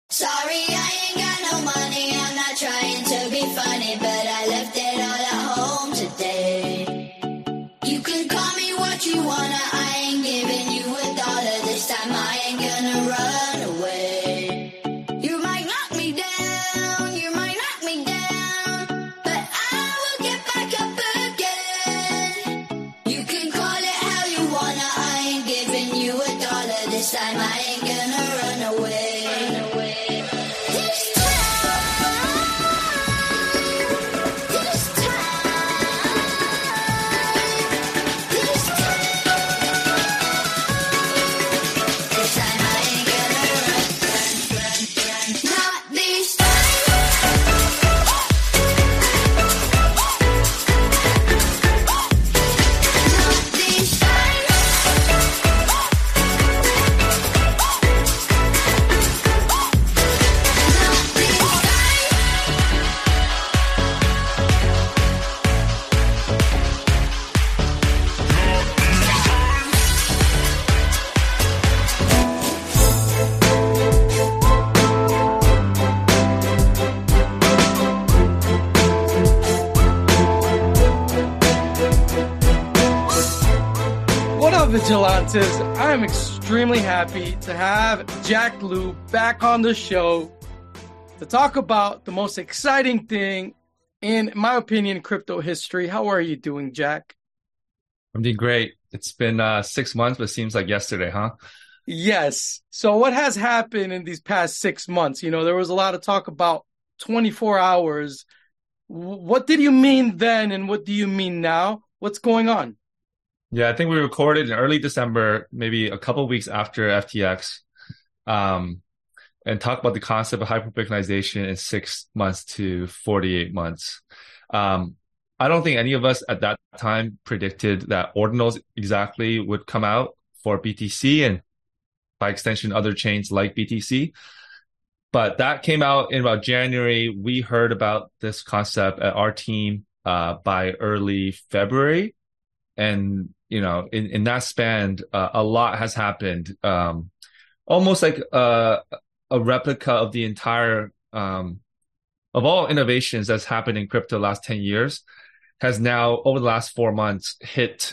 Sorry, I ain't got no money. I'm not trying to be funny, but I left it all at home today. You can call me what you wanna. I ain't giving you $1 this time. I ain't gonna run away. You might knock me down, you might knock me down, but I will get back up again. You can call it how you wanna. I ain't giving you $1 this time. I ain't gonna run away. Vigilantes, I am extremely happy to have Jack Liu back on the show to talk about the most exciting thing in my opinion, crypto history. How are you doing, Jack? I'm doing great. It's been 6 months, but it seems like yesterday, huh? Yes. So what has happened in these past 6 months? You know, there was a lot of talk about 24 hours. What did you mean then and what do you mean now? What's going on? Yeah, I think we recorded in early December, maybe a couple of weeks after FTX, and talk about the concept of hyper-Bitcoinization in 6 months to 48 months. I don't think any of us at that time predicted that ordinals exactly would come out for BTC and by extension, other chains like BTC. But that came out in about January. We heard about this concept at our team by early February. And, you know, in that span, a lot has happened. Almost like a replica of the entire, of all innovations that's happened in crypto the last 10 years has now, over the last 4 months, hit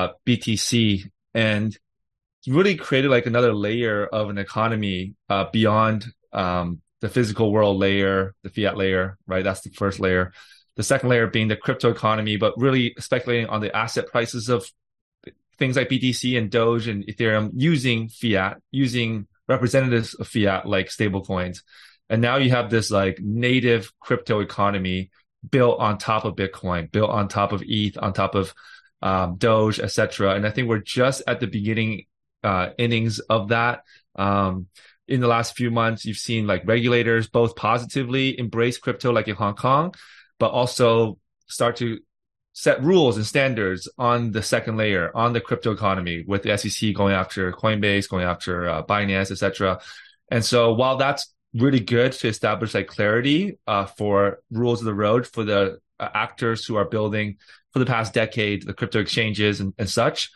BTC and really created like another layer of an economy beyond the physical world layer, the fiat layer, right? That's the first layer. The second layer being the crypto economy, but really speculating on the asset prices of things like BTC and Doge and Ethereum using fiat, using representatives of fiat like stablecoins. And now you have this like native crypto economy built on top of Bitcoin, built on top of ETH, on top of Doge, etc. And I think we're just at the beginning innings of that. In the last few months, you've seen like regulators both positively embrace crypto like in Hong Kong, but also start to set rules and standards on the second layer, on the crypto economy, with the SEC going after Coinbase, going after Binance, etc. And so while that's really good to establish like clarity for rules of the road for the actors who are building for the past decade, the crypto exchanges and such,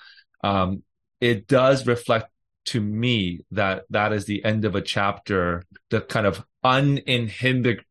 it does reflect to me that that is the end of a chapter, the kind of uninhibited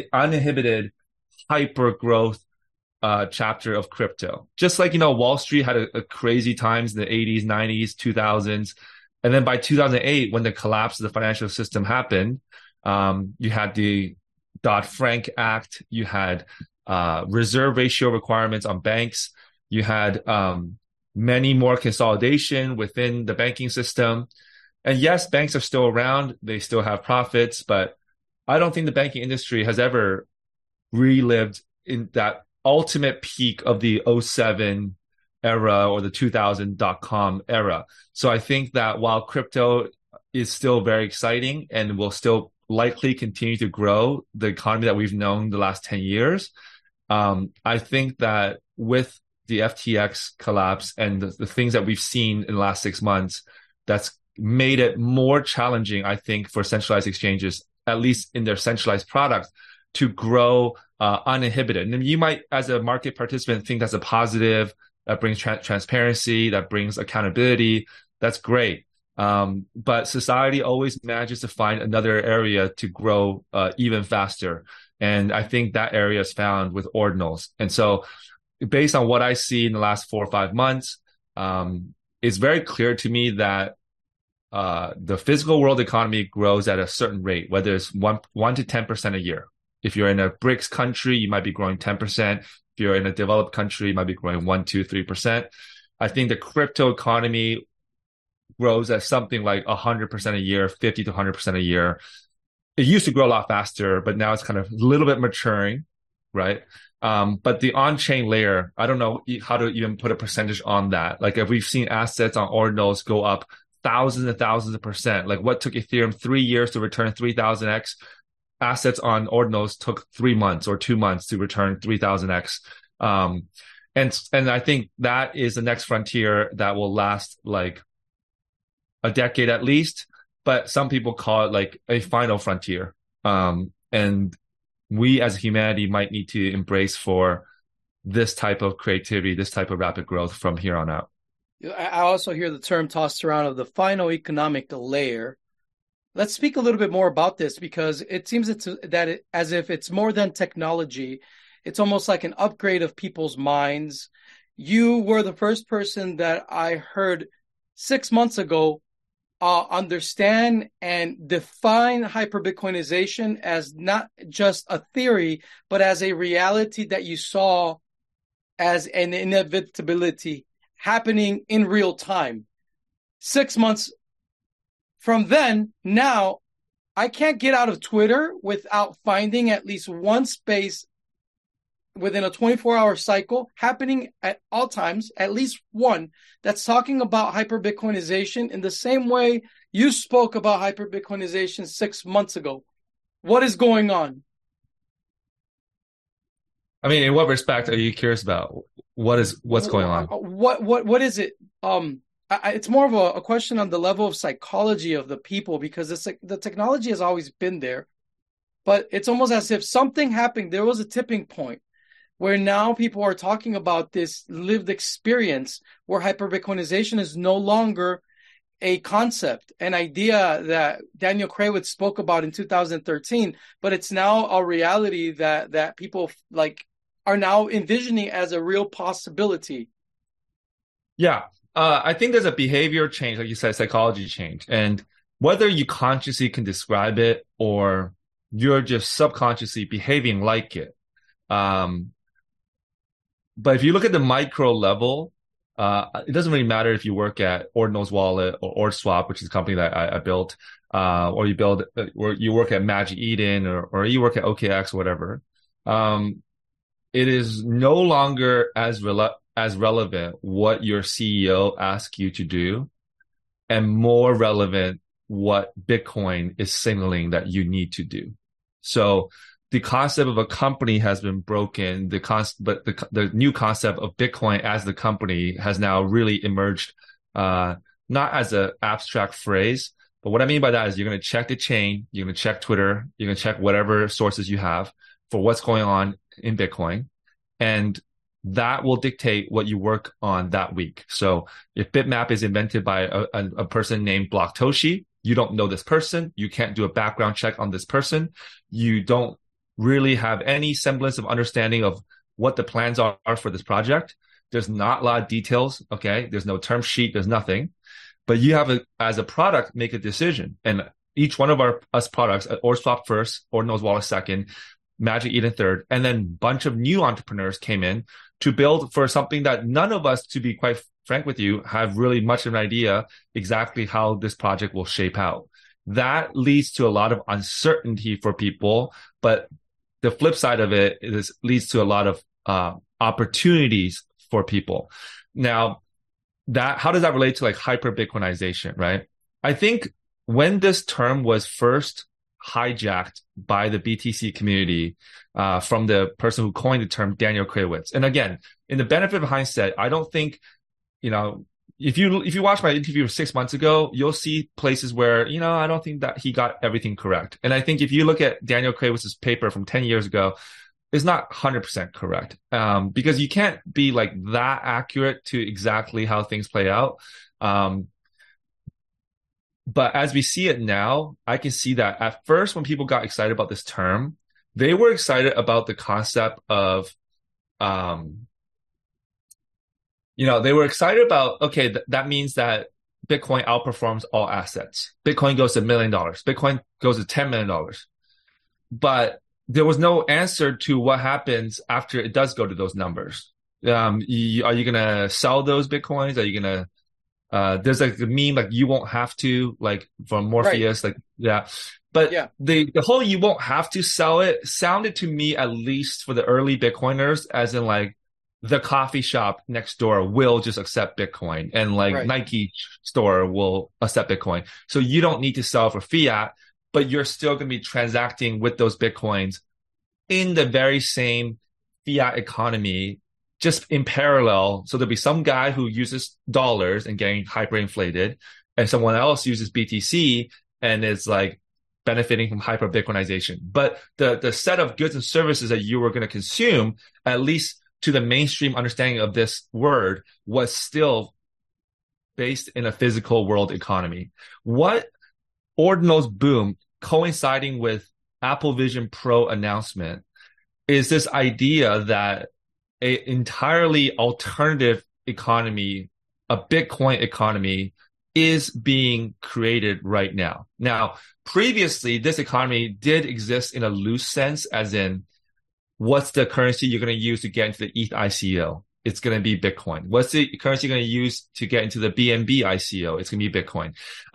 hyper growth chapter of crypto. Just like, you know, Wall Street had a crazy times in the 80s, 90s, 2000s. And then by 2008, when the collapse of the financial system happened, you had the Dodd-Frank Act, you had reserve ratio requirements on banks, you had many more consolidation within the banking system. And yes, banks are still around, they still have profits, but I don't think the banking industry has ever relived in that ultimate peak of the 07 era or the 2000 .com era. So I think that while crypto is still very exciting and will still likely continue to grow the economy that we've known the last 10 years, I think that with the FTX collapse and the things that we've seen in the last 6 months, that's made it more challenging, I think, for centralized exchanges, at least in their centralized products, to grow uninhibited. And you might, as a market participant, think that's a positive, that brings transparency, that brings accountability. That's great. But society always manages to find another area to grow even faster. And I think that area is found with ordinals. And so based on what I see in the last 4 or 5 months, it's very clear to me that the physical world economy grows at a certain rate, whether it's 1 to 10% a year. If you're in a BRICS country, you might be growing 10%. If you're in a developed country, you might be growing 1, 2, 3%. I think the crypto economy grows at something like 100% a year, 50 to 100% a year. It used to grow a lot faster, but now it's kind of a little bit maturing, right? But the on-chain layer, I don't know how to even put a percentage on that. Like if we've seen assets on ordinals go up thousands and thousands of percent, like what took Ethereum 3 years to return 3000x, assets on ordinals took 3 months or 2 months to return 3000x. And I think that is the next frontier that will last like a decade at least, but some people call it like a final frontier. And we as humanity might need to embrace for this type of creativity, this type of rapid growth from here on out. I also hear the term tossed around of the final economic layer. Let's speak a little bit more about this, because it seems as if it's more than technology. It's almost like an upgrade of people's minds. You were the first person that I heard 6 months ago understand and define hyper-Bitcoinization as not just a theory, but as a reality that you saw as an inevitability happening in real time. 6 months from then, now, I can't get out of Twitter without finding at least one space within a 24-hour cycle happening at all times, at least one, that's talking about hyper-Bitcoinization in the same way you spoke about hyper-Bitcoinization 6 months ago. What is going on? I mean, in what respect are you curious about? What's going on? What is it? It's more of a question on the level of psychology of the people, because it's like the technology has always been there, but it's almost as if something happened. There was a tipping point where now people are talking about this lived experience where hyper-Bitcoinization is no longer a concept, an idea that Daniel Kraitwich spoke about in 2013, but it's now a reality that people like are now envisioning as a real possibility. Yeah. I think there's a behavior change, like you said, psychology change. And whether you consciously can describe it or you're just subconsciously behaving like it. But if you look at the micro level, it doesn't really matter if you work at Ordinals Wallet or OrdSwap, which is a company that I built, or you work at Magic Eden or you work at OKX or whatever. It is no longer as relevant what your CEO asks you to do, and more relevant what Bitcoin is signaling that you need to do. So the concept of a company has been broken. But the new concept of Bitcoin as the company has now really emerged, not as an abstract phrase. But what I mean by that is you're going to check the chain, you're going to check Twitter, you're going to check whatever sources you have for what's going on in Bitcoin. And that will dictate what you work on that week. So if Bitmap is invented by a person named Blocktoshi, you don't know this person. You can't do a background check on this person. You don't really have any semblance of understanding of what the plans are for this project. There's not a lot of details. Okay. There's no term sheet. There's nothing, but you have as a product, make a decision. And each one of us products, OrdSwap first, Ordinals Wallet second, Magic Eden third, and then a bunch of new entrepreneurs came in to build for something that none of us, to be quite frank with you, have really much of an idea exactly how this project will shape out. That leads to a lot of uncertainty for people, but the flip side of it leads to a lot of opportunities for people. Now, how does that relate to like hyper-Bitcoinization, right? I think when this term was first hijacked by the BTC community from the person who coined the term, Daniel Kraitwich. And again, in the benefit of hindsight, I don't think, if you watch my interview 6 months ago, you'll see places where, I don't think that he got everything correct. And I think if you look at Daniel Kraitwich's paper from 10 years ago, it's not 100% correct because you can't be like that accurate to exactly how things play out. But as we see it now, I can see that at first when people got excited about this term, they were excited about the concept of, um, they were excited about, okay, that means that Bitcoin outperforms all assets. Bitcoin goes to $1 million. Bitcoin goes to $10 million. But there was no answer to what happens after it does go to those numbers. Are you going to sell those Bitcoins? Are you going to there's like the meme, like you won't have to, like from Morpheus, Right. like, yeah. But Yeah. the whole you won't have to sell it sounded to me, at least for the early Bitcoiners, as in like the coffee shop next door will just accept Bitcoin and like Right. Nike store will accept Bitcoin. So you don't need to sell for fiat, but you're still going to be transacting with those Bitcoins in the very same fiat economy, just in parallel. So there'll be some guy who uses dollars and getting hyperinflated, and someone else uses BTC and is like benefiting from hyper Bitcoinization. But the set of goods and services that you were going to consume, at least to the mainstream understanding of this word, was still based in a physical world economy. What Ordinal's boom, coinciding with Apple Vision Pro announcement, is this idea that an entirely alternative economy, a Bitcoin economy, is being created right now. Now, previously, this economy did exist in a loose sense, as in, what's the currency you're going to use to get into the ETH ICO? It's going to be Bitcoin. What's the currency you're going to use to get into the BNB ICO? It's going to be Bitcoin.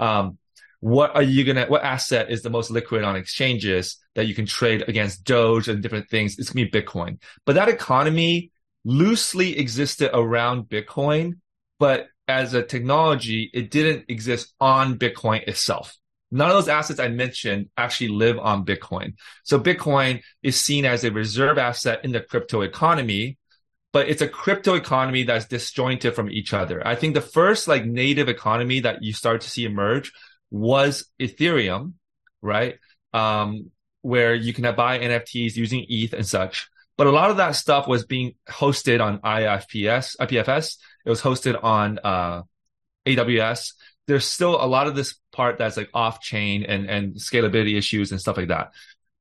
What asset is the most liquid on exchanges that you can trade against Doge and different things? It's going to be Bitcoin. But that economy loosely existed around Bitcoin, but as a technology, it didn't exist on Bitcoin itself. None of those assets I mentioned actually live on Bitcoin. So Bitcoin is seen as a reserve asset in the crypto economy, but it's a crypto economy that's disjointed from each other. I think the first like native economy that you start to see emerge was Ethereum, right? Where you can buy NFTs using ETH and such. But a lot of that stuff was being hosted on IPFS. It was hosted on AWS. There's still a lot of this part that's like off chain and scalability issues and stuff like that.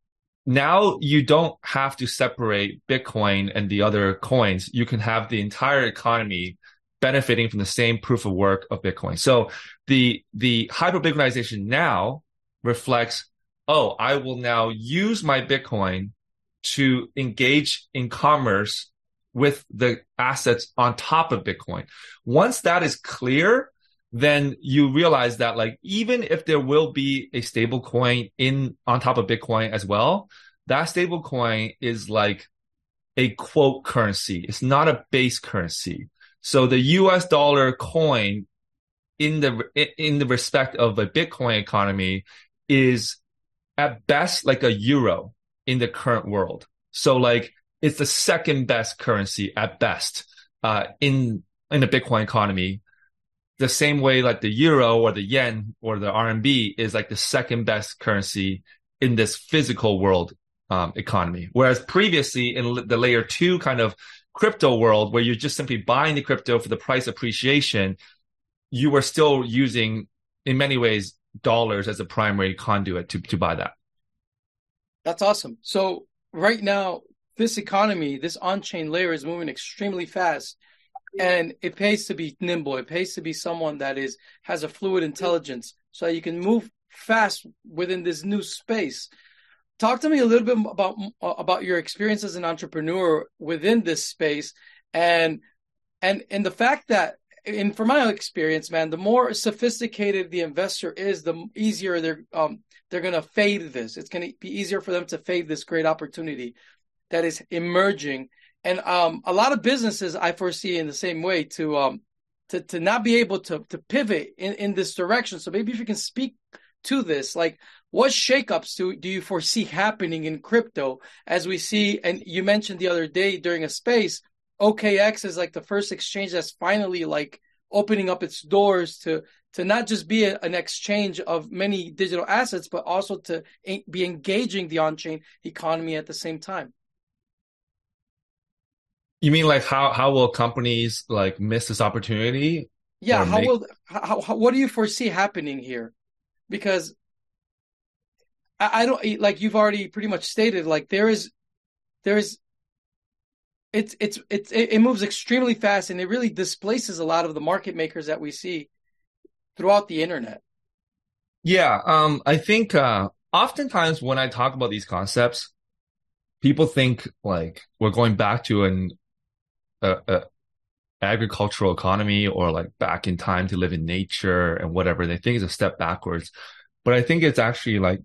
Now you don't have to separate Bitcoin and the other coins. You can have the entire economy benefiting from the same proof of work of Bitcoin. So the hyper Bitcoinization now reflects, oh, I will now use my Bitcoin to engage in commerce with the assets on top of Bitcoin. Once that is clear, then you realize that like even if there will be a stable coin on top of Bitcoin as well, that stable coin is like a quote currency. It's not a base currency. So the US dollar coin in the respect of a Bitcoin economy is at best like a euro in the current world. So like it's the second best currency at best in the Bitcoin economy. The same way like the euro or the yen or the RMB is like the second best currency in this physical world economy. Whereas previously in the layer 2 kind of crypto world, where you're just simply buying the crypto for the price appreciation, you were still using, in many ways, dollars as a primary conduit to buy that. That's awesome. So right now, this economy, this on-chain layer is moving extremely fast. And it pays to be nimble. It pays to be someone that has a fluid intelligence so that you can move fast within this new space. Talk to me a little bit about your experience as an entrepreneur within this space, and the fact that, from my experience, man, the more sophisticated the investor is, the easier they're going to fade this. It's going to be easier for them to fade this great opportunity that is emerging. And a lot of businesses I foresee in the same way to not be able to pivot in this direction. So maybe if you can speak to this, like what shakeups do you foresee happening in crypto as we see? And you mentioned the other day during a space, OKX is like the first exchange that's finally like opening up its doors to not just be an exchange of many digital assets, but also to be engaging the on-chain economy at the same time. You mean like how will companies like miss this opportunity? Yeah, what do you foresee happening here? because I don't, like you've already pretty much stated, like it moves extremely fast, and it really displaces a lot of the market makers that we see throughout the internet. Yeah, I think oftentimes when I talk about these concepts, people think like we're going back to an agricultural economy or like back in time to live in nature and whatever. They think it's a step backwards, but I think it's actually like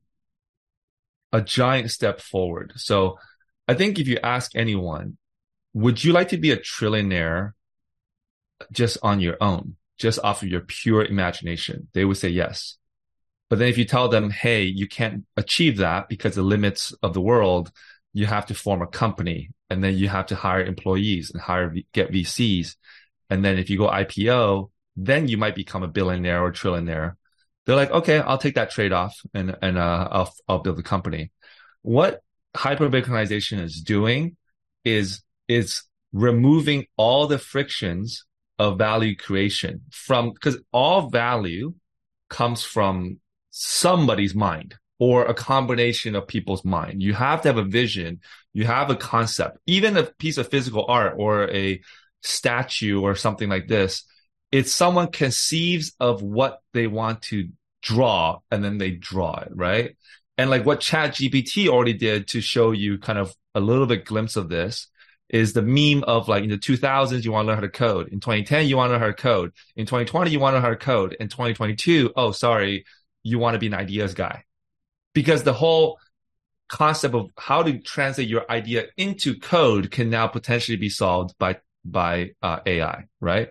a giant step forward. So I think if you ask anyone, would you like to be a trillionaire just on your own, just off of your pure imagination? They would say yes. But then if you tell them, hey, you can't achieve that because the limits of the world, you have to form a company, and then you have to hire employees and get VCs. And then if you go IPO, then you might become a billionaire or trillionaire. They're like, okay, I'll take that trade-off and I'll build a company. What hyper-Bitcoinization is doing is removing all the frictions of value creation because all value comes from somebody's mind or a combination of people's mind. You have to have a vision. You have a concept, even a piece of physical art or a statue or something like this. It's someone conceives of what they want to draw and then they draw it, right? And like what ChatGPT already did to show you kind of a little bit glimpse of this is the meme of like in the 2000s, you want to learn how to code. In 2010, you want to learn how to code. In 2020, you want to learn how to code. In 2022, oh, sorry, you want to be an ideas guy. Because the whole concept of how to translate your idea into code can now potentially be solved by AI, right?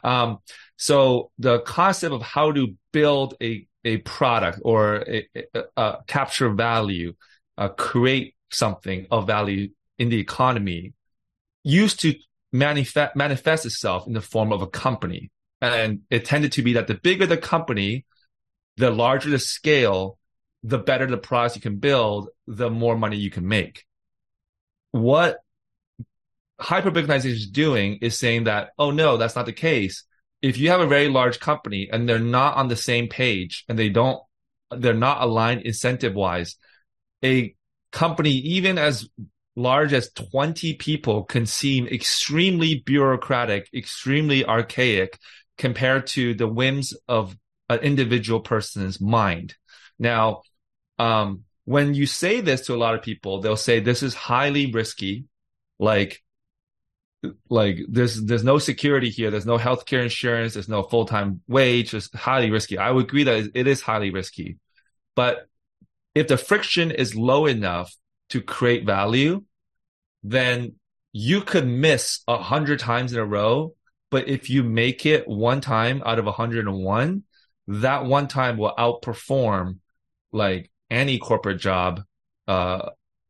So the concept of how to build a product or capture value, create something of value in the economy used to manifest itself in the form of a company. And it tended to be that the bigger the company, the larger the scale, the better the products you can build, the more money you can make. What hyper-Bitcoinization is doing is saying that, oh no, that's not the case. If you have a very large company and they're not on the same page and they're not aligned incentive-wise, a company even as large as 20 people can seem extremely bureaucratic, extremely archaic compared to the whims of an individual person's mind. Now, when you say this to a lot of people, they'll say this is highly risky. Like there's no security here. There's no healthcare insurance. There's no full-time wage. It's highly risky. I would agree that it is highly risky. But if the friction is low enough to create value, then you could miss 100 times in a row. But if you make it one time out of 101, that one time will outperform like any corporate job. And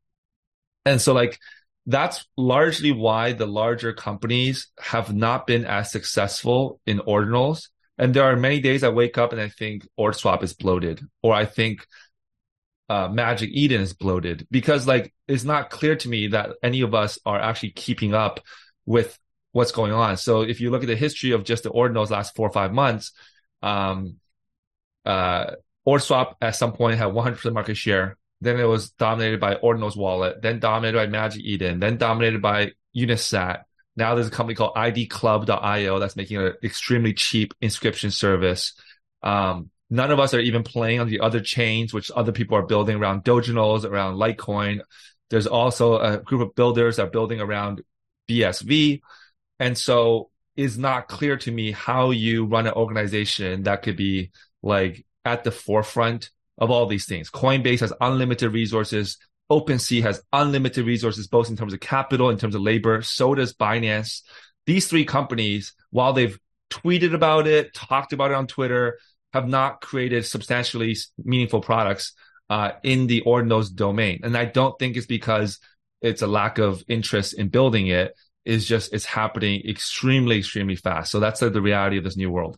so like, that's largely why the larger companies have not been as successful in ordinals. And there are many days I wake up and I think OrdSwap is bloated, or I think Magic Eden is bloated, because like it's not clear to me that any of us are actually keeping up with what's going on. So if you look at the history of just the ordinals last 4 or 5 months, OrdSwap at some point had 100% market share. Then it was dominated by Ordinals Wallet, then dominated by Magic Eden, then dominated by Unisat. Now there's a company called idclub.io that's making an extremely cheap inscription service. None of us are even playing on the other chains, which other people are building around Dogecoin, around Litecoin. There's also a group of builders that are building around BSV. And so it's not clear to me how you run an organization that could be like at the forefront of all these things. Coinbase has unlimited resources. OpenSea has unlimited resources, both in terms of capital, in terms of labor. So does Binance. These three companies, while they've tweeted about it, talked about it on Twitter, have not created substantially meaningful products in the Ordinals domain. And I don't think it's because it's a lack of interest in building it. It's just, it's happening extremely, extremely fast. So that's the reality of this new world.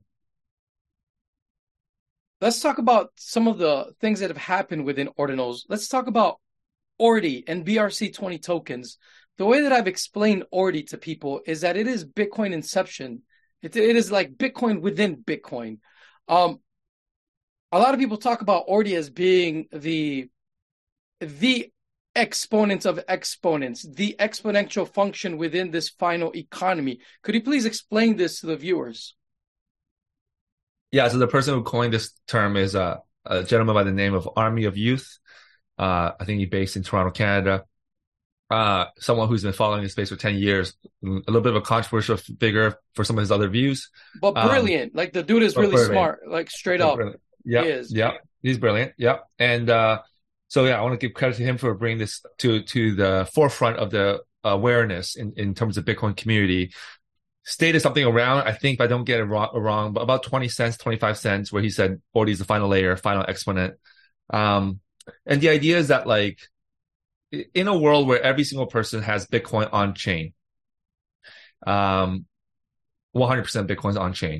Let's talk about some of the things that have happened within Ordinals. Let's talk about Ordi and BRC20 tokens. The way that I've explained Ordi to people is that it is Bitcoin inception. It is like Bitcoin within Bitcoin. A a lot of people talk about Ordi as being the exponents of exponents, the exponential function within this final economy. Could you please explain this to the viewers? Yeah, so the person who coined this term is a gentleman by the name of Army of Youth. I think he's based in Toronto, Canada. Someone who's been following this space for 10 years, a little bit of a controversial figure for some of his other views. But brilliant. Like the dude is really brilliant. Smart, like straight up. Yeah, he is. Yeah, he's brilliant. Yeah. And so yeah, I want to give credit to him for bringing this to the forefront of the awareness in terms of Bitcoin community. Stated something around, I think if I don't get it wrong, but about 20 cents, 25 cents, where he said Ordi is the final layer, final exponent. And the idea is that like in a world where every single person has Bitcoin on chain, 100% Bitcoin's on chain,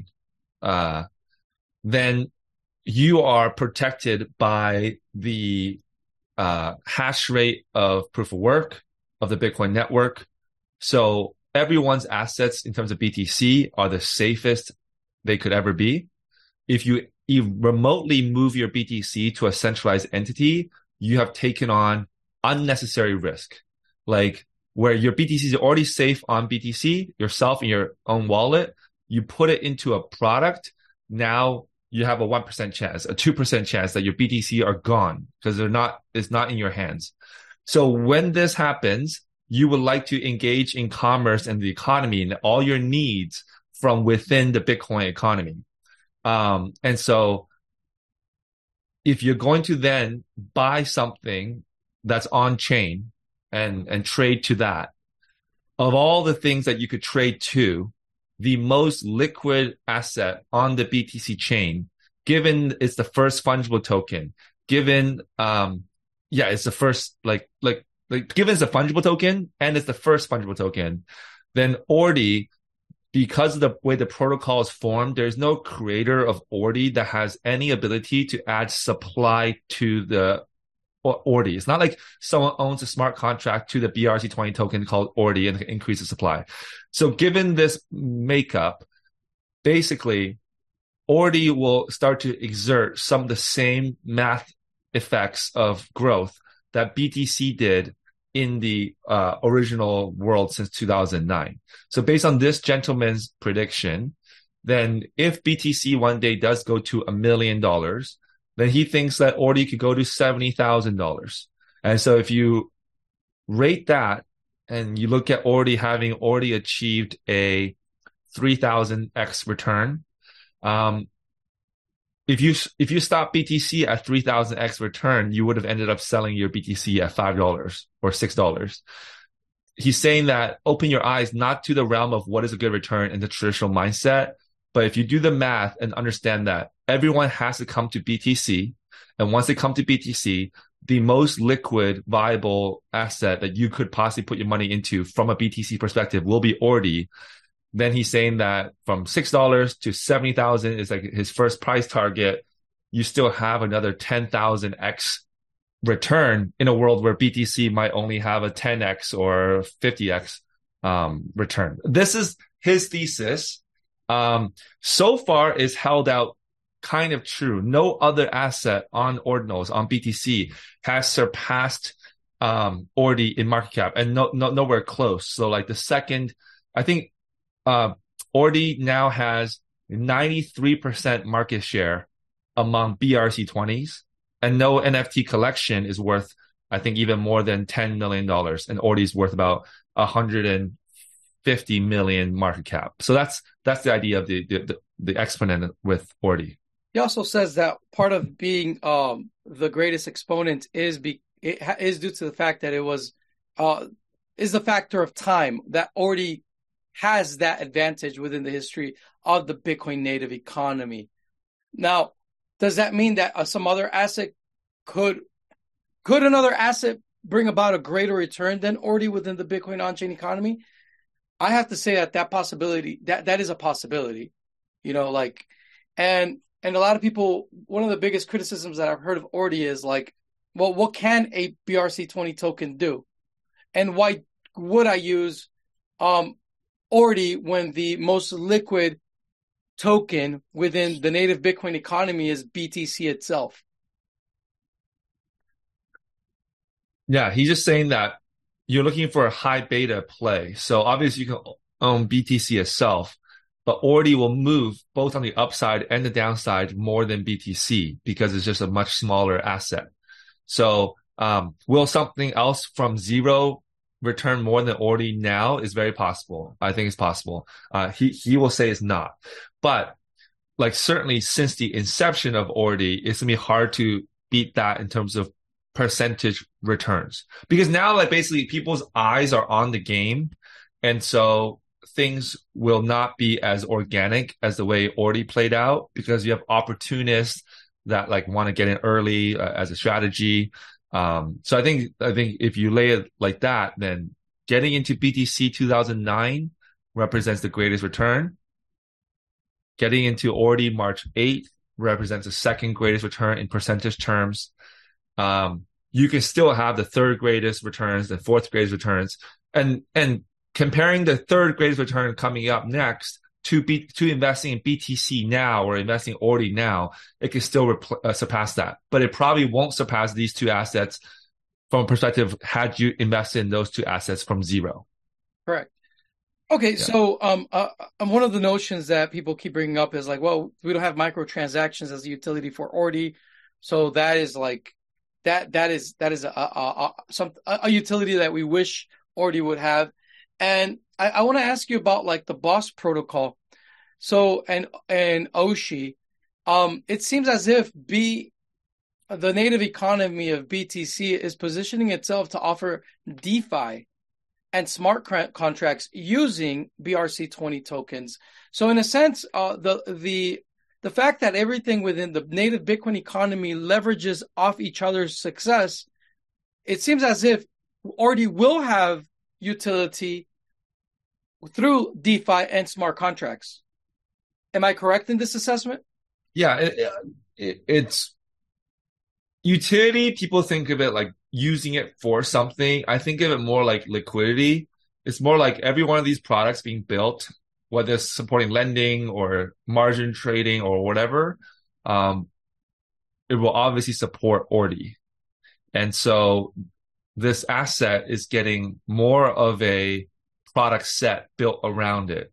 then you are protected by the hash rate of proof of work of the Bitcoin network. So everyone's assets in terms of BTC are the safest they could ever be. If you remotely move your BTC to a centralized entity, you have taken on unnecessary risk. Like where your BTC is already safe on BTC, yourself in your own wallet, you put it into a product. Now you have a 1% chance, a 2% chance that your BTC are gone because it's not in your hands. So when this happens, you would like to engage in commerce and the economy and all your needs from within the Bitcoin economy. And so if you're going to then buy something that's on chain and trade to that, of all the things that you could trade to, the most liquid asset on the BTC chain, given it's the first fungible token, given, it's the first, given it's a fungible token and it's the first fungible token, then Ordi, because of the way the protocol is formed, there's no creator of Ordi that has any ability to add supply to the Ordi. It's not like someone owns a smart contract to the BRC20 token called Ordi and increase the supply. So given this makeup, basically, Ordi will start to exert some of the same math effects of growth that BTC did in the original world since 2009. So based on this gentleman's prediction, then if BTC one day does go to $1 million, then he thinks that Ordi could go to $70,000. And so if you rate that and you look at Ordi having already achieved a 3,000x return, if you stop BTC at 3,000x return, you would have ended up selling your BTC at $5 or $6. He's saying that open your eyes not to the realm of what is a good return in the traditional mindset, but if you do the math and understand that everyone has to come to BTC, and once they come to BTC, the most liquid, viable asset that you could possibly put your money into from a BTC perspective will be Ordi. Then he's saying that from $6 to 70,000 is like his first price target. You still have another 10,000x return in a world where BTC might only have a 10x or 50x return. This is his thesis. So far is held out kind of true. No other asset on Ordinals, on BTC, has surpassed Ordi in market cap, and nowhere close. So like the second, I think Ordi now has 93% market share among BRC20s, and no NFT collection is worth, I think, even more than $10 million, and Ordi is worth about 150 million market cap. So that's the idea of the exponent with Ordi. He also says that part of being the greatest exponent is due to the fact that it was is the factor of time, that Ordi has that advantage within the history of the Bitcoin native economy. Now, does that mean that some other asset could another asset bring about a greater return than Ordi within the Bitcoin on-chain economy? I have to say that possibility, that is a possibility, and a lot of people, one of the biggest criticisms that I've heard of Ordi is like, well, what can a BRC20 token do? And why would I use Ordi when the most liquid token within the native Bitcoin economy is BTC itself. Yeah, he's just saying that you're looking for a high beta play. So obviously you can own BTC itself, but Ordi will move both on the upside and the downside more than BTC because it's just a much smaller asset. So will something else from zero return more than Ordi now? Is very possible. I think it's possible. He will say it's not. But like certainly since the inception of Ordi, it's gonna be hard to beat that in terms of percentage returns. Because now like basically people's eyes are on the game. And so things will not be as organic as the way Ordi played out because you have opportunists that like want to get in early as a strategy. So I think if you lay it like that, then getting into BTC 2009 represents the greatest return. Getting into Ordi March 8th represents the second greatest return in percentage terms. You can still have the third greatest returns, the fourth greatest returns, and comparing the third greatest return coming up next to investing in BTC now or investing in Ordi now, it can still surpass that. But it probably won't surpass these two assets from a perspective had you invested in those two assets from zero. Correct. Okay, yeah. So one of the notions that people keep bringing up is like, well, we don't have microtransactions as a utility for Ordi, so that is like that is a utility that we wish Ordi would have. And I want to ask you about like the BOSS protocol. So and Oshi, it seems as if the native economy of BTC is positioning itself to offer DeFi and smart contracts using BRC20 tokens. So in a sense, the fact that everything within the native Bitcoin economy leverages off each other's success, it seems as if Ordi will have utility through DeFi and smart contracts. Am I correct in this assessment? Yeah, it's utility. People think of it like using it for something. I think of it more like liquidity. It's more like every one of these products being built, whether it's supporting lending or margin trading or whatever, it will obviously support Ordi. And so this asset is getting more of a product set built around it.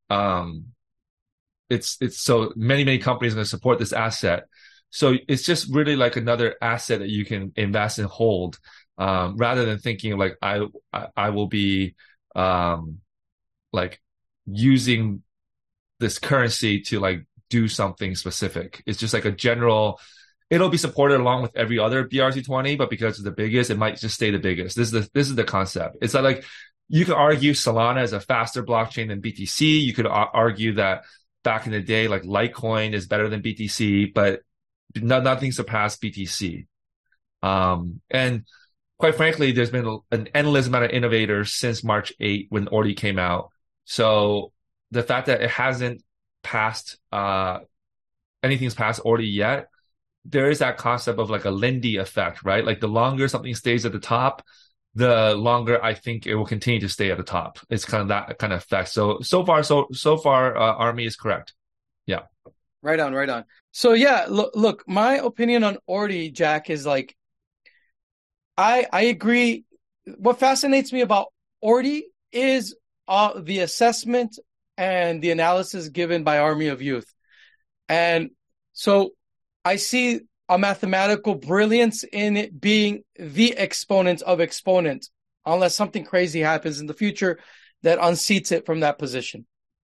It's so many companies are going to support this asset. So it's just really like another asset that you can invest and hold, rather than thinking like I will be like using this currency to like do something specific. It's just like a general. It'll be supported along with every other BRC20, but because it's the biggest, it might just stay the biggest. This is the concept. It's like you could argue Solana is a faster blockchain than BTC. You could argue that back in the day, like Litecoin is better than BTC, but nothing surpassed BTC. And quite frankly, there's been an endless amount of innovators since March 8 when Ordi came out. So the fact that it hasn't passed, anything's passed Ordi yet, there is that concept of like a Lindy effect, right? Like the longer something stays at the top, the longer I think it will continue to stay at the top. It's kind of that kind of effect. So far, Army is correct. Yeah. Right on. So yeah, look, my opinion on Ordi, Jack, is like, I agree. What fascinates me about Ordi is the assessment and the analysis given by Army of Youth. And so I see a mathematical brilliance in it being the exponent of exponent, unless something crazy happens in the future that unseats it from that position.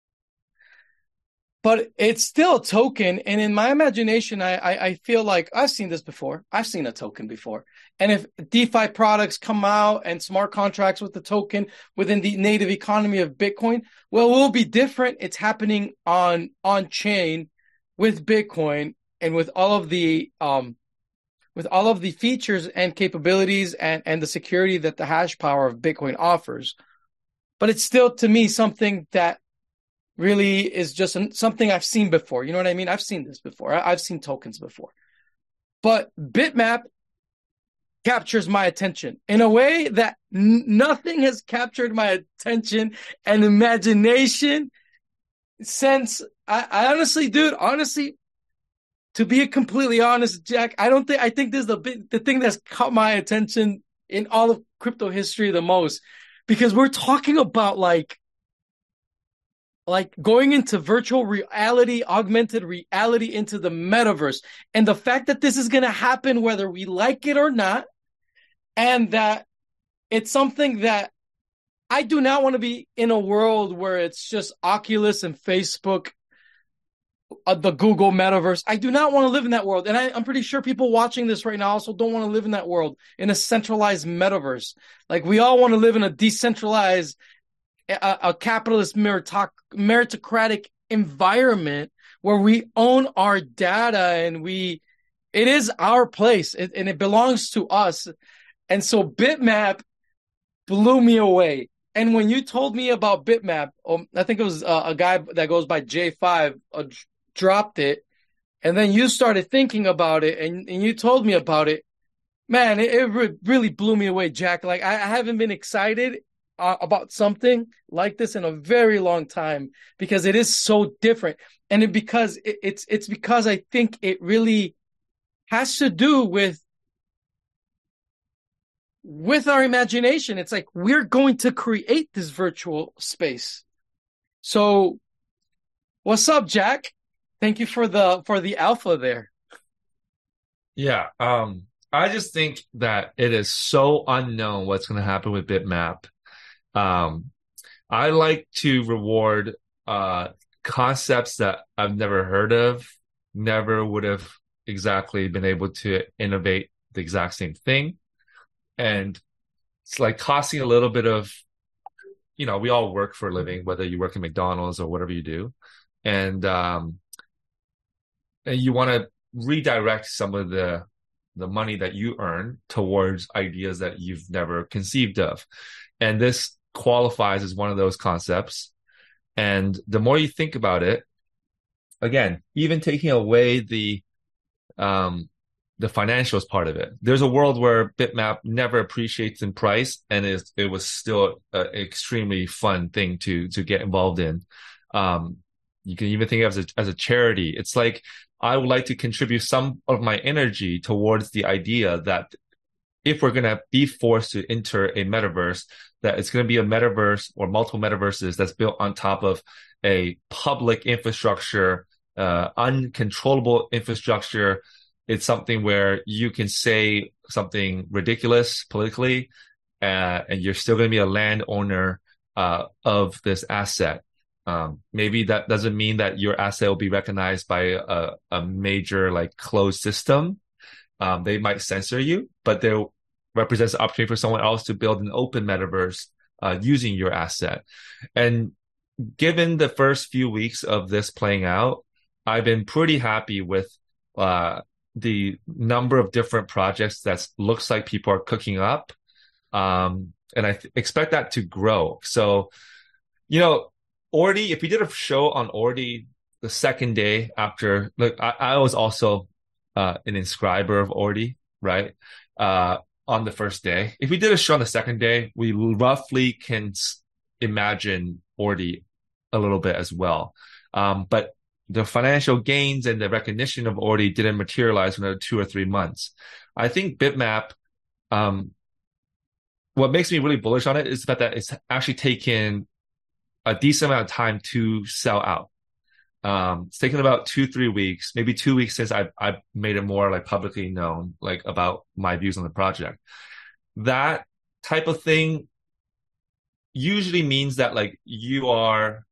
But it's still a token. And in my imagination, I feel like I've seen this before. I've seen a token before. And if DeFi products come out and smart contracts with the token within the native economy of Bitcoin, well, it will be different. It's happening on chain with Bitcoin and with all of the features and capabilities and the security that the hash power of Bitcoin offers. But it's still, to me, something that really is just something I've seen before. You know what I mean? I've seen this before. I've seen tokens before. But Bitmap captures my attention in a way that nothing has captured my attention and imagination since I honestly, dude, to be completely honest, Jack, I think this is the thing that's caught my attention in all of crypto history the most, because we're talking about like going into virtual reality, augmented reality, into the metaverse. And the fact that this is going to happen whether we like it or not, and that it's something that I do not want to be in a world where it's just Oculus and Facebook, the Google metaverse. I do not want to live in that world. And I'm pretty sure people watching this right now also don't want to live in that world, in a centralized metaverse. Like, we all want to live in a decentralized, a capitalist meritocratic environment where we own our data and it is our place, and it belongs to us. And so Bitmap blew me away. And when you told me about Bitmap, I think it was a guy that goes by J5 dropped it, and then you started thinking about it, and you told me about it. Man, it really blew me away, Jack. Like, I haven't been excited about something like this in a very long time, because it is so different. And it's because I think it really has to do with our imagination. It's like, we're going to create this virtual space. So what's up, Jack? Thank you for the alpha there. Yeah. I just think that it is so unknown what's going to happen with Bitmap. I like to reward concepts that I've never heard of, never would have exactly been able to innovate the exact same thing. And it's like tossing a little bit of, we all work for a living, whether you work at McDonald's or whatever you do. And you want to redirect some of the money that you earn towards ideas that you've never conceived of. And this qualifies as one of those concepts. And the more you think about it, again, even taking away the financials part of it, there's a world where Bitmap never appreciates in price, and it was still an extremely fun thing to get involved in. You can even think of it as a charity. It's like, I would like to contribute some of my energy towards the idea that if we're going to be forced to enter a metaverse, that it's going to be a metaverse or multiple metaverses that's built on top of a public infrastructure, uncontrollable infrastructure. It's something where you can say something ridiculous politically, and you're still going to be a landowner of this asset. Maybe that doesn't mean that your asset will be recognized by a major, like, closed system. They might censor you, but there represents an opportunity for someone else to build an open metaverse using your asset. And given the first few weeks of this playing out, I've been pretty happy with the number of different projects that looks like people are cooking up. And I expect that to grow. So, Ordi, if we did a show on Ordi the second day after, look, I was also an inscriber of Ordi, right? On the first day. If we did a show on the second day, we roughly can imagine Ordi a little bit as well. But the financial gains and the recognition of Ordi didn't materialize for another 2 or 3 months. I think Bitmap, what makes me really bullish on it is the fact that it's actually taken a decent amount of time to sell out. It's taken about 2-3 weeks, maybe 2 weeks since I've made it more like publicly known, like, about my views on the project. That type of thing usually means that, like, you are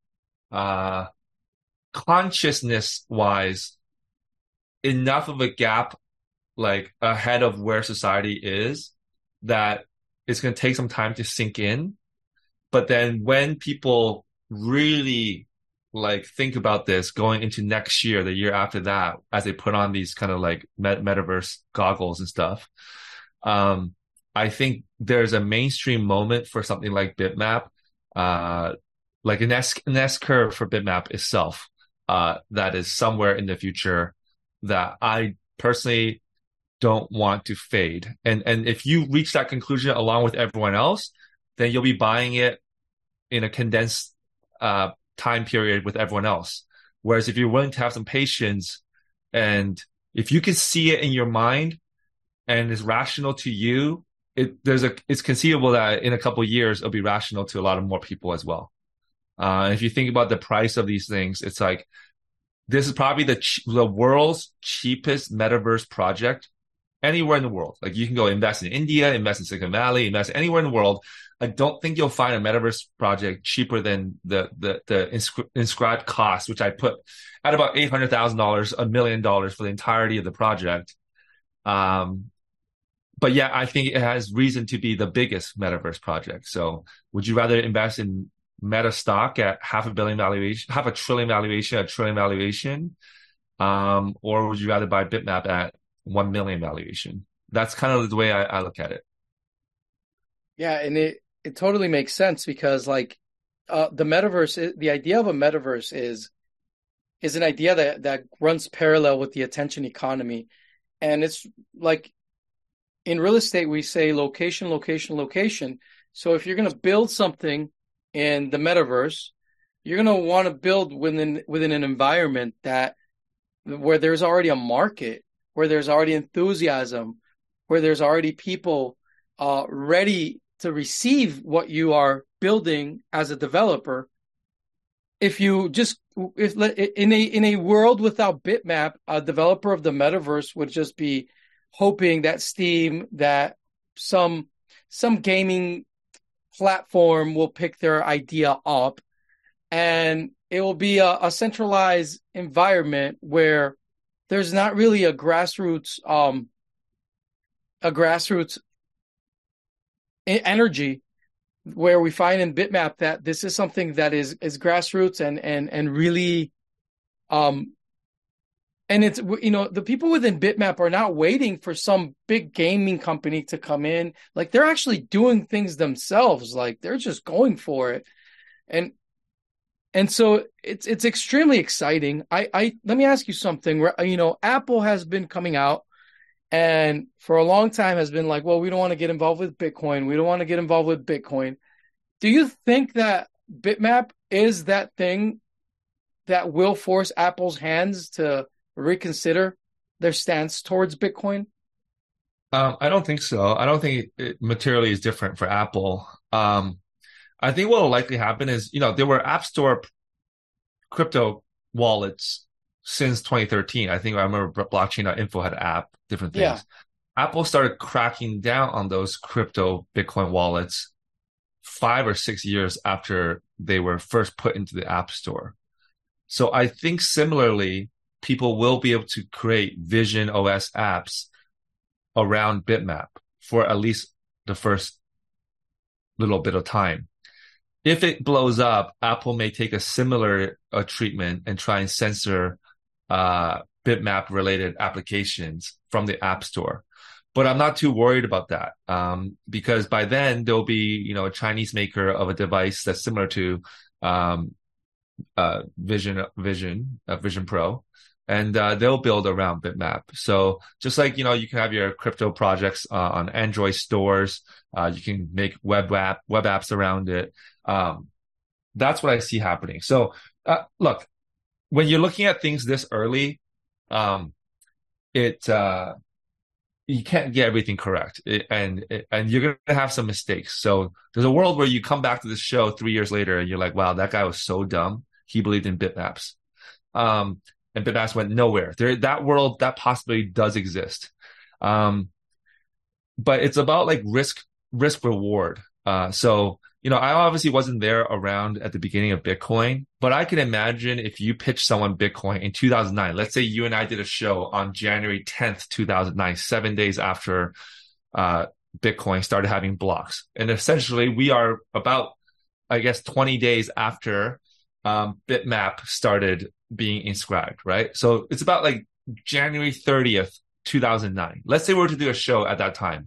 consciousness wise enough of a gap, like, ahead of where society is, that it's going to take some time to sink in. But then when people really, like, think about this going into next year, the year after that, as they put on these kind of like metaverse goggles and stuff, I think there's a mainstream moment for something like Bitmap, like an S curve for Bitmap itself, that is somewhere in the future that I personally don't want to fade. And if you reach that conclusion along with everyone else, then you'll be buying it in a condensed time period with everyone else. Whereas if you're willing to have some patience and if you can see it in your mind and it's rational to you, it's conceivable that in a couple of years, it'll be rational to a lot of more people as well. If you think about the price of these things, it's like, this is probably the world's cheapest metaverse project anywhere in the world. Like you can go invest in India, invest in Silicon Valley, invest anywhere in the world. I don't think you'll find a metaverse project cheaper than the inscribed cost, which I put at about $800,000, $1 million for the entirety of the project. But yeah, I think it has reason to be the biggest metaverse project. So would you rather invest in Meta stock at $500 million valuation, $500 billion valuation, $1 trillion valuation? Or would you rather buy Bitmap at 1 million valuation? That's kind of the way I look at it. Yeah, and it totally makes sense because like the metaverse, the idea of a metaverse is an idea that runs parallel with the attention economy. And it's like in real estate, we say location, location, location. So if you're going to build something in the metaverse, you're going to want to build within an environment where there's already a market, where there's already enthusiasm, where there's already people ready to receive what you are building as a developer. If in a world without Bitmap, a developer of the metaverse would just be hoping that Steam, that some gaming platform will pick their idea up, and it will be a centralized environment where there's not really a grassroots energy, where we find in Bitmap that this is something that is grassroots and really and it's, the people within Bitmap are not waiting for some big gaming company to come in. Like they're actually doing things themselves. Like they're just going for it. And so it's extremely exciting. Let me ask you something. Apple has been coming out and for a long time has been like, well, we don't want to get involved with Bitcoin. We don't want to get involved with Bitcoin. Do you think that Bitmap is that thing that will force Apple's hands to reconsider their stance towards Bitcoin? I don't think so. I don't think it materially is different for Apple. I think what will likely happen is, there were App Store crypto wallets since 2013. I remember blockchain.info had an app, different things. Yeah. Apple started cracking down on those crypto Bitcoin wallets 5 or 6 years after they were first put into the App Store. So I think similarly, people will be able to create Vision OS apps around Bitmap for at least the first little bit of time. If it blows up, Apple may take a similar treatment and try and censor Bitmap related applications from the App Store. But I'm not too worried about that because by then there'll be, a Chinese maker of a device that's similar to Vision Pro. And they'll build around Bitmap. So just like, you can have your crypto projects on Android stores, you can make web apps around it. That's what I see happening. So look, when you're looking at things this early, you can't get everything correct, and you're going to have some mistakes. So there's a world where you come back to this show 3 years later and you're like, wow, that guy was so dumb. He believed in bitmaps. And Bitmaps went nowhere. That world, that possibility does exist. But it's about like risk reward. So, I obviously wasn't there around at the beginning of Bitcoin, but I can imagine if you pitch someone Bitcoin in 2009, let's say you and I did a show on January 10th, 2009, 7 days after Bitcoin started having blocks. And essentially we are about, 20 days after Bitmap started being inscribed, right? So it's about like January 30th, 2009. Let's say we were to do a show at that time.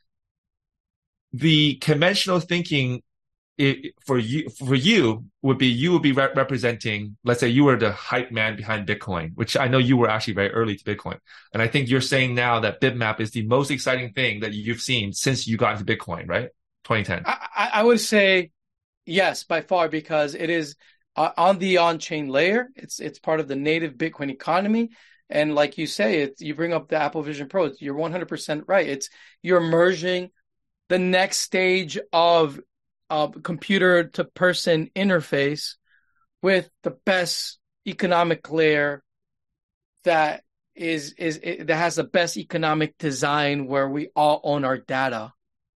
The conventional thinking for you would be representing, let's say you were the hype man behind Bitcoin, which I know you were actually very early to Bitcoin. And I think you're saying now that Bitmap is the most exciting thing that you've seen since you got into Bitcoin, right? 2010. I would say yes, by far, because it is on the on-chain layer. It's part of the native Bitcoin economy. And like you say, you bring up the Apple Vision Pro. You're 100% right. You're merging the next stage of computer to person interface with the best economic layer that that has the best economic design where we all own our data.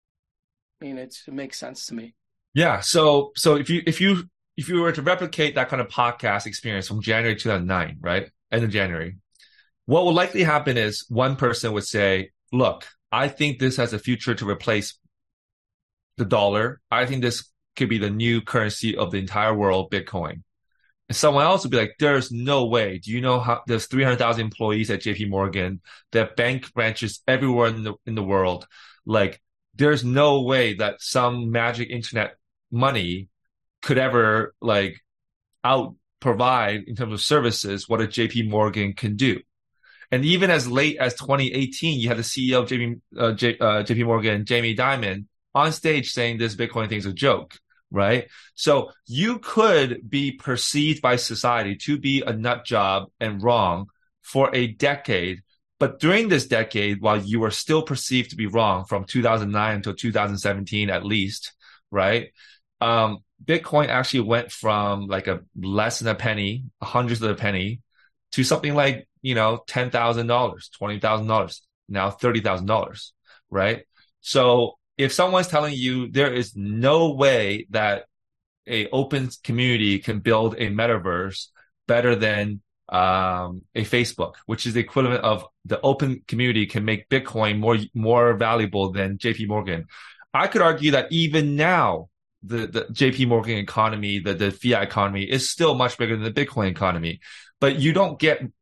I mean, it makes sense to me. Yeah. So if you were to replicate that kind of podcast experience from January 2009, right? End of January, what will likely happen is one person would say, look, I think this has a future to replace the dollar. I think this could be the new currency of the entire world, Bitcoin. And someone else would be like, there's no way. Do you know how there's 300,000 employees at JP Morgan? They have bank branches everywhere in the world. Like, there's no way that some magic internet money could ever like out provide in terms of services what a JP Morgan can do. And even as late as 2018, you had the CEO of JP Morgan, Jamie Dimon, on stage saying this Bitcoin thing's a joke, right? So you could be perceived by society to be a nut job and wrong for a decade. But during this decade, while you were still perceived to be wrong from 2009 until 2017 at least, right? Bitcoin actually went from like a less than a penny, hundreds of a penny, to something like, $10,000, $20,000, now $30,000, right? So if someone's telling you there is no way that a open community can build a metaverse better than a Facebook, which is the equivalent of the open community can make Bitcoin more valuable than JP Morgan. I could argue that even now, the JP Morgan economy, the fiat economy is still much bigger than the Bitcoin economy, but you don't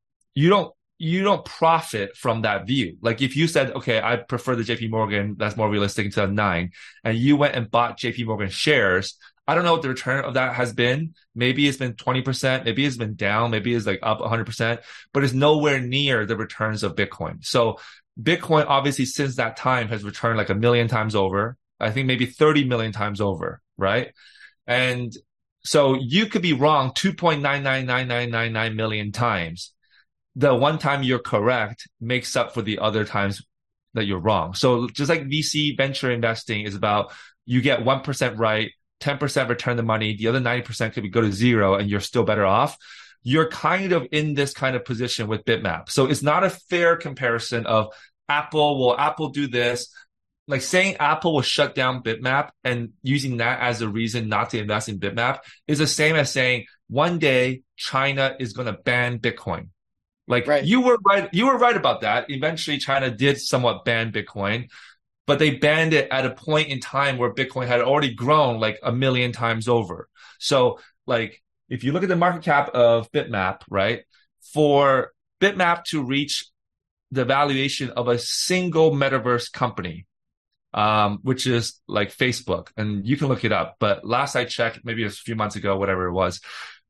profit from that view. Like if you said, okay, I prefer the JP Morgan, that's more realistic in 2009, and you went and bought JP Morgan shares, I don't know what the return of that has been. Maybe it's been 20%, maybe it's been down, maybe it's like up 100%, but it's nowhere near the returns of Bitcoin. So Bitcoin obviously since that time has returned like 1 million times over. I think maybe 30 million times over, right? And so you could be wrong 2.999999 million times. The one time you're correct makes up for the other times that you're wrong. So just like VC venture investing is about you get 1% right, 10% return the money, the other 90% could go to zero and you're still better off. You're kind of in this kind of position with Bitmap. So it's not a fair comparison of will Apple do this? Like saying Apple will shut down Bitmap and using that as a reason not to invest in Bitmap is the same as saying one day China is going to ban Bitcoin. Like right. You were right about that. Eventually China did somewhat ban Bitcoin, but they banned it at a point in time where Bitcoin had already grown like 1 million times over. So like if you look at the market cap of Bitmap, right, for Bitmap to reach the valuation of a single metaverse company, which is like Facebook, and you can look it up. But last I checked, maybe a few months ago, whatever it was,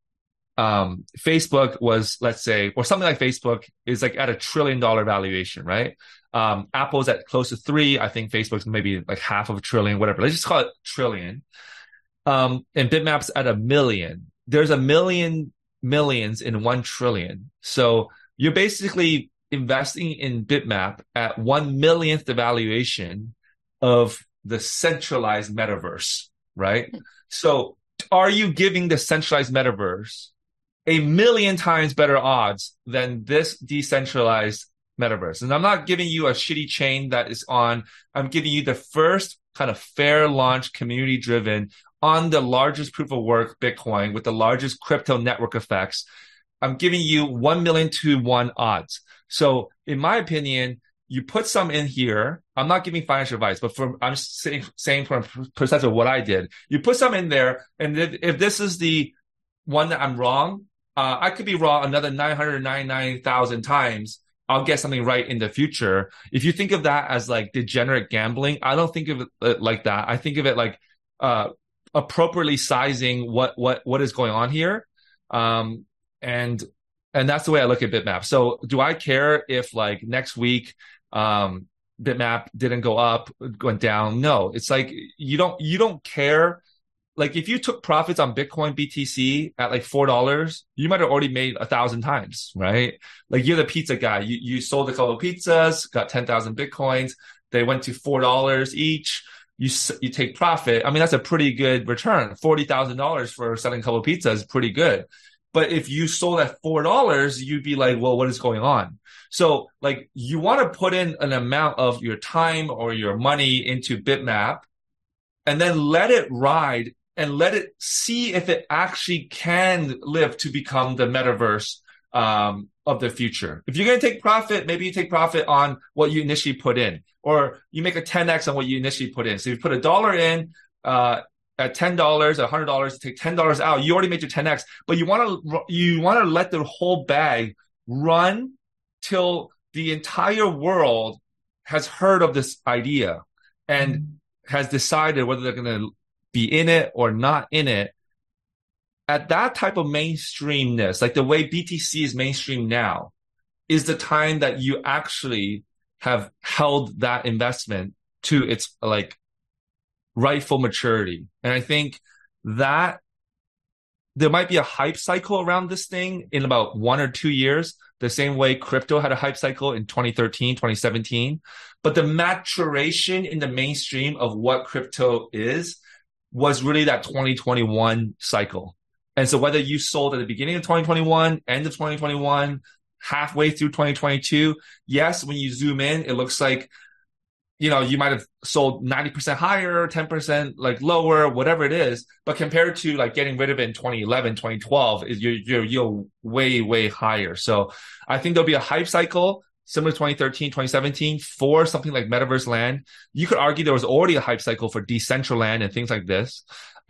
Facebook was, let's say, or something like Facebook is like at $1 trillion valuation, right? Apple's at close to 3. I think Facebook's maybe like half of $1 trillion, whatever. Let's just call it trillion. And Bitmap's at 1 million. There's 1 million millions in 1 trillion. So you're basically investing in Bitmap at 1 millionth the valuation of the centralized metaverse, right? So are you giving the centralized metaverse 1 million times better odds than this decentralized metaverse? And I'm not giving you a shitty chain that is on, I'm giving you the first kind of fair launch, community driven on the largest proof of work, Bitcoin, with the largest crypto network effects. I'm giving you 1 million to 1 odds. So in my opinion, you put some in here. I'm not giving financial advice, but I'm saying from a perspective of what I did. You put some in there, and if this is the one that I'm wrong, I could be wrong another 999,000 times. I'll get something right in the future. If you think of that as like degenerate gambling, I don't think of it like that. I think of it like appropriately sizing what is going on here, and that's the way I look at Bitmap. So do I care if like next week Bitmap didn't go up, went down? No, it's like you don't care like if you took profits on Bitcoin BTC at like $4, you might have already made 1,000 times, right? Like you're the pizza guy. You sold a couple of pizzas, got 10,000 Bitcoins. They went to $4 each. You take profit. I mean, that's a pretty good return. $40,000 for selling a couple of pizzas is pretty good. But if you sold at $4, you'd be like, well, what is going on? So like you want to put in an amount of your time or your money into Bitmap and then let it ride and let it see if it actually can live to become the metaverse of the future. If you're going to take profit, maybe you take profit on what you initially put in, or you make a 10x on what you initially put in. So if you put $1 in at $10, $100, take $10 out, you already made your 10x. But you want to let the whole bag run till the entire world has heard of this idea and has decided whether they're going to be in it or not in it. At that type of mainstreamness, like the way BTC is mainstream now, is the time that you actually have held that investment to its like rightful maturity. And I think that there might be a hype cycle around this thing in about 1 or 2 years, the same way crypto had a hype cycle in 2013, 2017. But the maturation in the mainstream of what crypto is was really that 2021 cycle. And so whether you sold at the beginning of 2021, end of 2021, halfway through 2022, yes, when you zoom in, it looks like, you know, you might have sold 90% higher, 10% like lower, whatever it is. But compared to like getting rid of it in 2011, 2012, you're way, way higher. So I think there'll be a hype cycle similar to 2013, 2017 for something like Metaverse Land. You could argue there was already a hype cycle for Decentraland and things like this.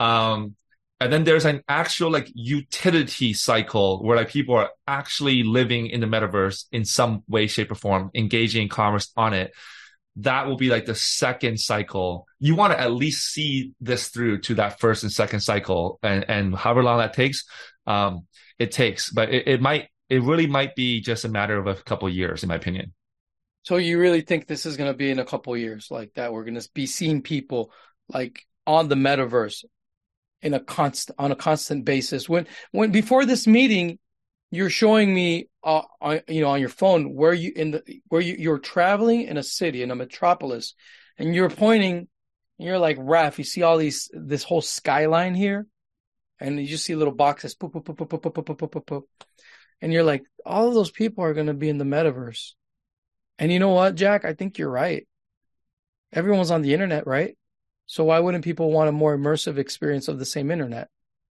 And then there's an actual like utility cycle where like people are actually living in the metaverse in some way, shape, or form, engaging in commerce on it. That will be like the second cycle. You want to at least see this through to that first and second cycle, and however long that takes, it takes. But it really might be just a matter of a couple of years, in my opinion. So you really think this is going to be in a couple of years like that? We're going to be seeing people like on the metaverse on a constant basis. When before this meeting, you're showing me, on your phone where you're traveling in a city, in a metropolis, and you're pointing, and you're like, Raph, you see all this whole skyline here, and you just see little boxes, poop, poop, poop, poop, poop, poop, poop, poop, poop. And you're like, all of those people are going to be in the metaverse. And you know what, Jack? I think you're right. Everyone's on the internet, right? So why wouldn't people want a more immersive experience of the same internet?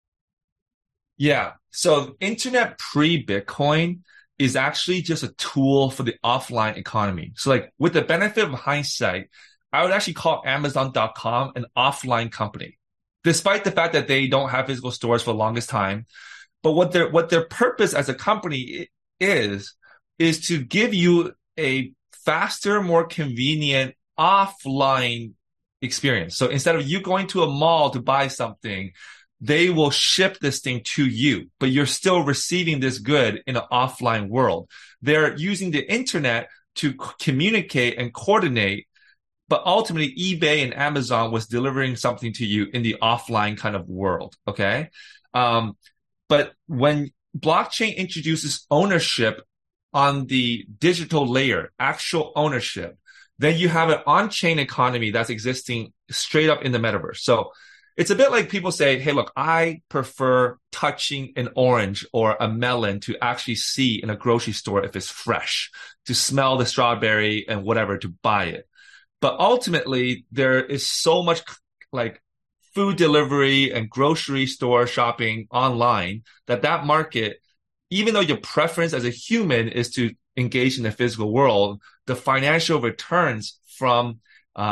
Yeah. So internet pre-Bitcoin is actually just a tool for the offline economy. So like with the benefit of hindsight, I would actually call Amazon.com an offline company, despite the fact that they don't have physical stores for the longest time. But what their purpose as a company is to give you a faster, more convenient offline experience. So instead of you going to a mall to buy something, they will ship this thing to you, but you're still receiving this good in an offline world. They're using the internet to communicate and coordinate, but ultimately eBay and Amazon was delivering something to you in the offline kind of world. Okay. But when blockchain introduces ownership on the digital layer, actual ownership, then you have an on-chain economy that's existing straight up in the metaverse. So it's a bit like people say, hey, look, I prefer touching an orange or a melon to actually see in a grocery store if it's fresh, to smell the strawberry and whatever, to buy it. But ultimately, there is so much like food delivery and grocery store shopping online that market, even though your preference as a human is to engage in the physical world, the financial returns from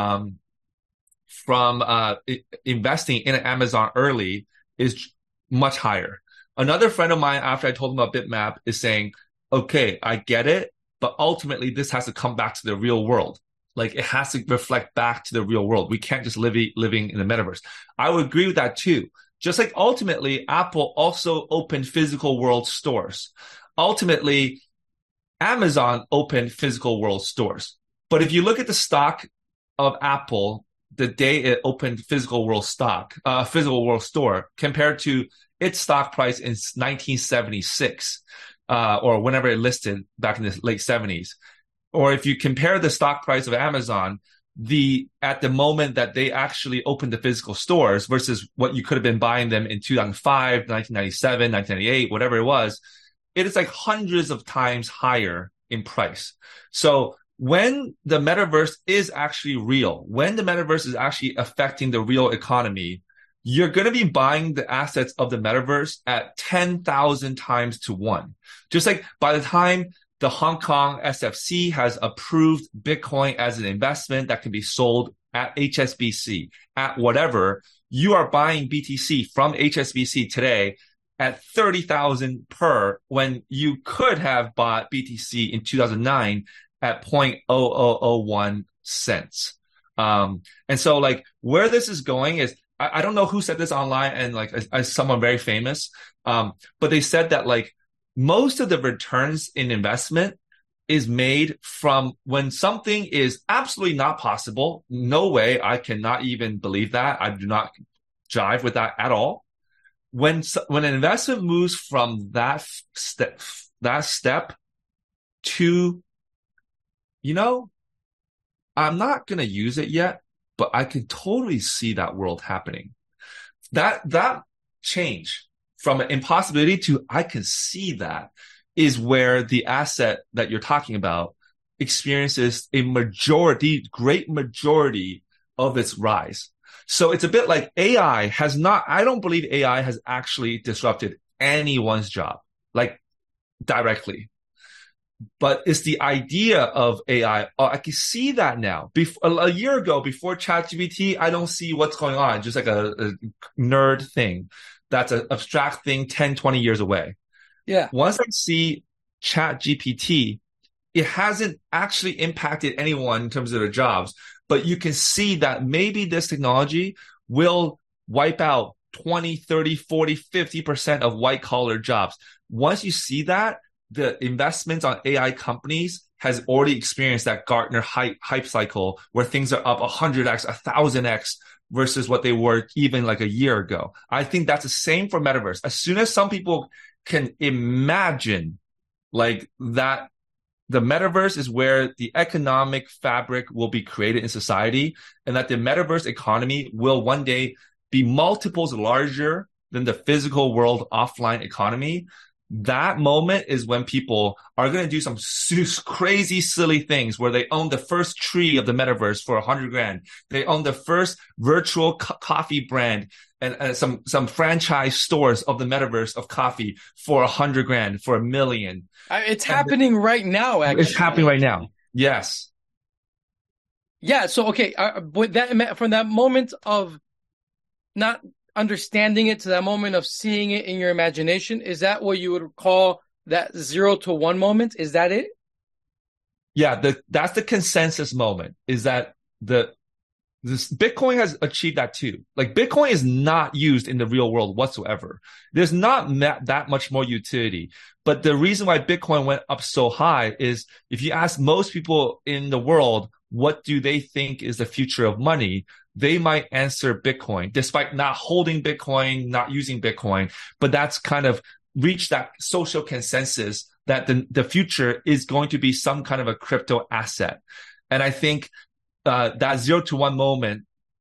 investing in Amazon early is much higher. Another friend of mine, after I told him about Bitmap, is saying, okay, I get it, but ultimately this has to come back to the real world. Like it has to reflect back to the real world. We can't just living in the metaverse. I would agree with that too. Just like ultimately Apple also opened physical world stores. Ultimately, Amazon opened physical world stores. But if you look at the stock of Apple the day it opened physical world store compared to its stock price in 1976, or whenever it listed back in the late 70s. Or if you compare the stock price of Amazon, at the moment that they actually opened the physical stores versus what you could have been buying them in 2005, 1997, 1998, whatever it was, it is like hundreds of times higher in price. So when the metaverse is actually real, when the metaverse is actually affecting the real economy, you're going to be buying the assets of the metaverse at 10,000 times to 1. Just like by the time the Hong Kong SFC has approved Bitcoin as an investment that can be sold at HSBC, at whatever, you are buying BTC from HSBC today at 30,000 per, when you could have bought BTC in 2009 at 0.0001 cents. And so like where this is going is, I don't know who said this online and like as someone very famous, but they said that like most of the returns in investment is made from when something is absolutely not possible. No way. I cannot even believe that. I do not jive with that at all. When an investment moves from that step to, I'm not going to use it yet, but I can totally see that world happening. That change from an impossibility to I can see that is where the asset that you're talking about experiences a great majority of its rise. So it's a bit like AI I don't believe AI has actually disrupted anyone's job, like directly. But it's the idea of AI. Oh, I can see that now. A year ago, before ChatGPT, I don't see what's going on. Just like a nerd thing. That's an abstract thing 10, 20 years away. Yeah. Once I see ChatGPT, it hasn't actually impacted anyone in terms of their jobs. But you can see that maybe this technology will wipe out 20, 30, 40, 50% of white collar jobs. Once you see that, the investments on AI companies has already experienced that Gartner hype cycle where things are up 100x, 1,000x versus what they were even like a year ago. I think that's the same for metaverse. As soon as some people can imagine like that, the metaverse is where the economic fabric will be created in society, and that the metaverse economy will one day be multiples larger than the physical world offline economy. That moment is when people are going to do some crazy, silly things where they own the first tree of the metaverse for $100,000. They own the first virtual coffee brand and some franchise stores of the metaverse of coffee for $100,000, for $1 million. It's happening right now, actually. It's happening right now. Yes. Yeah. So, okay. But from that moment of not understanding it to that moment of seeing it in your imagination, is that what you would call that 0 to 1 moment? Is that it? Yeah, that's the consensus moment, is that this Bitcoin has achieved that too. Like Bitcoin is not used in the real world whatsoever. There's not that much more utility. But the reason why Bitcoin went up so high is if you ask most people in the world, what do they think is the future of money? They might answer Bitcoin, despite not holding Bitcoin, not using Bitcoin. But that's kind of reached that social consensus that the future is going to be some kind of a crypto asset. And I think that 0 to 1 moment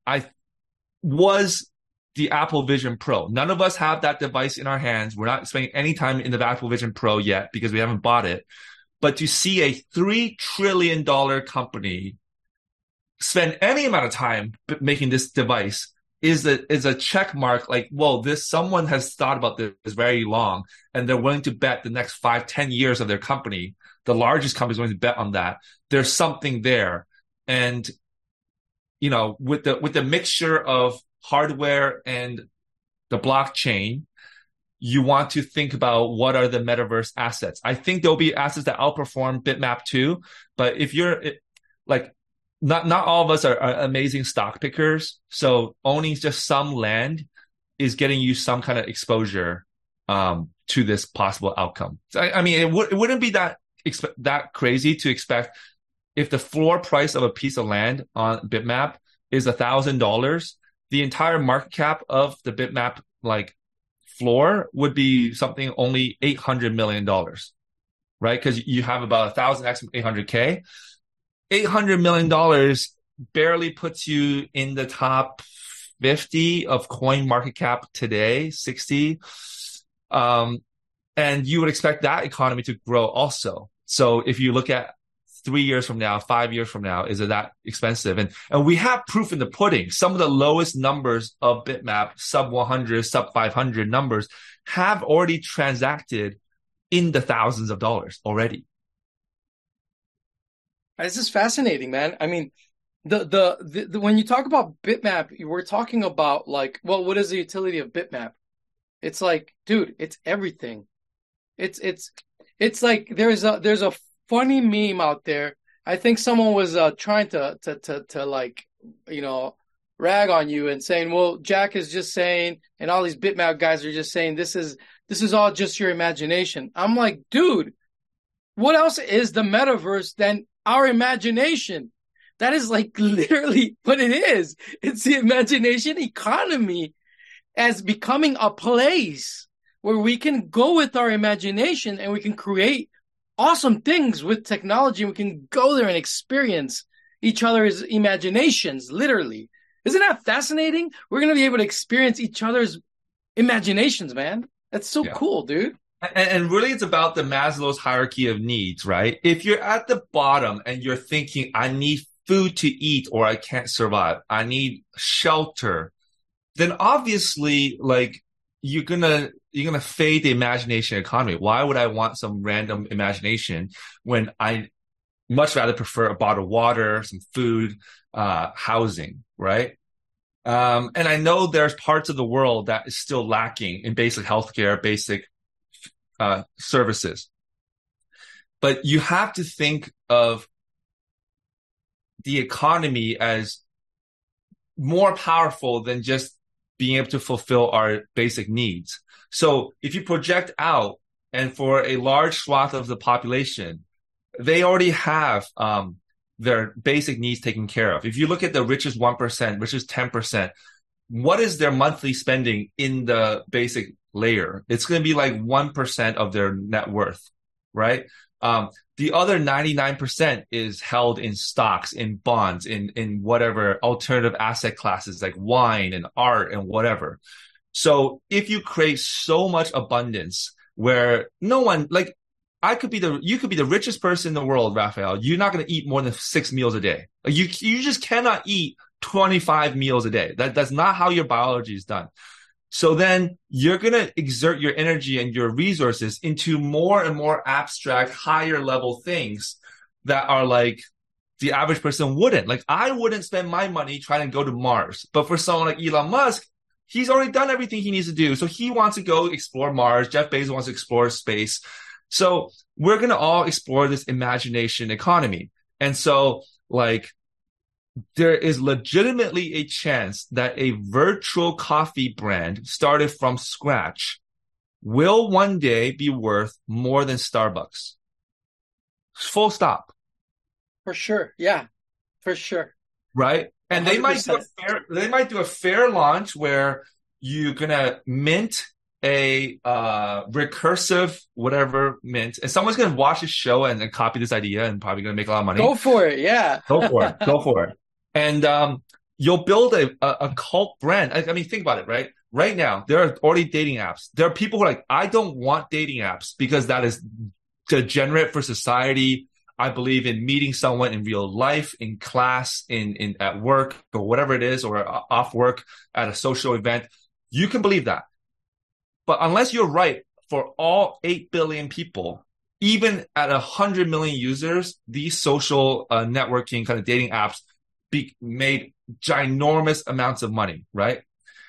was the Apple Vision Pro. None of us have that device in our hands. We're not spending any time in the Apple Vision Pro yet because we haven't bought it. But to see a $3 trillion company spend any amount of time making this device is a check mark. Like, whoa, someone has thought about this very long, and they're willing to bet the next 5-10 years of their company. The largest company is willing to bet on that. There's something there. And, with the mixture of hardware and the blockchain, you want to think about what are the metaverse assets. I think there'll be assets that outperform Bitmap too. But if you're like, not all of us are amazing stock pickers. So owning just some land is getting you some kind of exposure to this possible outcome. So, I mean, it wouldn't be that crazy to expect if the floor price of a piece of land on Bitmap is $1,000, the entire market cap of the Bitmap like floor would be something only $800 million, right? Because you have about 1,000x 800K. $800 million barely puts you in the top 50 of coin market cap today, 60. And you would expect that economy to grow also. So if you look at 3 years from now, 5 years from now, is it that expensive? And we have proof in the pudding. Some of the lowest numbers of Bitmap, sub 100, sub 500 numbers, have already transacted in the thousands of dollars already. This is fascinating, man. I mean, the when you talk about Bitmap, we're talking about like, well, what is the utility of Bitmap? It's like, dude, it's everything. It's like there's a funny meme out there. I think someone was trying to like, you know, rag on you and saying, well, Jack is just saying, and all these Bitmap guys are just saying this is all just your imagination. I'm like, dude, what else is the metaverse than our imagination? That is like literally what it is. It's the imagination economy as becoming a place where we can go with our imagination and we can create awesome things with technology. We can go there and experience each other's imaginations, literally. Isn't that fascinating? We're going to be able to experience each other's imaginations, man. That's so cool, dude. And really, it's about the Maslow's hierarchy of needs, right? If you're at the bottom and you're thinking, I need food to eat or I can't survive, I need shelter, then obviously, like, you're gonna fade the imagination economy. Why would I want some random imagination when I much rather prefer a bottle of water, some food, housing, right? And I know there's parts of the world that is still lacking in basic healthcare, basic services. But you have to think of the economy as more powerful than just being able to fulfill our basic needs. So if you project out, and for a large swath of the population, they already have their basic needs taken care of. If you look at the richest 1%, richest 10%, what is their monthly spending in the basic layer? It's going to be like 1% of their net worth, right? The other 99% is held in stocks, in bonds, in whatever alternative asset classes like wine and art and whatever. So if you create so much abundance where no one, like, you could be the richest person in the world, Raphael. You're not going to eat more than 6 meals a day. You just cannot eat 25 meals a day. That's not how your biology is done. So then you're going to exert your energy and your resources into more and more abstract, higher level things that are like the average person wouldn't. Like, I wouldn't spend my money trying to go to Mars. But for someone like Elon Musk, he's already done everything he needs to do. So he wants to go explore Mars. Jeff Bezos wants to explore space. So we're going to all explore this imagination economy. And so, like, there is legitimately a chance that a virtual coffee brand started from scratch will one day be worth more than Starbucks. Full stop. For sure. Yeah, for sure. Right? And 100%. they might do a fair launch where you're going to mint a recursive whatever mint, and someone's going to watch this show and copy this idea and probably going to make a lot of money. Go for it. Yeah. Go for it. Go for it. And you'll build a cult brand. I mean, think about it, right? Right now, there are already dating apps. There are people who are like, I don't want dating apps because that is degenerate for society. I believe in meeting someone in real life, in class, in at work, or whatever it is, or off work at a social event. You can believe that. But unless you're right for all 8 billion people, even at 100 million users, these social networking kind of dating apps made ginormous amounts of money, right?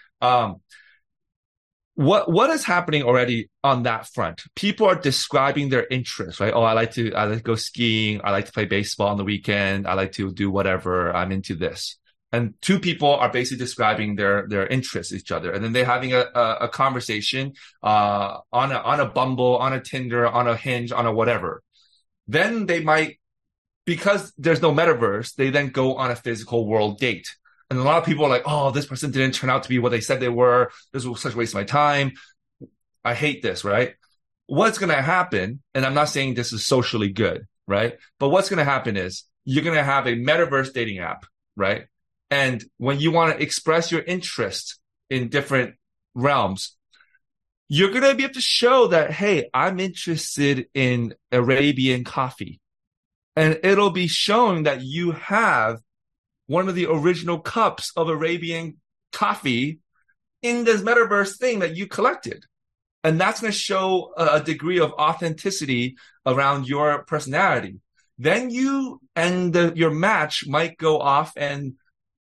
What is happening already on that front? People are describing their interests, right? Oh, I like to go skiing. I like to play baseball on the weekend. I like to do whatever. I'm into this. And two people are basically describing their interests each other. And then they're having a conversation on a Bumble, on a Tinder, on a Hinge, on a whatever. Then they might, because there's no metaverse, they then go on a physical world date. And a lot of people are like, oh, this person didn't turn out to be what they said they were. This was such a waste of my time. I hate this, right? What's going to happen, and I'm not saying this is socially good, right? But what's going to happen is you're going to have a metaverse dating app, right? And when you want to express your interest in different realms, you're going to be able to show that, hey, I'm interested in Arabian coffee. And it'll be showing that you have one of the original cups of Arabian coffee in this metaverse thing that you collected. And that's going to show a degree of authenticity around your personality. Then you and your match might go off and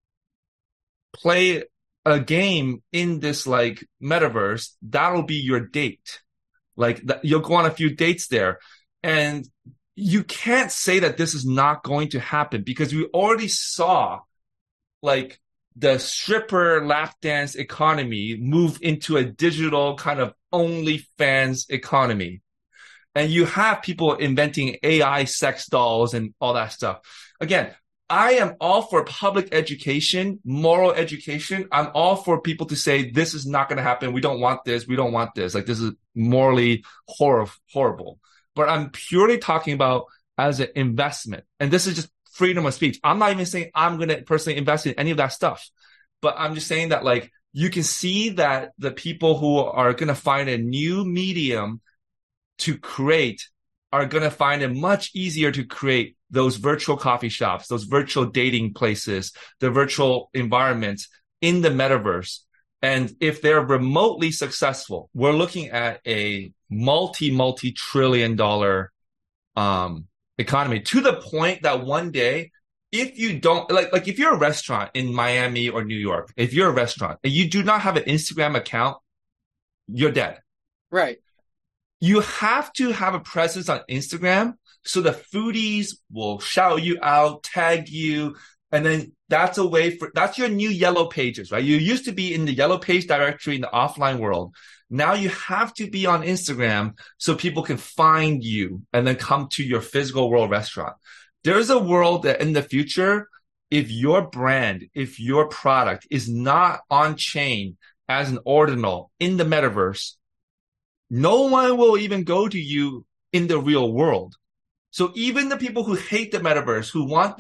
play a game in this like metaverse. That'll be your date. Like you'll go on a few dates there. And you can't say that this is not going to happen because we already saw like the stripper lap dance economy move into a digital kind of OnlyFans economy. And you have people inventing AI sex dolls and all that stuff. Again, I am all for public education, moral education. I'm all for people to say, this is not going to happen. We don't want this. We don't want this. Like, this is morally horrible. But I'm purely talking about as an investment. And this is just freedom of speech. I'm not even saying I'm going to personally invest in any of that stuff. But I'm just saying that, like, you can see that the people who are going to find a new medium to create are going to find it much easier to create those virtual coffee shops, those virtual dating places, the virtual environments in the metaverse. And if they're remotely successful, we're looking at a multi-trillion dollar economy, to the point that one day, if you don't like if you're a restaurant in Miami or New York, if you're a restaurant and you do not have an Instagram account, you're dead. Right. You have to have a presence on Instagram so the foodies will shout you out, tag you, and then that's your new yellow pages, right? You used to be in the yellow page directory in the offline world. Now you have to be on Instagram so people can find you and then come to your physical world restaurant. There's a world that in the future, if your brand, if your product is not on chain as an ordinal in the metaverse, no one will even go to you in the real world. So even the people who hate the metaverse, who want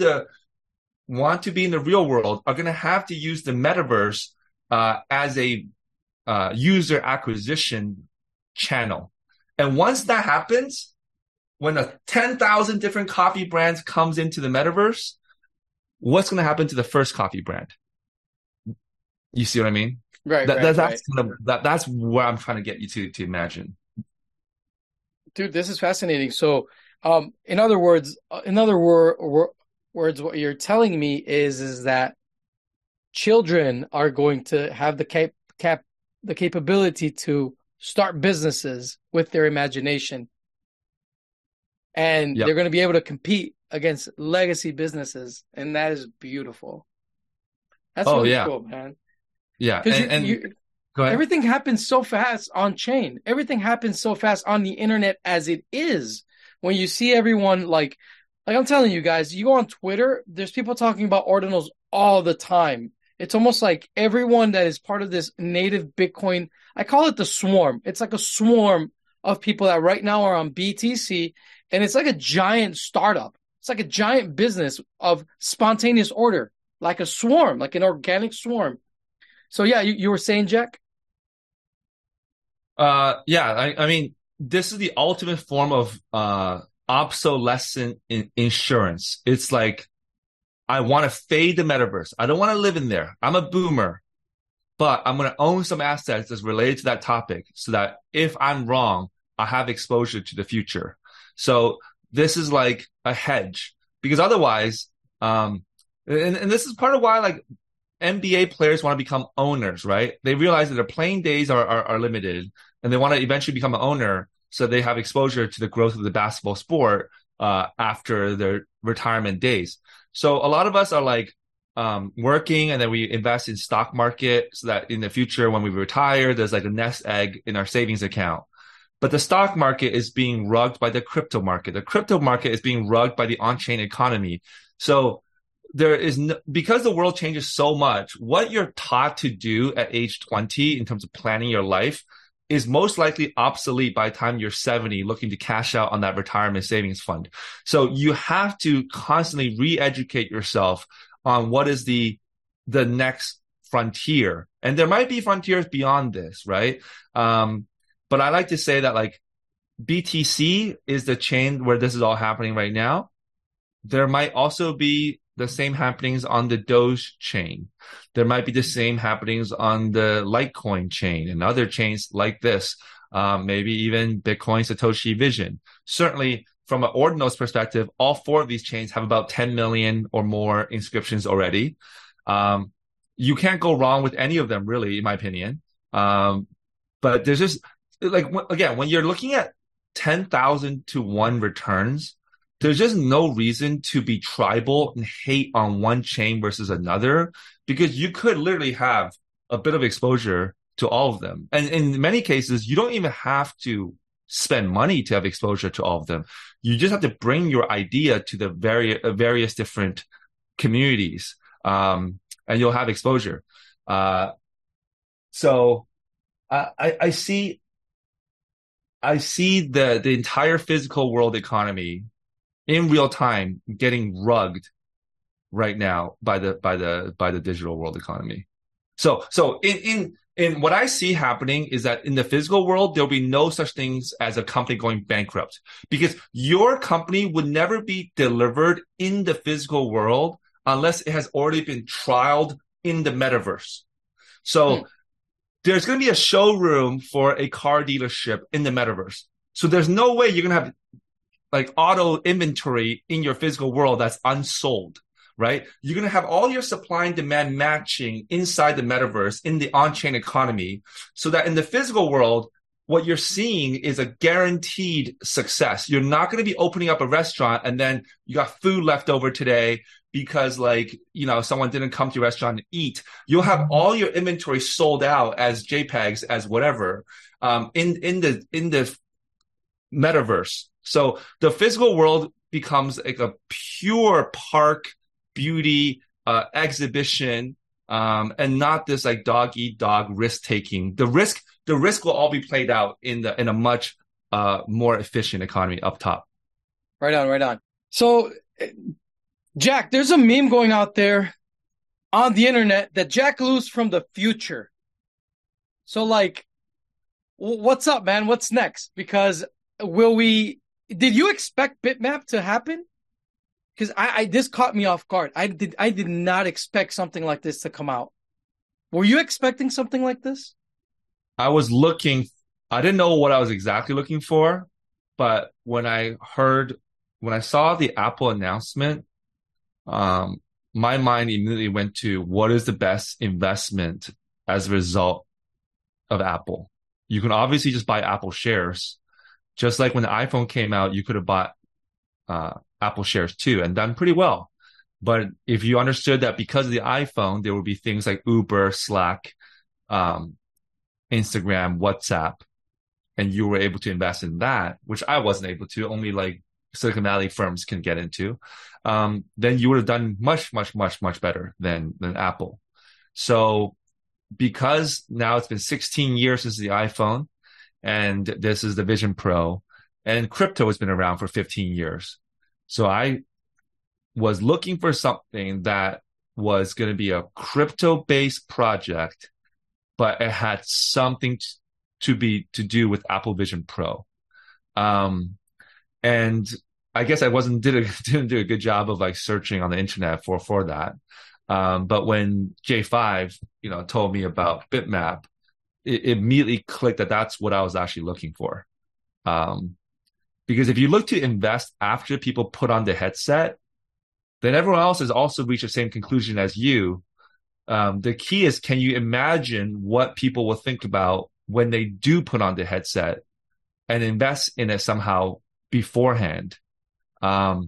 to be in the real world, are going to have to use the metaverse as a user acquisition channel. And once that happens, when 10,000 different coffee brands comes into the metaverse, what's going to happen to the first coffee brand? You see what I mean? Right. That's where I'm trying to get you to imagine. Dude, this is fascinating. So, in other words, what you're telling me is that children are going to have the capability to start businesses with their imagination. And They're going to be able to compete against legacy businesses. And that is beautiful. That's really cool, man. Yeah. And go ahead. Everything happens so fast on chain. Everything happens so fast on the internet as it is. When you see everyone like I'm telling you guys, you go on Twitter, there's people talking about ordinals all the time. It's almost like everyone that is part of this native Bitcoin, I call it the swarm. It's like a swarm of people that right now are on BTC, and it's like a giant startup. It's like a giant business of spontaneous order, like a swarm, like an organic swarm. So yeah, you were saying, Jack? I mean, this is the ultimate form of obsolescent insurance. It's like, I want to fade the metaverse. I don't want to live in there. I'm a boomer, but I'm going to own some assets that's related to that topic so that if I'm wrong, I have exposure to the future. So this is like a hedge, because otherwise, and this is part of why like NBA players want to become owners, right? They realize that their playing days are limited, and they want to eventually become an owner so they have exposure to the growth of the basketball sport after their retirement days. So a lot of us are like working, and then we invest in stock market so that in the future, when we retire, there's like a nest egg in our savings account. But the stock market is being rugged by the crypto market. The crypto market is being rugged by the on-chain economy. So there is no, because the world changes so much, what you're taught to do at age 20 in terms of planning your life is most likely obsolete by the time you're 70 looking to cash out on that retirement savings fund. So you have to constantly re-educate yourself on what is the next frontier. And there might be frontiers beyond this, right? But I like to say that like BTC is the chain where this is all happening right now. There might also be the same happenings on the Doge chain. There might be the same happenings on the Litecoin chain and other chains like this. Maybe even Bitcoin, Satoshi Vision. Certainly from an Ordinals perspective, all 4 of these chains have about 10 million or more inscriptions already. You can't go wrong with any of them really, in my opinion. But there's just like, again, when you're looking at 10,000 to 1 returns, there's just no reason to be tribal and hate on one chain versus another, because you could literally have a bit of exposure to all of them. And in many cases, you don't even have to spend money to have exposure to all of them. You just have to bring your idea to the various different communities, and you'll have exposure. So I see the entire physical world economy in real time getting rugged right now by the digital world economy. So in what I see happening is that in the physical world, there'll be no such things as a company going bankrupt, because your company would never be delivered in the physical world unless it has already been trialed in the metaverse. So there's going to be a showroom for a car dealership in the metaverse. So there's no way you're going to have like auto inventory in your physical world that's unsold, right? You're going to have all your supply and demand matching inside the metaverse in the on-chain economy, so that in the physical world, what you're seeing is a guaranteed success. You're not going to be opening up a restaurant and then you got food left over today because like, someone didn't come to your restaurant and eat. You'll have all your inventory sold out as JPEGs, as whatever, in the metaverse. So the physical world becomes like a pure park beauty exhibition, and not this like dog eat dog risk taking. The risk will all be played out in a much more efficient economy up top. Right on. So, Jack, there's a meme going out there on the internet that Jack Lou's from the future. So like, what's up, man? What's next? Because did you expect Bitmap to happen? Because this caught me off guard. I did not expect something like this to come out. Were you expecting something like this? I didn't know what I was exactly looking for, but when I saw the Apple announcement, my mind immediately went to what is the best investment as a result of Apple. You can obviously just buy Apple shares. Just like when the iPhone came out, you could have bought Apple shares too and done pretty well. But if you understood that because of the iPhone, there would be things like Uber, Slack, Instagram, WhatsApp, and you were able to invest in that, which I wasn't able to, only like Silicon Valley firms can get into, then you would have done much, much, much, much better than Apple. So because now it's been 16 years since the iPhone, and this is the Vision Pro, and crypto has been around for 15 years. So I was looking for something that was going to be a crypto-based project, but it had something to do with Apple Vision Pro. And I guess I didn't do a good job of like searching on the internet for that. But when J5, told me about Bitmap, it immediately clicked that that's what I was actually looking for. Because if you look to invest after people put on the headset, then everyone else has also reached the same conclusion as you. The key is, can you imagine what people will think about when they do put on the headset and invest in it somehow beforehand? I've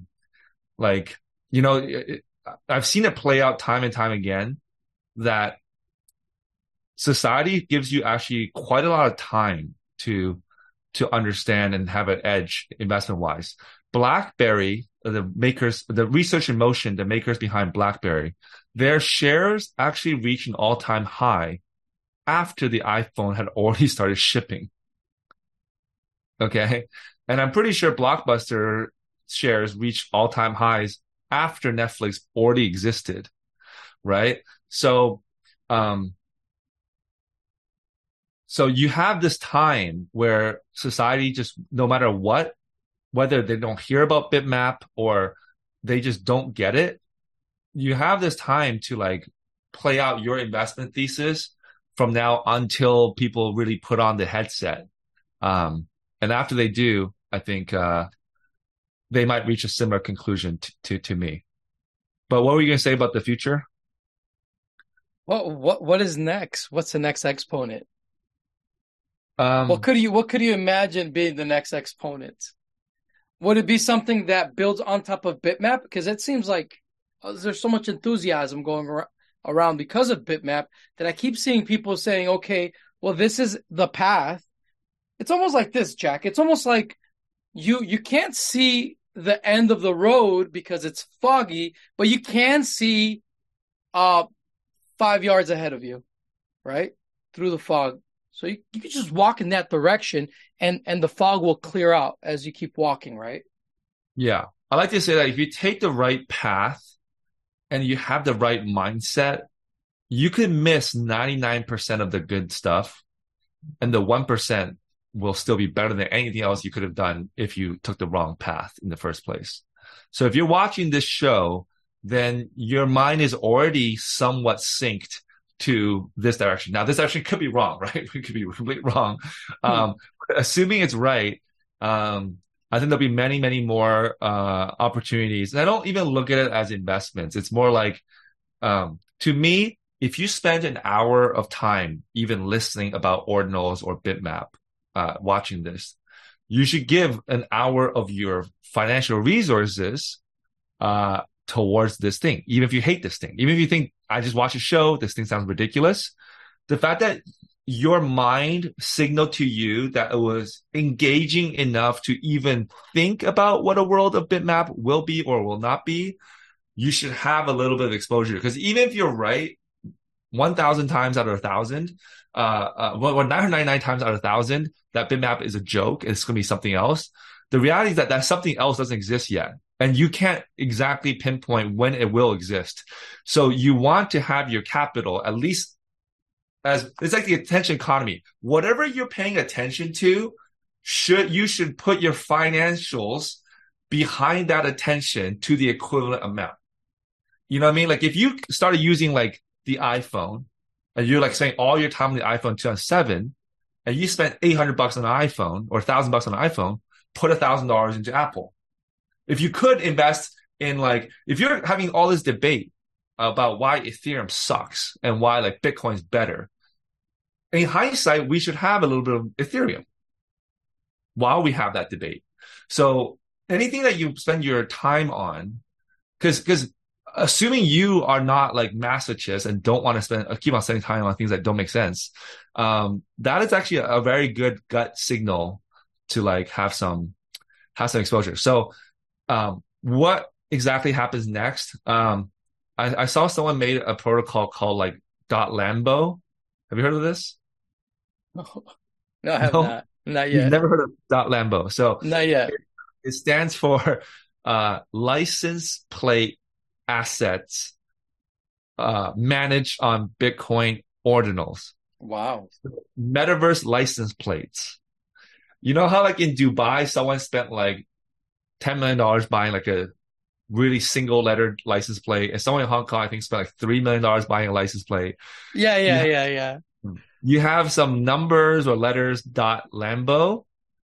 seen it play out time and time again that society gives you actually quite a lot of time to understand and have an edge investment wise. BlackBerry the Research in Motion, the makers behind BlackBerry, their shares actually reached an all-time high after the iPhone had already started shipping. Okay. And I'm pretty sure Blockbuster shares reached all-time highs after Netflix already existed. Right. So you have this time where society just, no matter what, whether they don't hear about Bitmap or they just don't get it, you have this time to like play out your investment thesis from now until people really put on the headset. And after they do, I think they might reach a similar conclusion to me. But what were you going to say about the future? What is next? What's the next exponent? What Um, could you imagine being the next exponent? Would it be something that builds on top of Bitmap? Because it seems like there's so much enthusiasm going around because of Bitmap that I keep seeing people saying, okay, well, this is the path. It's almost like this, Jack. It's almost like you can't see the end of the road because it's foggy, but you can see 5 yards ahead of you, right? Through the fog. So you can just walk in that direction and the fog will clear out as you keep walking, right? yeah. I like to say that if you take the right path and you have the right mindset, you could miss 99% of the good stuff, and the 1% will still be better than anything else you could have done if you took the wrong path in the first place. So if you're watching this show, then your mind is already somewhat synced to this direction. Now, this direction could be wrong, right? It could be completely wrong. Assuming it's right, I think there'll be many, many more opportunities. And I don't even look at it as investments. It's more like, to me, if you spend an hour of time even listening about ordinals or Bitmap, watching this, you should give an hour of your financial resources towards this thing, even if you hate this thing, even if you think, I just watched a show, this thing sounds ridiculous. The fact that your mind signaled to you that it was engaging enough to even think about what a world of Bitmap will be or will not be, you should have a little bit of exposure. Because even if you're right 1,000 times out of 1,000, 999 times out of 1,000, that Bitmap is a joke, it's going to be something else. The reality is that that something else doesn't exist yet. And you can't exactly pinpoint when it will exist. So you want to have your capital, at least as it's like the attention economy. Whatever you're paying attention to, you should put your financials behind that attention to the equivalent amount. You know what I mean? Like if you started using like the iPhone and you're like spending all your time on the iPhone 2007 and you spent $800 on an iPhone or $1,000 on an iPhone, put $1,000 into Apple. If you could invest in like, if you're having all this debate about why Ethereum sucks and why like Bitcoin's better, in hindsight, we should have a little bit of Ethereum while we have that debate. So anything that you spend your time on, because assuming you are not like masochists and don't want to keep on spending time on things that don't make sense, that is actually a very good gut signal to like have some exposure. So, what exactly happens next? I saw someone made a protocol called like .lambo. Have you heard of this? No, I have No? not. Not You've yet. never heard of .lambo. So Not yet. it stands for license plate assets managed on Bitcoin ordinals. Wow. Metaverse license plates. You know how like in Dubai, someone spent like $10 million buying like a really single lettered license plate, and someone in Hong Kong, I think, spent like $3 million buying a license plate. Yeah. You have some numbers or letters .lambo.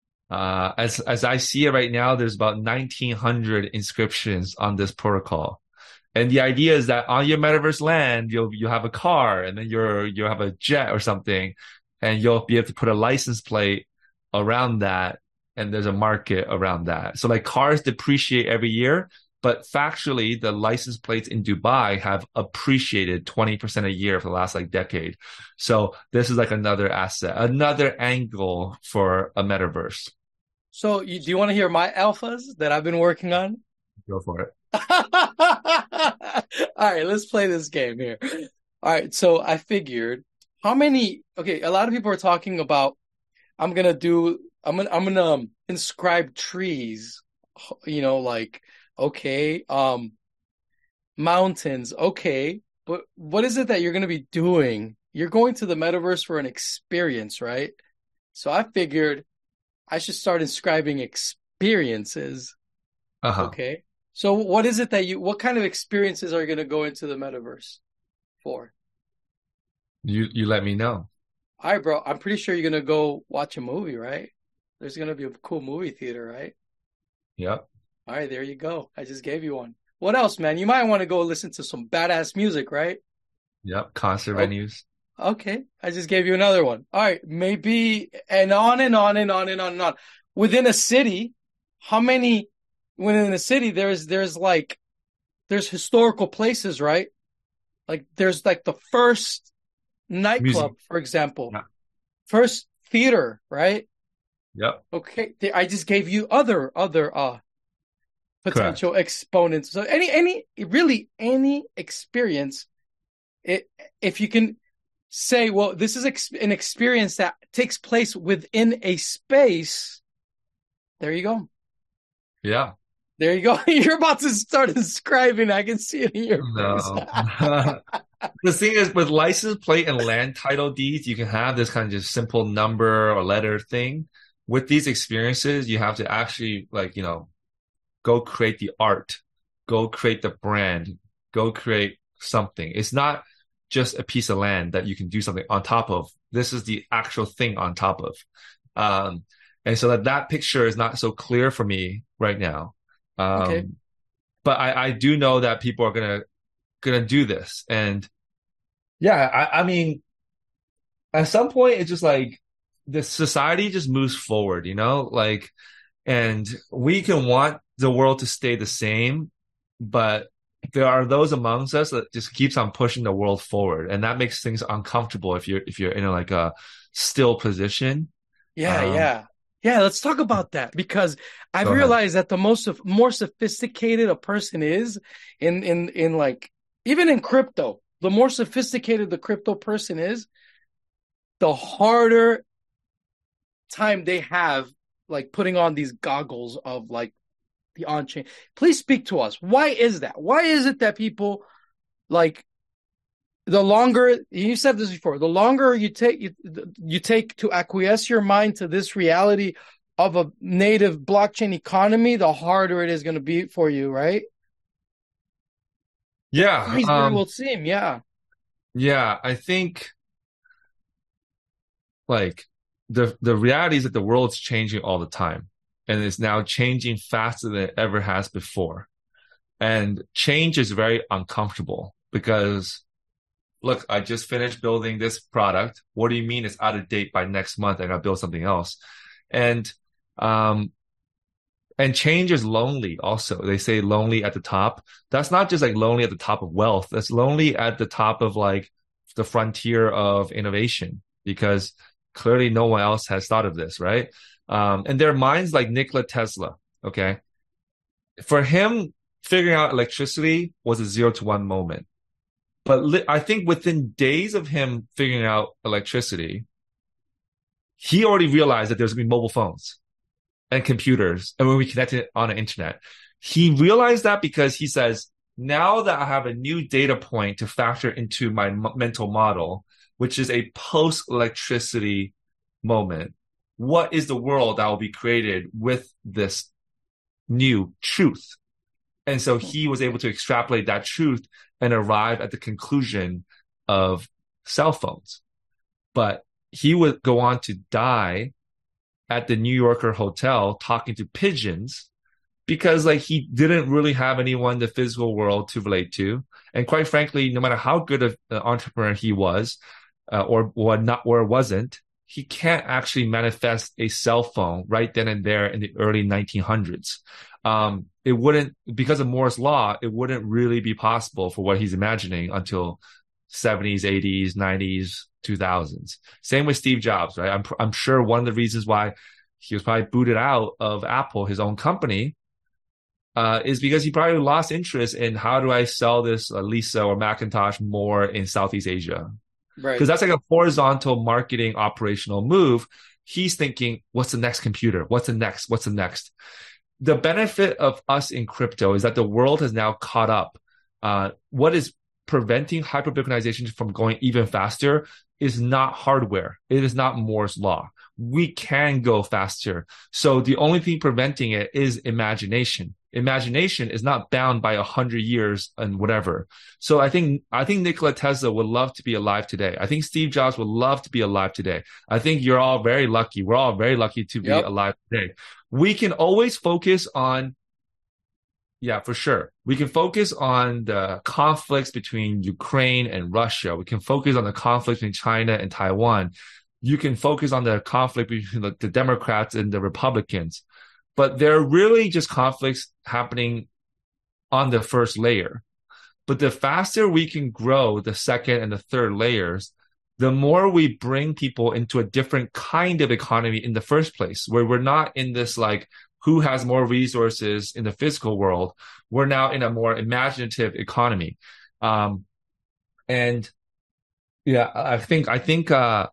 As I see it right now, there's about 1,900 inscriptions on this protocol. And the idea is that on your metaverse land, you'll have a car, and then you'll have a jet or something, and you'll be able to put a license plate around that, and there's a market around that. So like cars depreciate every year, but factually, the license plates in Dubai have appreciated 20% a year for the last like decade. So this is like another asset, another angle for a metaverse. So do you want to hear my alphas that I've been working on? Go for it. All right, let's play this game here. All right, so I figured a lot of people are talking about I'm gonna inscribe trees, like okay, mountains, okay, but what is it that you're gonna be doing? You're going to the metaverse for an experience, right? So I figured I should start inscribing experiences. Uh-huh. Okay. So what kind of experiences are you going to go into the metaverse for? You let me know. All right, bro. I'm pretty sure you're going to go watch a movie, right? There's going to be a cool movie theater, right? Yep. All right, there you go. I just gave you one. What else, man? You might want to go listen to some badass music, right? Yep. Concert Oh, venues. okay. I just gave you another one. All right, maybe and on and on and on and on and on. Within a city, how many within a city there's historical places, right? Like there's like the first Music. nightclub, for example, Yeah. first theater, right? Yep. Okay, I just gave you other Correct. potential exponents. So any experience, if you can say, well, this is an experience that takes place within a space. There you go. Yeah. There you go. You're about to start inscribing. I can see it in your face. No. The thing is, with license plate and land title deeds, you can have this kind of just simple number or letter thing. With these experiences, you have to actually go create the art, go create the brand, go create something. It's not just a piece of land that you can do something on top of. This is the actual thing on top of. Um, and so that picture is not so clear for me right now. Okay. But I do know that people are gonna do this. And yeah, I mean, at some point it's just like the society just moves forward, and we can want the world to stay the same, but there are those amongst us that just keeps on pushing the world forward, and that makes things uncomfortable if you're in like a still position. Yeah, Um, yeah. Yeah, let's talk about that because I've Go ahead. realized that the more sophisticated a person is in like even in crypto, the more sophisticated the crypto person is, the harder time they have like putting on these goggles of like the on-chain. Please speak to us. Why is that? Why is it that people like the longer you said this before, the longer you take to acquiesce your mind to this reality of a native blockchain economy, the harder it is going to be for you, right? Yeah, Easier it will seem, yeah. yeah. I think like the reality is that the world's changing all the time, and it's now changing faster than it ever has before. And change is very uncomfortable because look, I just finished building this product. What do you mean it's out of date by next month? I gotta build something else. And um and change is lonely also. They say lonely at the top. That's not just like lonely at the top of wealth. That's lonely at the top of like the frontier of innovation because clearly no one else has thought of this, right? And there are minds like Nikola Tesla, okay? For him, figuring out electricity was a 0 to 1 moment. But I think within days of him figuring out electricity, he already realized that there's going to be mobile phones and computers. And when we connect it on the internet, he realized that because he says, now that I have a new data point to factor into my mental model, which is a post electricity moment, what is the world that will be created with this new truth? And so he was able to extrapolate that truth and arrive at the conclusion of cell phones. But he would go on to die at the New Yorker hotel talking to pigeons because like he didn't really have anyone in the physical world to relate to. And quite frankly, no matter how good of an entrepreneur he was, or not, or wasn't, he can't actually manifest a cell phone right then and there in the early 1900s. It wouldn't, because of Moore's law, it wouldn't really be possible for what he's imagining until 70s, 80s, 90s, 2000s. Same with Steve Jobs, right? I'm sure one of the reasons why he was probably booted out of Apple, his own company, is because he probably lost interest in how do I sell this Lisa or Macintosh more in Southeast Asia. Right. Because that's like a horizontal marketing operational move. He's thinking, what's the next computer? What's the next? What's the next? The benefit of us in crypto is that the world has now caught up. What is preventing hyper-Bitcoinization from going even faster is not hardware. It is not Moore's law. We can go faster. So the only thing preventing it is imagination. Imagination is not bound by 100 years and whatever. So I think Nikola Tesla would love to be alive today. I think Steve Jobs would love to be alive today. I think you're all very lucky. We're all very lucky to be alive today. We can always focus on, yeah, for sure. We can focus on the conflicts between Ukraine and Russia. We can focus on the conflict between China and Taiwan. You can focus on the conflict between the Democrats and the Republicans. But they're really just conflicts happening on the first layer. But the faster we can grow the second and the third layers, the more we bring people into a different kind of economy in the first place, where we're not in this like, who has more resources in the physical world. We're now in a more imaginative economy. And yeah, I think, yeah,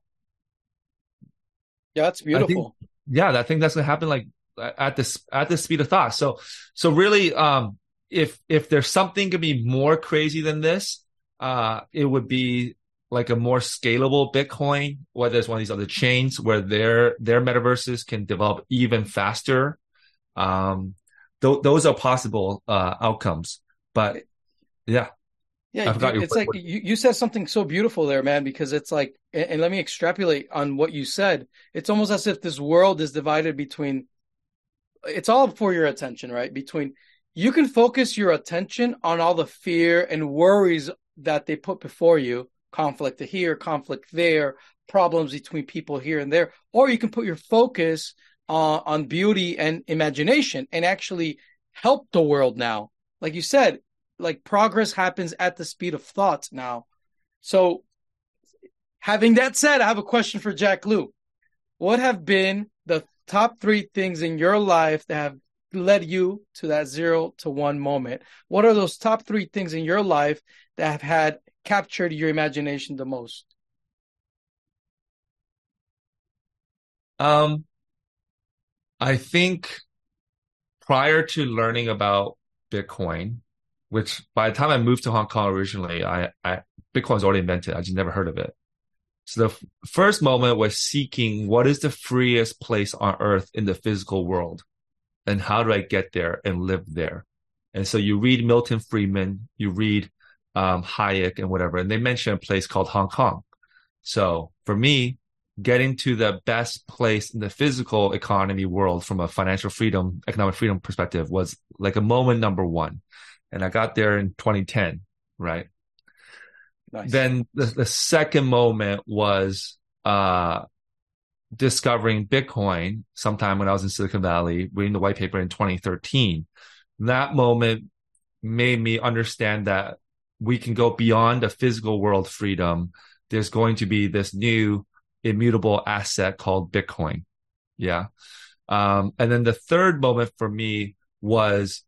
that's beautiful. I think that's going to happen like at the speed of thought. So really, if there's something to be more crazy than this, it would be like a more scalable Bitcoin, whether it's one of these other chains where their metaverses can develop even faster. Those are possible outcomes. But yeah. Yeah, it's like you said something so beautiful there, man, because it's like, and let me extrapolate on what you said. It's almost as if this world is divided between, it's all for your attention, right? Between, you can focus your attention on all the fear and worries that they put before you, conflict here, conflict there, problems between people here and there, or you can put your focus on beauty and imagination and actually help the world now. Like you said, like progress happens at the speed of thought now. So having that said, I have a question for Jack Liu. What have been the top 3 things in your life that have led you to that 0 to 1 moment? What are those top 3 things in your life that have had captured your imagination the most? I think prior to learning about Bitcoin, which by the time I moved to Hong Kong originally, Bitcoin was already invented. I just never heard of it. So the first moment was seeking what is the freest place on earth in the physical world, and how do I get there and live there? And so you read Milton Friedman, you read Hayek and whatever, and they mention a place called Hong Kong. So for me, getting to the best place in the physical economy world from a financial freedom, economic freedom perspective was like a moment number 1. And I got there in 2010, right? Nice. Then the second moment was discovering Bitcoin sometime when I was in Silicon Valley, reading the white paper in 2013. That moment made me understand that we can go beyond the physical world freedom. There's going to be this new immutable asset called Bitcoin. Yeah. And then the third moment for me was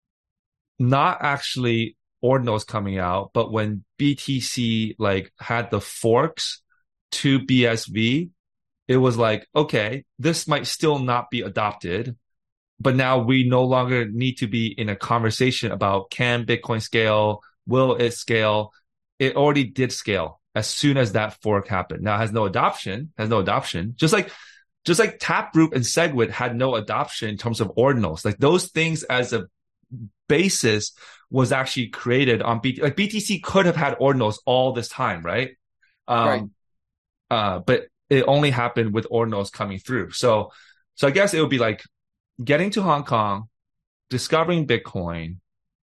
not actually ordinals coming out, but when BTC like had the forks to BSV, it was like, okay, this might still not be adopted, but now we no longer need to be in a conversation about can Bitcoin scale, will it scale? It already did scale as soon as that fork happened. Now it has no adoption. Just like Taproot and Segwit had no adoption in terms of ordinals. Like those things as a basis was actually created on BTC. Like BTC could have had ordinals all this time, right? Right. But it only happened with ordinals coming through. So I guess it would be like getting to Hong Kong, discovering Bitcoin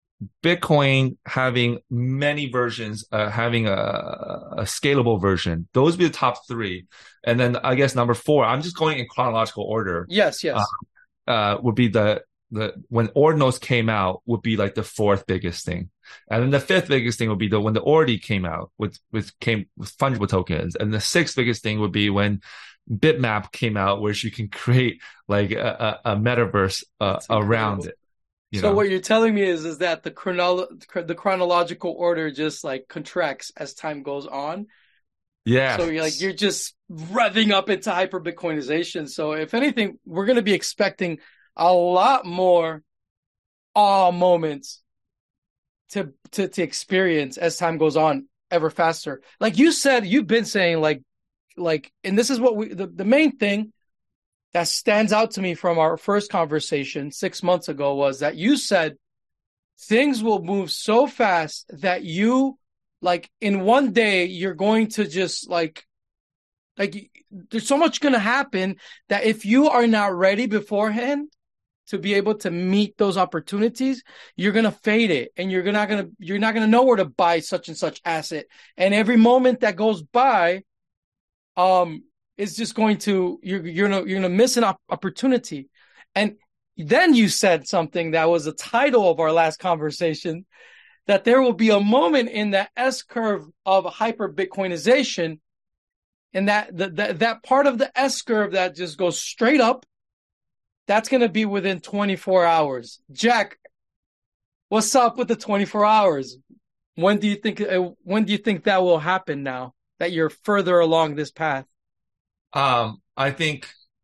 having many versions, having a scalable version. Those would be the top 3. And then I guess number 4, I'm just going in chronological order. Yes. Would be the when ordinals came out would be like the 4th biggest thing. And then the 5th biggest thing would be when the Ordi came out came with fungible tokens. And the 6th biggest thing would be when Bitmap came out, where you can create like a metaverse around it. you So know? what you're telling me is that the chronological order just like contracts as time goes on. So Yes. you're just revving up into hyper Bitcoinization. So if anything, we're going to be expecting a lot more awe moments to experience as time goes on ever faster. Like you said, you've been saying and this is what the main thing that stands out to me from our first conversation 6 months ago was that you said things will move so fast that you like in one day you're going to just like there's so much going to happen that if you are not ready beforehand to be able to meet those opportunities, you're going to fade it and you're not going to know where to buy such and such asset. And every moment that goes by, is just going to, you're going to miss an opportunity. And then you said something that was the title of our last conversation, that there will be a moment in the S curve of hyper Bitcoinization, and that part of the S curve that just goes straight up, that's going to be within 24 hours. Jack, what's up with the 24 hours? When do you think that will happen now that you're further along this path? I think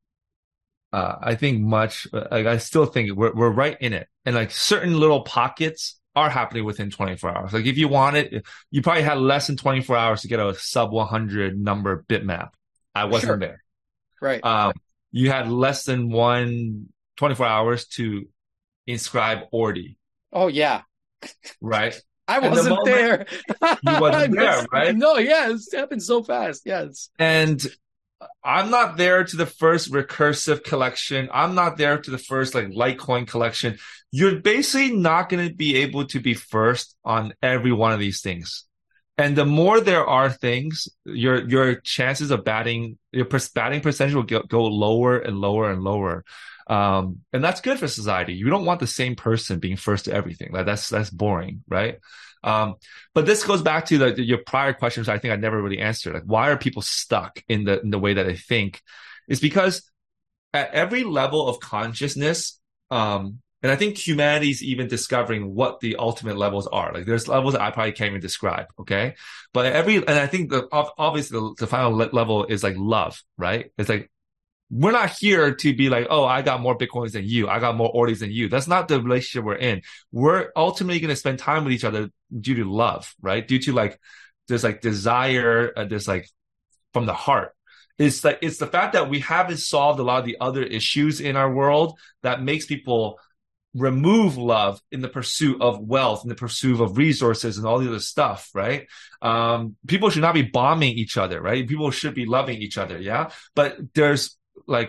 I still think we're right in it. And like certain little pockets are happening within 24 hours. Like if you wanted, you probably had less than 24 hours to get a sub 100 number bitmap. I wasn't there. Right. You had less than 24 hours to inscribe Ordi. Oh yeah. Right. I wasn't there. You wasn't there, right? No, yeah, it's happened so fast. Yes. And I'm not there to the first recursive collection. I'm not there to the first like Litecoin collection. You're basically not going to be able to be first on every one of these things. And the more there are things, your chances of batting percentage will go lower and lower and lower. And that's good for society. You don't want the same person being first to everything. Like that's boring, right? But this goes back to your prior questions. I think I never really answered. Like, why are people stuck in the way that they think? It's because at every level of consciousness, and I think humanity is even discovering what the ultimate levels are. Like, there's levels that I probably can't even describe. Okay, but and I think obviously the final level is like love, right? It's like, we're not here to be like, oh, I got more Bitcoins than you. I got more Ordis than you. That's not the relationship we're in. We're ultimately going to spend time with each other due to love, right? Due to like, there's like desire, there's like from the heart. It's like, it's the fact that we haven't solved a lot of the other issues in our world that makes people remove love in the pursuit of wealth, in the pursuit of resources and all the other stuff, right? People should not be bombing each other, right? People should be loving each other. Yeah. But there's like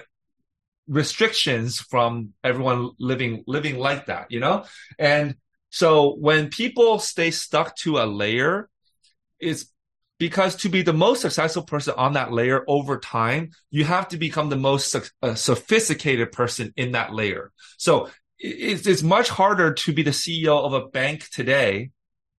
restrictions from everyone living like that, you know? And so when people stay stuck to a layer, it's because to be the most successful person on that layer over time, you have to become the most sophisticated person in that layer. So it's much harder to be the CEO of a bank today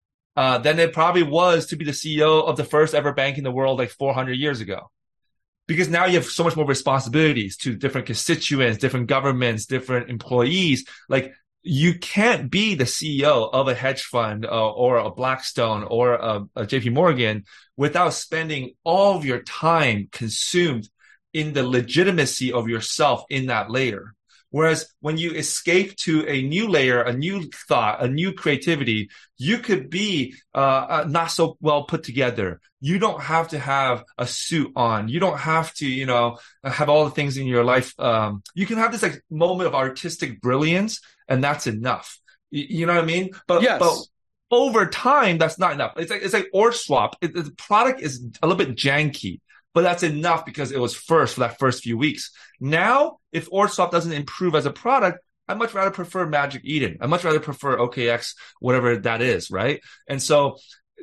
than it probably was to be the CEO of the first ever bank in the world like 400 years ago. Because now you have so much more responsibilities to different constituents, different governments, different employees. Like, you can't be the CEO of a hedge fund or a Blackstone or a JP Morgan without spending all of your time consumed in the legitimacy of yourself in that layer. Whereas when you escape to a new layer, a new thought, a new creativity, you could be not so well put together. You don't have to have a suit on. You don't have to, have all the things in your life. You can have this like moment of artistic brilliance, and that's enough. You know what I mean? But yes. But over time, that's not enough. It's like OrSwap. The product is a little bit janky, but that's enough because it was first for that first few weeks. Now, if OrSwap doesn't improve as a product, I'd much rather prefer Magic Eden. I'd much rather prefer OKX, whatever that is, right? And so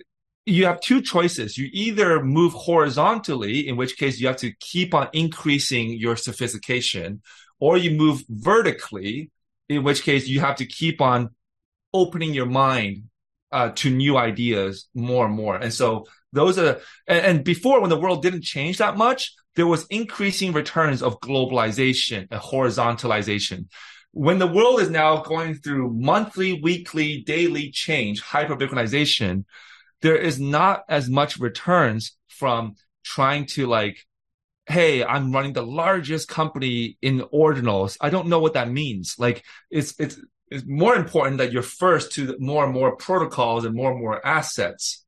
you have two choices. You either move horizontally, in which case you have to keep on increasing your sophistication, or you move vertically, in which case you have to keep on opening your mind to new ideas more and more. And so those are, and before, when the world didn't change that much, there was increasing returns of globalization and horizontalization. when the world is now going through monthly, weekly, daily change, hyper Bitcoinization, there is not as much returns from trying to like, hey, I'm running the largest company in ordinals. I don't know what that means. Like it's more important that you're first to more and more protocols and more assets.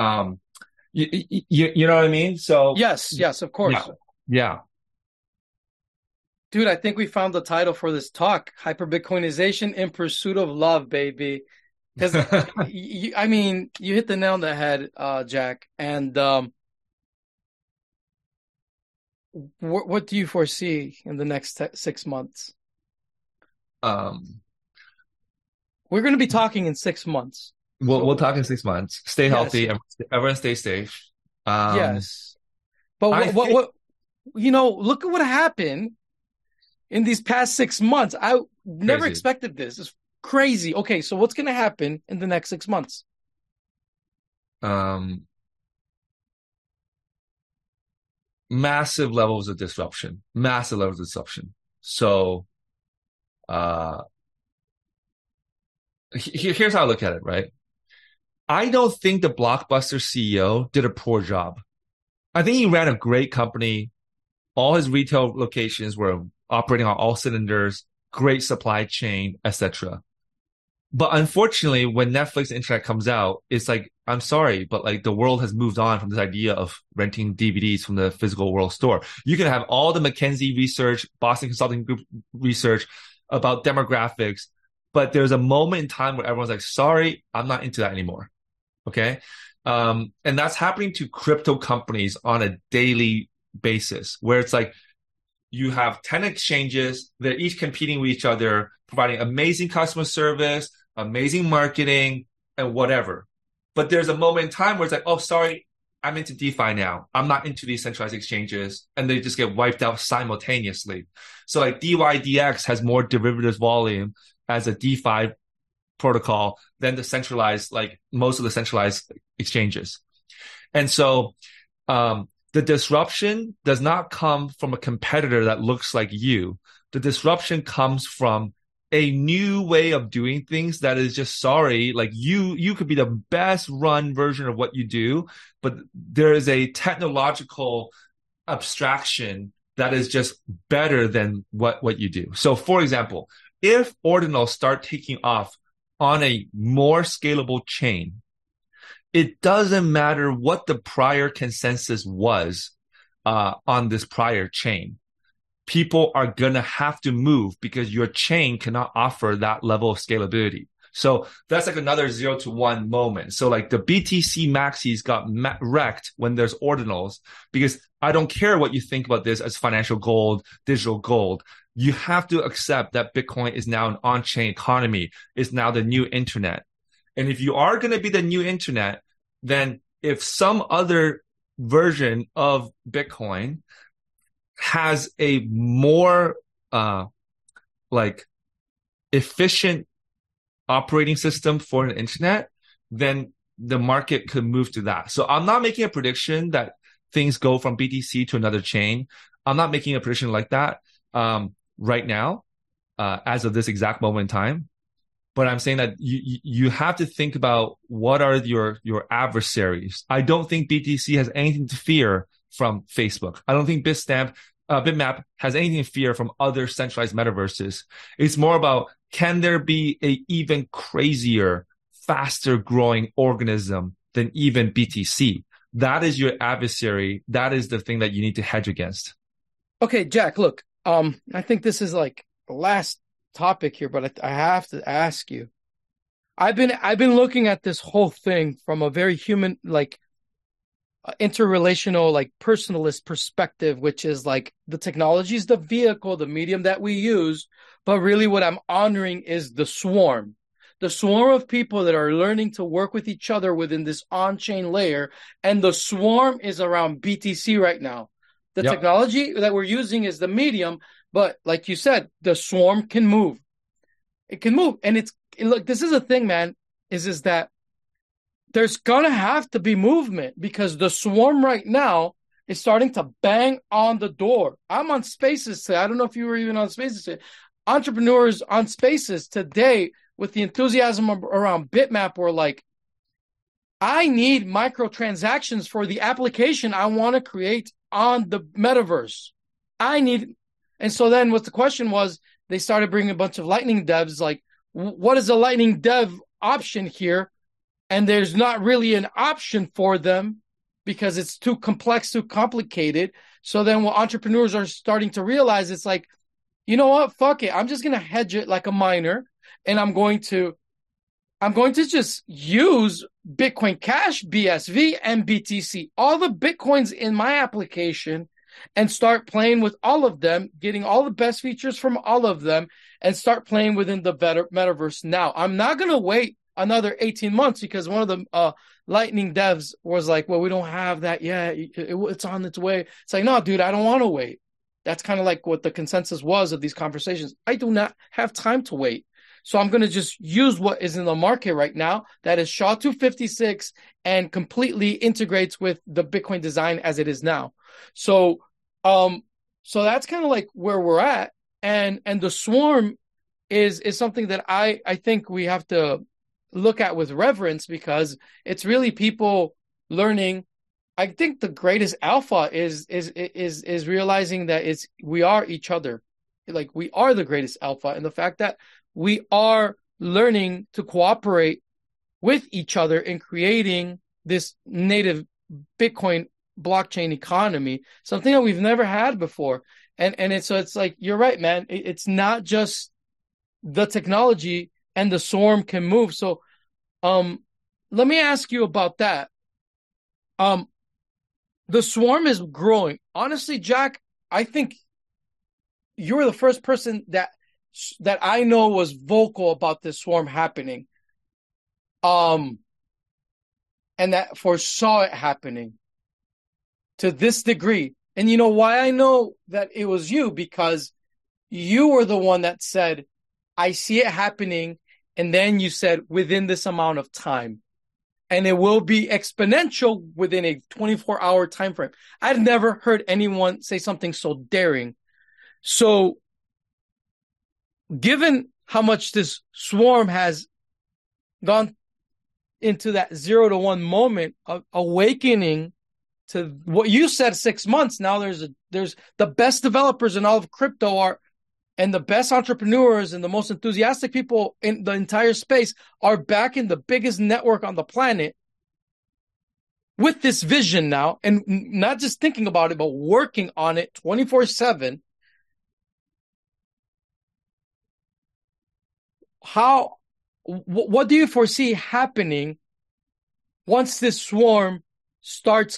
You know what I mean? So yes, of course. Yeah. Dude, I think we found the title for this talk: Hyper Bitcoinization in Pursuit of Love, baby. Because I mean, you hit the nail on the head, Jack. And what do you foresee in the next 6 months? We're going to be talking in 6 months. We'll talk in 6 months. Stay healthy. Everyone stay safe. Yes. But what look at what happened in these past 6 months. I never expected this. It's crazy. Okay, so what's going to happen in the next 6 months? Massive levels of disruption. So, here's how I look at it, right? I don't think the Blockbuster CEO did a poor job. I think he ran a great company. All his retail locations were operating on all cylinders, great supply chain, etc. But unfortunately, when Netflix and internet comes out, it's like, I'm sorry, but like the world has moved on from this idea of renting DVDs from the physical world store. You can have all the McKinsey research, Boston Consulting Group research about demographics, but there's a moment in time where everyone's like, sorry, I'm not into that anymore. Okay. And that's happening to crypto companies on a daily basis, where it's like you have 10 exchanges, they're each competing with each other, providing amazing customer service, amazing marketing, and whatever. But there's a moment in time where it's like, oh, sorry, I'm into DeFi now. I'm not into these centralized exchanges. And they just get wiped out simultaneously. So like DYDX has more derivatives volume as a DeFi protocol than the centralized, like most of the centralized exchanges. And so the disruption does not come from a competitor that looks like you. The disruption comes from a new way of doing things that is just, sorry, like you could be the best run version of what you do, but there is a technological abstraction that is just better than what you do. So for example, if ordinals start taking off on a more scalable chain, it doesn't matter what the prior consensus was on this prior chain. People are going to have to move because your chain cannot offer that level of scalability. So that's like another 0 to 1 moment. So like the BTC maxis got wrecked when there's ordinals, because I don't care what you think about this as financial gold, digital gold. You have to accept that Bitcoin is now an on-chain economy. It's now the new internet. And if you are going to be the new internet, then if some other version of Bitcoin has a more like efficient operating system for an internet, then the market could move to that. So I'm not making a prediction that things go from BTC to another chain. I'm not making a prediction like that right now, as of this exact moment in time. But I'm saying that you have to think about what are your adversaries. I don't think BTC has anything to fear from Facebook. I don't think Bitmap has anything to fear from other centralized metaverses. It's more about, can there be a even crazier, faster growing organism than even BTC? That is your adversary. That is the thing that you need to hedge against. Okay, Jack, look, I think this is like the last topic here, but I have to ask you. I've been looking at this whole thing from a very human, like interrelational, like personalist perspective, which is like the technology is the vehicle, the medium that we use, but really what I'm honoring is the swarm of people that are learning to work with each other within this on-chain layer, and the swarm is around BTC right now. The technology that we're using is the medium, but like you said, the swarm can move. It can move. And look, this is a thing, man, is that there's going to have to be movement, because the swarm right now is starting to bang on the door. I'm on Spaces today. I don't know if you were even on Spaces today. entrepreneurs on Spaces today with the enthusiasm around Bitmap were like, I need microtransactions for the application I want to create on the metaverse. And so then what the question was, they started bringing a bunch of Lightning devs, like, what is a Lightning dev option here? And there's not really an option for them because it's too complex, too complicated. So then what entrepreneurs are starting to realize, it's like, you know what? Fuck it. I'm just going to hedge it like a miner, and I'm going to just use Bitcoin Cash, BSV, and BTC, all the Bitcoins in my application, and start playing with all of them, getting all the best features from all of them, and start playing within the metaverse now. I'm not going to wait another 18 months because one of the Lightning devs was like, well, we don't have that yet. It's on its way. It's like, no, dude, I don't want to wait. That's kind of like what the consensus was of these conversations. I do not have time to wait. So I'm going to just use what is in the market right now, that is SHA-256, and completely integrates with the Bitcoin design as it is now. So that's kind of like where we're at. And the swarm is something that I think we have to look at with reverence, because it's really people learning. I think the greatest alpha is realizing that we are each other. Like, we are the greatest alpha, and the fact that we are learning to cooperate with each other in creating this native Bitcoin blockchain economy, something that we've never had before. And it's like, you're right, man. It's not just the technology, and the swarm can move. So let me ask you about that. The swarm is growing. Honestly, Jack, I think you're the first person that I know was vocal about this swarm happening. And that foresaw it happening to this degree. And you know why I know that it was you? Because you were the one that said, I see it happening. And then you said, within this amount of time. And it will be exponential within a 24-hour time frame. I've never heard anyone say something so daring. So, given how much this swarm has gone into that 0 to 1 moment of awakening to what you said, 6 months, now there's the best developers in all of crypto and the best entrepreneurs and the most enthusiastic people in the entire space are back in the biggest network on the planet with this vision now, and not just thinking about it, but working on it 24/7. What do you foresee happening once this swarm starts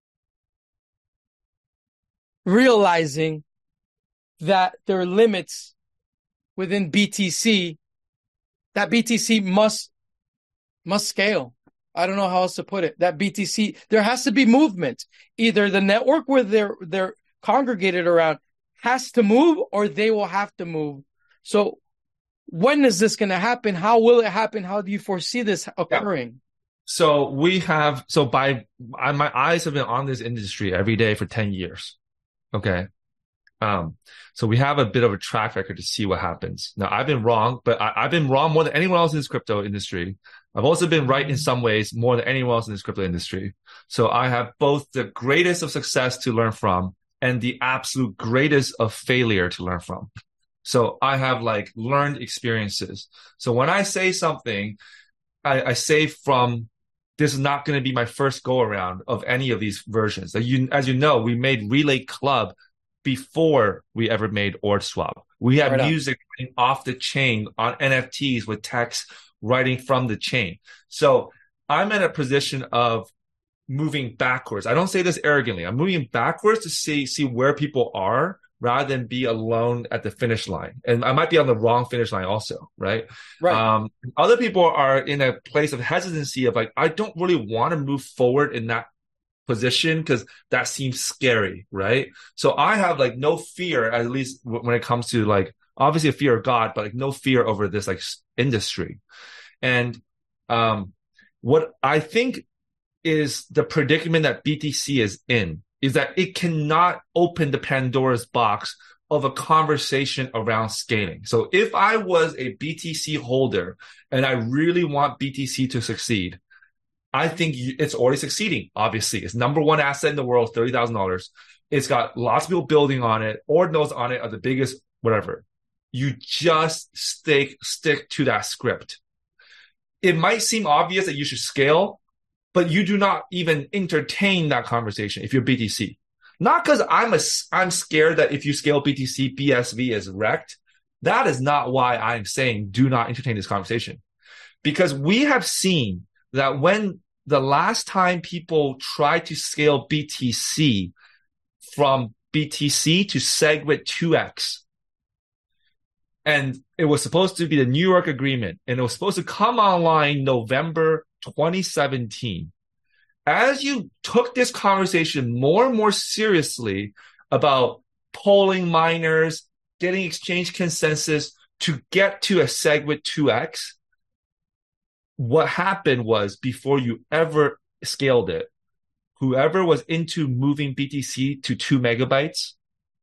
realizing that there are limits within BTC, that BTC must scale? I don't know how else to put it. That BTC, there has to be movement. Either the network where they're congregated around has to move, or they will have to move. So when is this going to happen? How will it happen? How do you foresee this occurring? Yeah. So my eyes have been on this industry every day for 10 years. Okay. So we have a bit of a track record to see what happens. Now, I've been wrong, but I've been wrong more than anyone else in this crypto industry. I've also been right in some ways more than anyone else in this crypto industry. So I have both the greatest of success to learn from and the absolute greatest of failure to learn from. So I have like learned experiences. So when I say something, I say from, this is not going to be my first go around of any of these versions. As you know, we made Relay Club before we ever made OrdSwap. We have music off the chain on NFTs with text writing from the chain. So I'm in a position of moving backwards. I don't say this arrogantly. I'm moving backwards to see where people are rather than be alone at the finish line. And I might be on the wrong finish line also, right? Right. Other people are in a place of hesitancy of like, I don't really want to move forward in that position because that seems scary, right? So I have like no fear, at least when it comes to like, obviously a fear of God, but like no fear over this like industry. And what I think is the predicament that BTC is in is that it cannot open the Pandora's box of a conversation around scaling. So if I was a BTC holder and I really want BTC to succeed, I think it's already succeeding. Obviously, it's number one asset in the world, $30,000. It's got lots of people building on it. Ordinals on it are the biggest, whatever. You just stick to that script. It might seem obvious that you should scale, but you do not even entertain that conversation if you're BTC. Not because I'm scared that if you scale BTC, BSV is wrecked. That is not why I'm saying do not entertain this conversation. Because we have seen that when the last time people tried to scale BTC from BTC to SegWit 2x, and it was supposed to be the New York Agreement, and it was supposed to come online November 2017. As you took this conversation more and more seriously about polling miners, getting exchange consensus to get to a SegWit 2x, what happened was before you ever scaled it, whoever was into moving BTC to 2 megabytes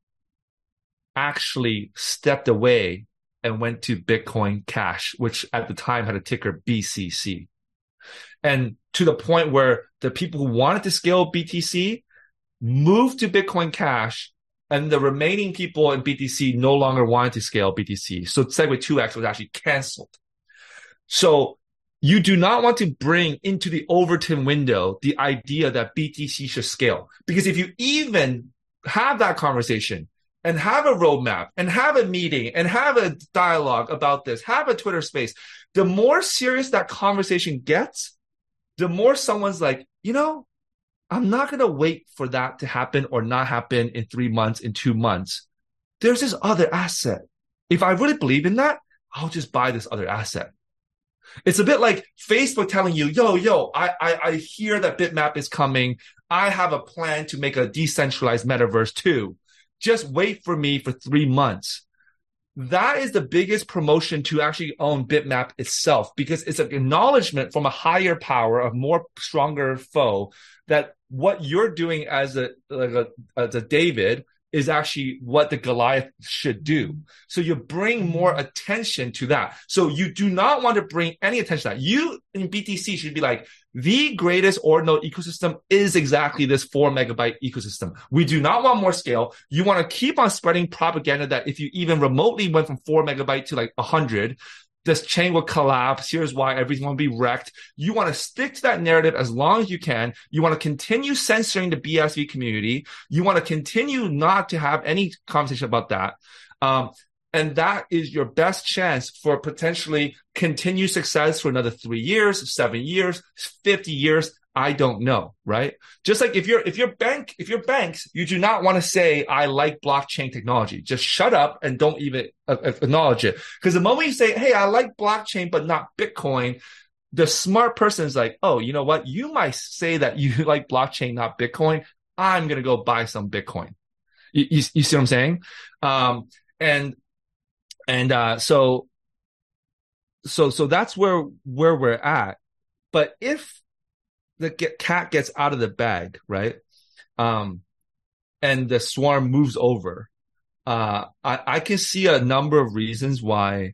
actually stepped away and went to Bitcoin Cash, which at the time had a ticker BCC. And to the point where the people who wanted to scale BTC moved to Bitcoin Cash, and the remaining people in BTC no longer wanted to scale BTC. So SegWit 2x was actually canceled. So you do not want to bring into the Overton window the idea that BTC should scale. Because if you even have that conversation and have a roadmap and have a meeting and have a dialogue about this, have a Twitter space, the more serious that conversation gets, the more someone's like, I'm not going to wait for that to happen or not happen in 3 months, in 2 months. There's this other asset. If I really believe in that, I'll just buy this other asset. It's a bit like Facebook telling you, I hear that Bitmap is coming. I have a plan to make a decentralized metaverse too. Just wait for me for 3 months. That is the biggest promotion to actually own Bitmap itself, because it's an acknowledgement from a higher power, a more stronger foe, that what you're doing as a David is actually what the Goliath should do. So you bring more attention to that. So you do not want to bring any attention to that. You in BTC should be like, the greatest ordinal ecosystem is exactly this 4 megabyte ecosystem. We do not want more scale. You want to keep on spreading propaganda that if you even remotely went from 4 megabyte to like 100, this chain will collapse. Here's why everything will be wrecked. You want to stick to that narrative as long as you can. You want to continue censoring the BSV community. You want to continue not to have any conversation about that. And that is your best chance for potentially continued success for another 3 years, 7 years, 50 years. I don't know, right? Just like if you're banks, you do not want to say, I like blockchain technology. Just shut up and don't even acknowledge it. Because the moment you say, hey, I like blockchain, but not Bitcoin, the smart person is like, oh, you know what? You might say that you like blockchain, not Bitcoin. I'm going to go buy some Bitcoin. You see what I'm saying? So that's where we're at. But if the cat gets out of the bag, right? And the swarm moves over, I can see a number of reasons why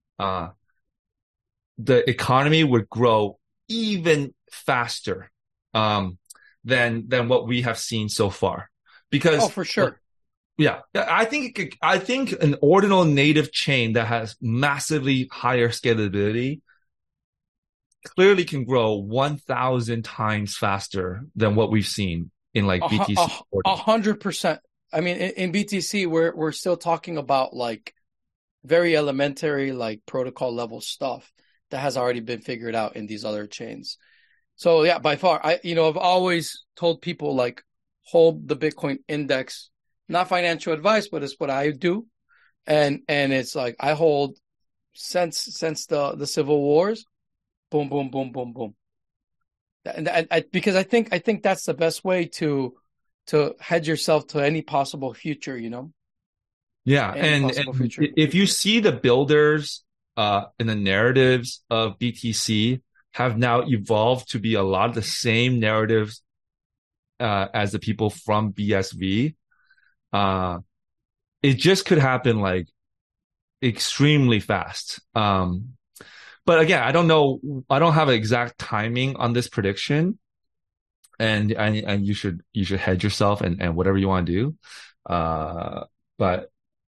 the economy would grow even faster than what we have seen so far. Because for sure. Yeah, I think an ordinal native chain that has massively higher scalability clearly can grow 1,000 times faster than what we've seen in like BTC. 100%. I mean, in BTC, we're still talking about like very elementary, like protocol level stuff that has already been figured out in these other chains. So yeah, by far, I've always told people like hold the Bitcoin index, not financial advice, but it's what I do. And it's like I hold since the civil wars. Boom, boom, boom, boom, boom. And because I think that's the best way to hedge yourself to any possible future, Yeah, and if you see the builders in the narratives of BTC have now evolved to be a lot of the same narratives as the people from BSV, and it just could happen like extremely fast. But again, I don't know. I don't have an exact timing on this prediction, and you should hedge yourself and whatever you want to do. But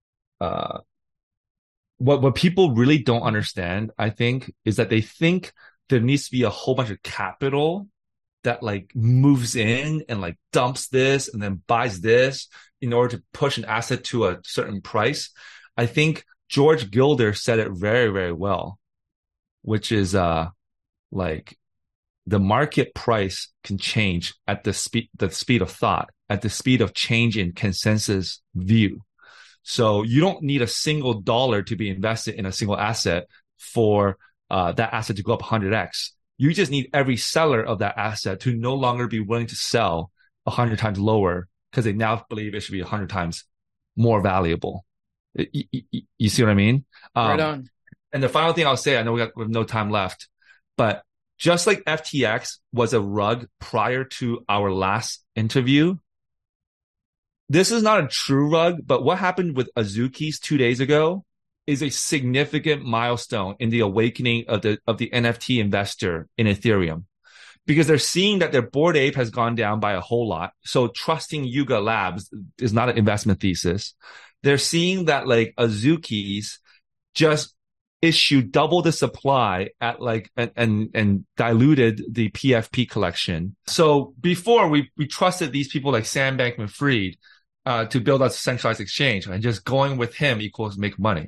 what people really don't understand, I think, is that they think there needs to be a whole bunch of capital that like moves in and like dumps this and then buys this in order to push an asset to a certain price. I think George Gilder said it very, very well, which is like the market price can change at the speed of thought, at the speed of change in consensus view. So you don't need a single dollar to be invested in a single asset for that asset to go up 100x. You just need every seller of that asset to no longer be willing to sell 100 times lower because they now believe it should be 100 times more valuable. You see what I mean? Right on. And the final thing I'll say, I know we have no time left, but just like FTX was a rug prior to our last interview, this is not a true rug, but what happened with Azuki's 2 days ago is a significant milestone in the awakening of the NFT investor in Ethereum, because they're seeing that their Bored Ape has gone down by a whole lot. So trusting Yuga Labs is not an investment thesis. They're seeing that like Azuki's just issued double the supply at like and diluted the PFP collection. So before we trusted these people like Sam Bankman-Fried to build a centralized exchange, and just going with him equals make money.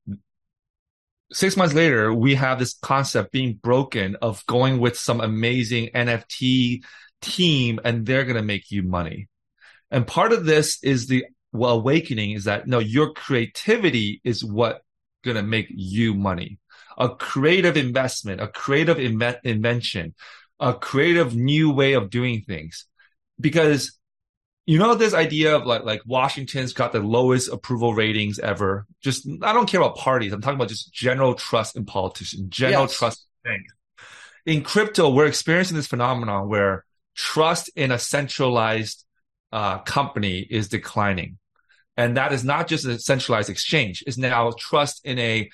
6 months later, we have this concept being broken of going with some amazing NFT team and they're going to make you money. And part of this is the awakening is that no, your creativity is what going to make you money. A creative investment, a creative invention, a creative new way of doing things. Because you know this idea of like Washington's got the lowest approval ratings ever. Just I don't care about parties. I'm talking about just general trust in politicians, general trust in things. In crypto, we're experiencing this phenomenon where trust in a centralized company is declining. And that is not just a centralized exchange. It's now trust in a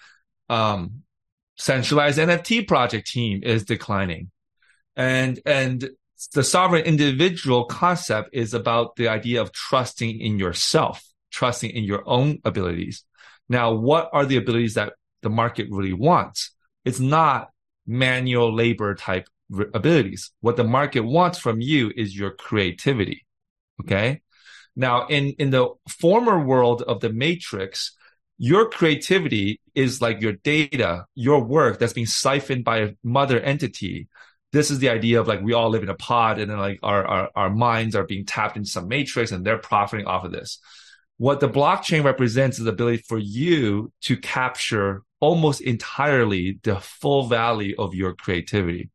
centralized NFT project team is declining. And the sovereign individual concept is about the idea of trusting in yourself, trusting in your own abilities. Now, what are the abilities that the market really wants? It's not manual labor type abilities. What the market wants from you is your creativity. Okay. Now, in the former world of the matrix, your creativity is like your data, your work that's being siphoned by a mother entity. This is the idea of like we all live in a pod and then like our minds are being tapped into some matrix and they're profiting off of this. What the blockchain represents is the ability for you to capture almost entirely the full value of your creativity.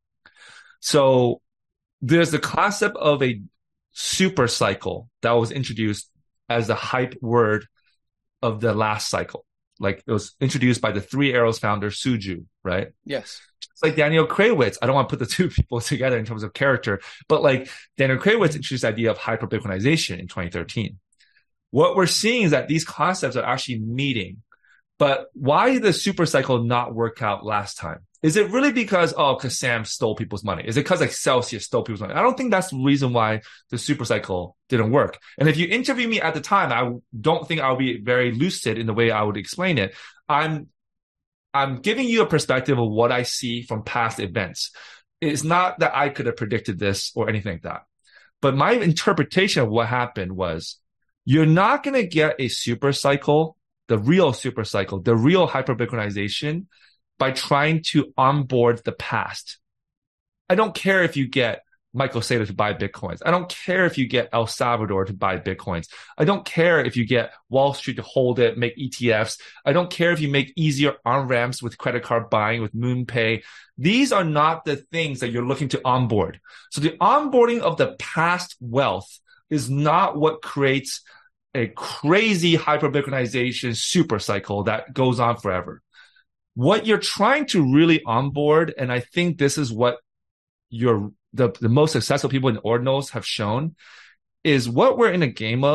So there's the concept of a super cycle that was introduced as the hype word of the last cycle. Like it was introduced by the Three Arrows founder, Suju, right? Yes. It's like Daniel Kraitwitz. I don't want to put the two people together in terms of character, but like Daniel Kraitwitz introduced the idea of hyper-Bitcoinization in 2013. What we're seeing is that these concepts are actually meeting. But why did the super cycle not work out last time? Is it really because Sam stole people's money? Is it because like Celsius stole people's money? I don't think that's the reason why the super cycle didn't work. And if you interview me at the time, I don't think I'll be very lucid in the way I would explain it. I'm giving you a perspective of what I see from past events. It's not that I could have predicted this or anything like that. But my interpretation of what happened was you're not going to get a super cycle, the real super cycle, the real hyper-Bitcoinization by trying to onboard the past. I don't care if you get Michael Saylor to buy Bitcoins. I don't care if you get El Salvador to buy Bitcoins. I don't care if you get Wall Street to hold it, make ETFs. I don't care if you make easier on-ramps with credit card buying, with MoonPay. These are not the things that you're looking to onboard. So the onboarding of the past wealth is not what creates a crazy hyper-Bitcoinization super cycle that goes on forever. What you're trying to really onboard, and I think this is what the most successful people in Ordinals have shown, is what we're in a game of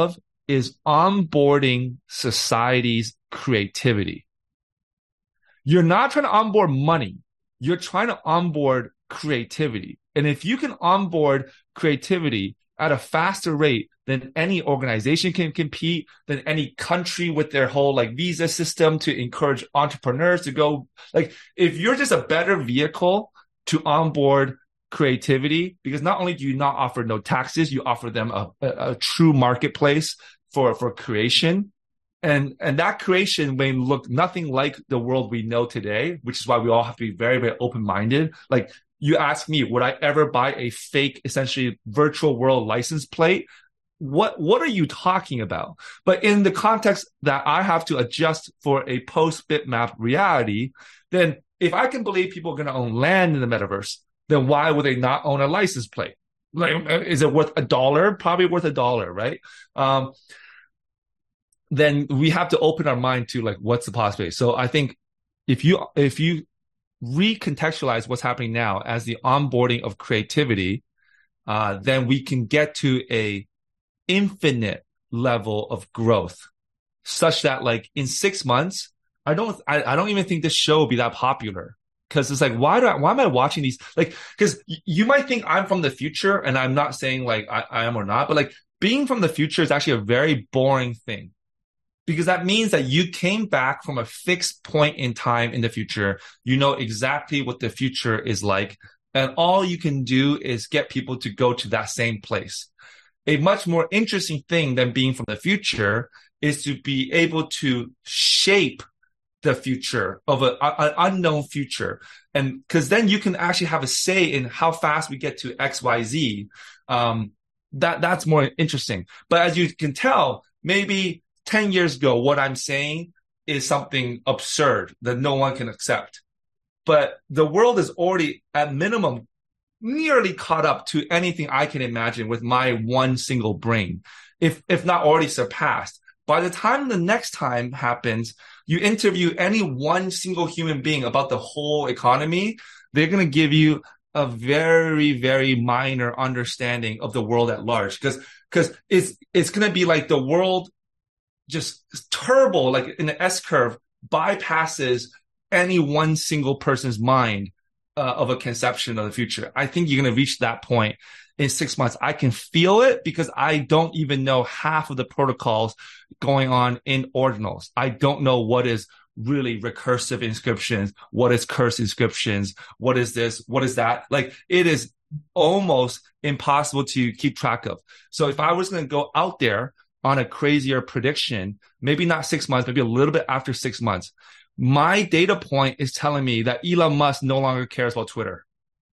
is onboarding society's creativity. You're not trying to onboard money. You're trying to onboard creativity. And if you can onboard creativity at a faster rate than any organization can compete, than any country with their whole like visa system to encourage entrepreneurs to go, like if you're just a better vehicle to onboard creativity, because not only do you not offer no taxes, you offer them a true marketplace for creation. And that creation may look nothing like the world we know today, which is why we all have to be very, very open-minded. Like you ask me, would I ever buy a fake, essentially virtual world license plate? What are you talking about? But in the context that I have to adjust for a post-bitmap reality, then if I can believe people are going to own land in the metaverse, then why would they not own a license plate? Like, is it worth $1? Probably worth $1, right? Then we have to open our mind to like, what's the possibility? So I think if you recontextualize what's happening now as the onboarding of creativity, then we can get to a infinite level of growth, such that like in 6 months, I don't even think this show will be that popular. Cause it's like, why am I watching these? Like, cause you might think I'm from the future, and I'm not saying like I am or not, but like being from the future is actually a very boring thing. Because that means that you came back from a fixed point in time in the future. You know exactly what the future is like. And all you can do is get people to go to that same place. A much more interesting thing than being from the future is to be able to shape the future of an unknown future. And because then you can actually have a say in how fast we get to X, Y, Z. That's more interesting. But as you can tell, maybe 10 years ago, what I'm saying is something absurd that no one can accept. But the world is already, at minimum, nearly caught up to anything I can imagine with my one single brain, if not already surpassed. By the time the next time happens, you interview any one single human being about the whole economy, they're going to give you a very, very minor understanding of the world at large. Because it's going to be like the world just turbo, like in the S-curve, bypasses any one single person's mind of a conception of the future. I think you're going to reach that point in 6 months. I can feel it because I don't even know half of the protocols going on in ordinals. I don't know what is really recursive inscriptions, what is curse inscriptions, what is this, what is that. Like it is almost impossible to keep track of. So if I was going to go out there on a crazier prediction, maybe not 6 months, maybe a little bit after 6 months, my data point is telling me that Elon Musk no longer cares about Twitter.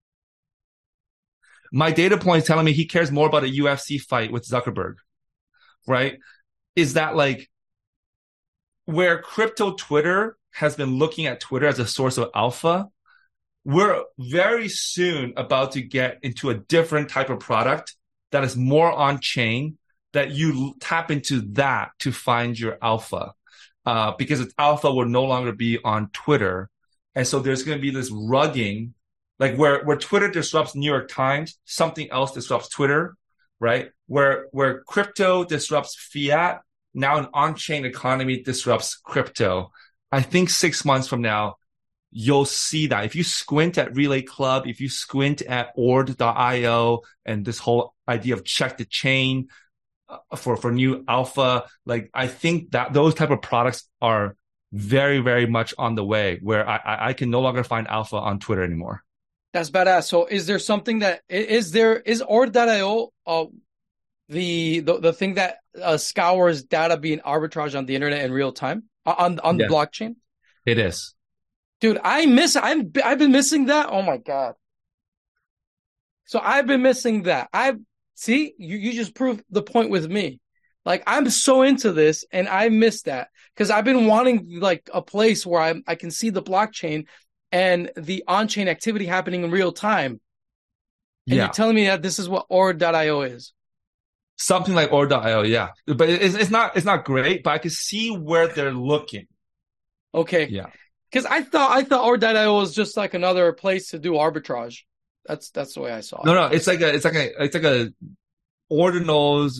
My data point is telling me he cares more about a UFC fight with Zuckerberg, right? Is that like where crypto Twitter has been looking at Twitter as a source of alpha? We're very soon about to get into a different type of product that is more on chain, that you tap into that to find your alpha. Because its alpha will no longer be on Twitter. And so there's going to be this rugging, like where Twitter disrupts New York Times, something else disrupts Twitter, right? Where crypto disrupts fiat, now an on-chain economy disrupts crypto. I think 6 months from now, you'll see that. If you squint at Relay Club, if you squint at Ord.io and this whole idea of check the chain, for new alpha, like I think that those type of products are very, very much on the way, where I can no longer find alpha on Twitter anymore. That's badass. So is there something that is Ord.io the thing that scours data being arbitraged on the internet in real time on the blockchain? It is. Dude, I've been missing that. Oh my God. So I've been missing that. See, you just proved the point with me. Like, I'm so into this, and I missed that because I've been wanting like a place where I can see the blockchain and the on-chain activity happening in real time. And you're telling me that this is what Ord.io is. Something like Ord.io, yeah. But it's not great, but I can see where they're looking. Okay. Yeah. Because I thought Ord.io was just like another place to do arbitrage. That's the way I saw it. No, it's like a ordinals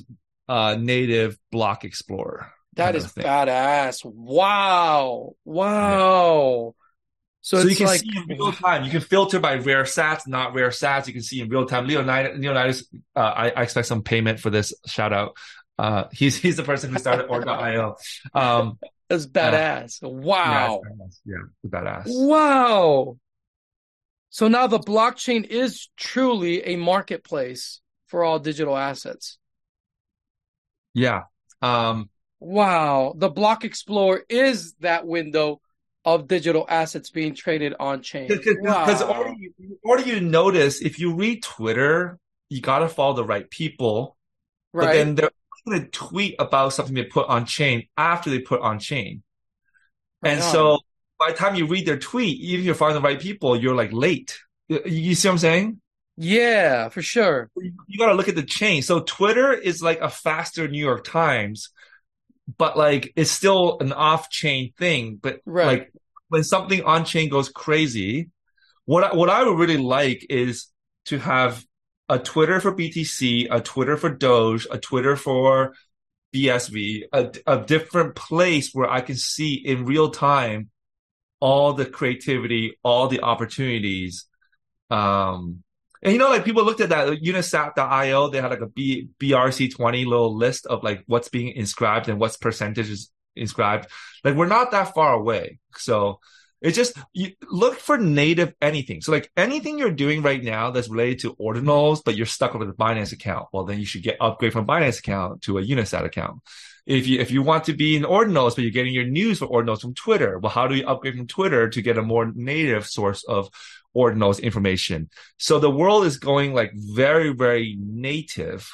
native block explorer. That is badass. Wow. Wow. Yeah. So you it's can like, see in real time. You can filter by rare sats, not rare sats. You can see in real time. Leonidas, I expect some payment for this shout out. He's the person who started Org.io. that's badass. Wow. Yeah, it's badass. Wow. So now the blockchain is truly a marketplace for all digital assets. Yeah. Wow. The Block Explorer is that window of digital assets being traded on chain. Because already you notice, if you read Twitter, you got to follow the right people. Right. But then they're going to tweet about something they put on chain after they put on chain. Right. And so by the time you read their tweet, even if you're following the right people, you're like late. You see what I'm saying? Yeah, for sure. You got to look at the chain. So Twitter is like a faster New York Times, but like it's still an off-chain thing. But like when something on-chain goes crazy, what I would really like is to have a Twitter for BTC, a Twitter for Doge, a Twitter for BSV, a different place where I can see in real time all the creativity, all the opportunities. And like people looked at that Unisat.io, they had like a BRC20 little list of like what's being inscribed and what's percentage is inscribed. Like we're not that far away. So it's just, you look for native anything. So like anything you're doing right now that's related to ordinals, but you're stuck with a Binance account. Well, then you should upgrade from a Binance account to a Unisat account. If you want to be in ordinals, but you're getting your news for ordinals from Twitter, well, how do you upgrade from Twitter to get a more native source of ordinals information? So the world is going like very, very native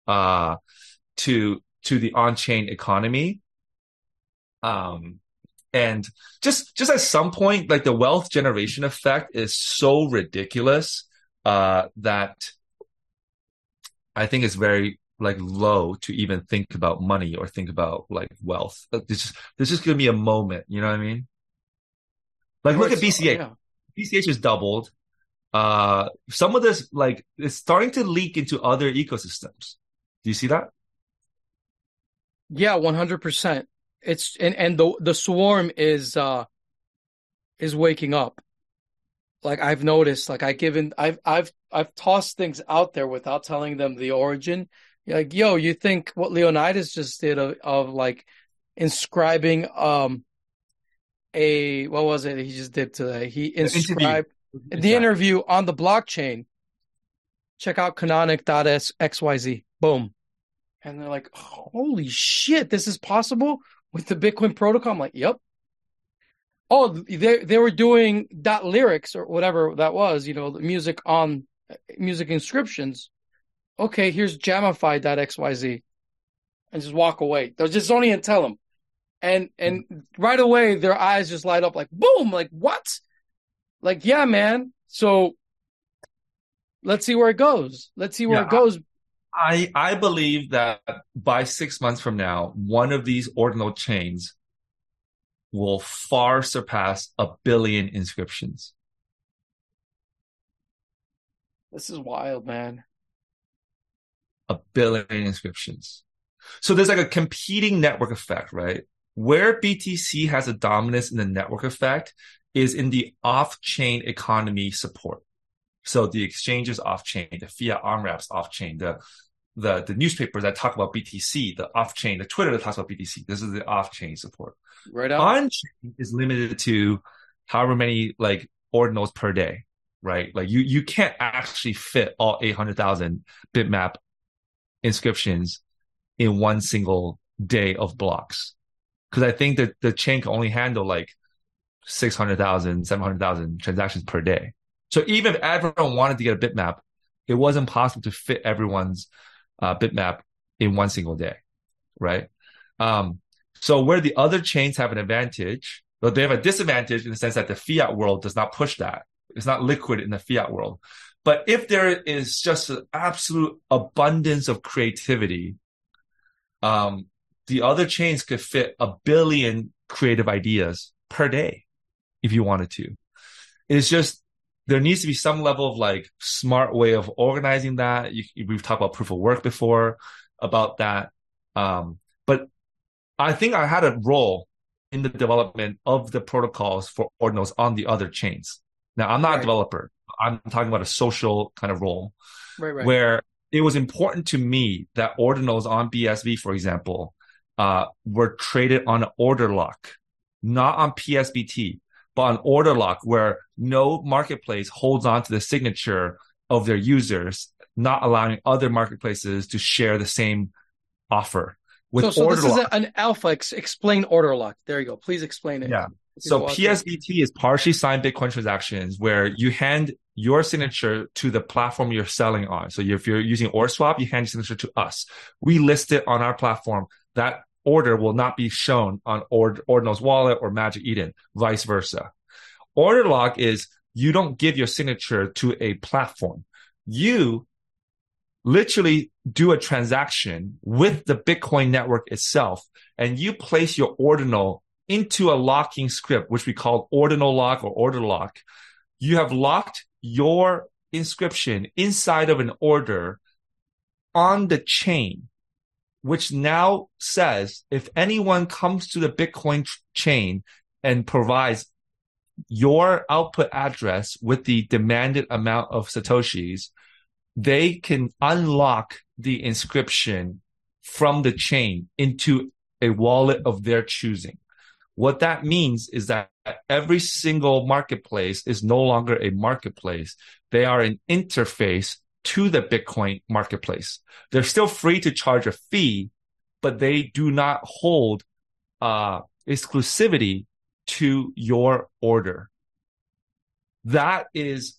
to the on-chain economy. And just at some point, like the wealth generation effect is so ridiculous that I think it's very like low to even think about money or think about like wealth. There's just gonna be a moment, you know what I mean? Like look at BCH. Yeah. BCH has doubled. Some of this, like, it's starting to leak into other ecosystems. Do you see that? Yeah, 100%. It's and the swarm is waking up. Like I've noticed, like I've tossed things out there without telling them the origin. Like, yo, you think what Leonidas just did of like inscribing what was it he just did today? He inscribed the interview on the blockchain. Check out canonic.xyz. Boom. And they're like, holy shit, this is possible with the Bitcoin protocol? I'm like, yep. Oh, they were doing .lyrics or whatever that was, the music inscriptions. Okay, here's Jamify.xyz. And just walk away. They'll just don't even tell them. And right away, their eyes just light up like, boom, like, what? Like, yeah, man. So let's see where it goes. It goes. I believe that by 6 months from now, one of these ordinal chains will far surpass 1 billion inscriptions. This is wild, man. 1 billion inscriptions. So there's like a competing network effect, right? Where BTC has a dominance in the network effect is in the off-chain economy support. So the exchange is off-chain, the fiat on-ramps off-chain, the newspapers that talk about BTC, the off-chain, the Twitter that talks about BTC. This is the off-chain support. Right on. On-chain is limited to however many like ordinals per day, right? Like you can't actually fit all 800,000 bitmap inscriptions in one single day of blocks. Because I think that the chain can only handle like 600,000, 700,000 transactions per day. So even if everyone wanted to get a bitmap, it wasn't possible to fit everyone's bitmap in one single day, right? So where the other chains have an advantage, but they have a disadvantage in the sense that the fiat world does not push that. It's not liquid in the fiat world. But if there is just an absolute abundance of creativity, the other chains could fit 1 billion creative ideas per day if you wanted to. It's just, there needs to be some level of like smart way of organizing that. We've talked about proof of work before about that. But I think I had a role in the development of the protocols for ordinals on the other chains. Now, I'm not a developer. I'm talking about a social kind of role where it was important to me that ordinals on BSV, for example, were traded on an order lock, not on PSBT, but on order lock, where no marketplace holds on to the signature of their users, not allowing other marketplaces to share the same offer. So this is an alpha. Explain order lock. There you go. Please explain it. Yeah. So PSBT is partially signed Bitcoin transactions where you hand your signature to the platform you're selling on. So if you're using OrderSwap, you hand your signature to us. We list it on our platform. That order will not be shown on Ordinal's wallet or Magic Eden, vice versa. Order lock is you don't give your signature to a platform. You literally do a transaction with the Bitcoin network itself, and you place your ordinal into a locking script, which we call ordinal lock or order lock. You have locked your inscription inside of an order on the chain, which now says if anyone comes to the Bitcoin chain and provides your output address with the demanded amount of Satoshis, they can unlock the inscription from the chain into a wallet of their choosing. What that means is that every single marketplace is no longer a marketplace. They are an interface to the Bitcoin marketplace. They're still free to charge a fee, but they do not hold exclusivity to your order. That is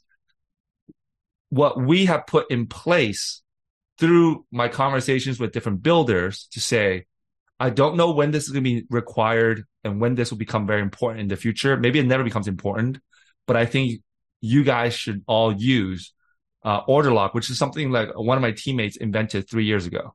what we have put in place through my conversations with different builders to say, I don't know when this is going to be required and when this will become very important in the future. Maybe it never becomes important, but I think you guys should all use order lock, which is something like one of my teammates invented 3 years ago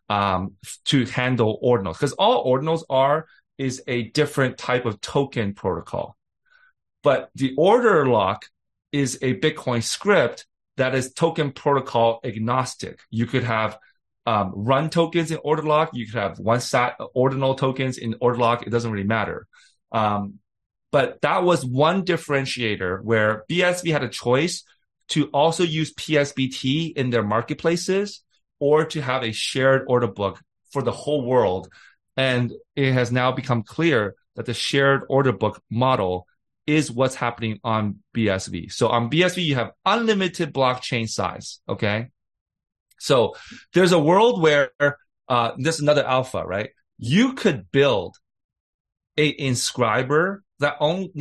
to handle ordinals. Because all ordinals is a different type of token protocol. But the order lock is a Bitcoin script that is token protocol agnostic. You could have run tokens in order lock. You could have one-shot ordinal tokens in order lock. It doesn't really matter. But that was one differentiator where BSV had a choice to also use PSBT in their marketplaces or to have a shared order book for the whole world. And it has now become clear that the shared order book model is what's happening on BSV. So on BSV, you have unlimited blockchain size, okay? So there's a world where there's another alpha, right? You could build a inscriber that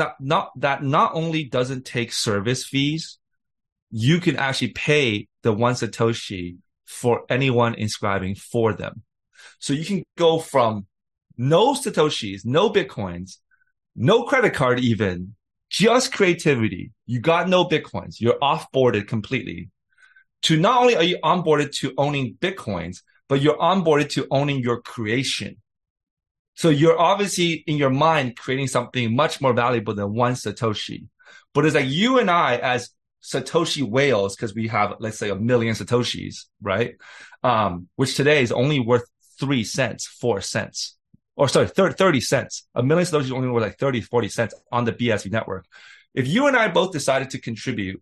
not only doesn't take service fees, you can actually pay the 1 Satoshi for anyone inscribing for them. So you can go from no Satoshis, no Bitcoins, no credit card even, just creativity. You got no Bitcoins. You're off-boarded completely. To not only are you onboarded to owning Bitcoins, but you're onboarded to owning your creation. So you're obviously in your mind creating something much more valuable than 1 Satoshi. But it's like you and I as Satoshi whales, because we have, let's say, 1 million Satoshis, right? Which today is only worth 3 cents, 4 cents. Or sorry, 30 cents. 1 million Satoshis is only worth like 30, 40 cents on the BSV network. If you and I both decided to contribute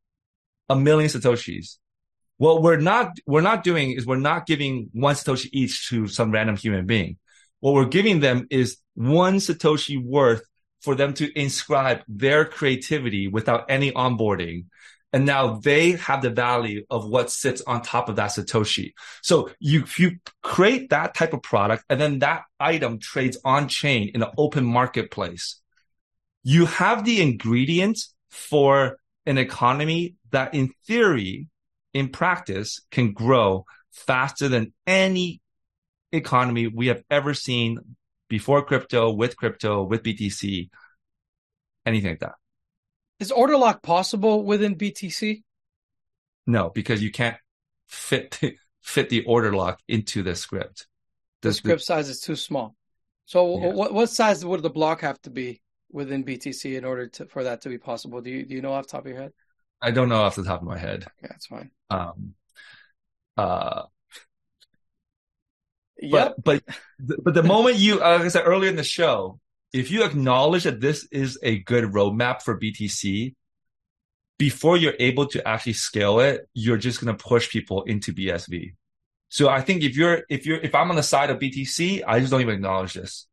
1 million Satoshis, what we're not doing is we're not giving 1 Satoshi each to some random human being. What we're giving them is 1 Satoshi worth for them to inscribe their creativity without any onboarding. And now they have the value of what sits on top of that Satoshi. So you create that type of product and then that item trades on chain in an open marketplace. You have the ingredients for an economy that in theory, in practice, can grow faster than any economy we have ever seen before crypto, with BTC, anything like that. Is order lock possible within BTC? No, because you can't fit the order lock into the script. The script size is too small. So yeah. What size would the block have to be within BTC in order for that to be possible? Do you know off the top of your head? I don't know off the top of my head. Yeah, that's fine. Yep. But the moment you, like I said earlier in the show, if you acknowledge that this is a good roadmap for BTC, before you're able to actually scale it, you're just going to push people into BSV. So I think if I'm on the side of BTC, I just don't even acknowledge this.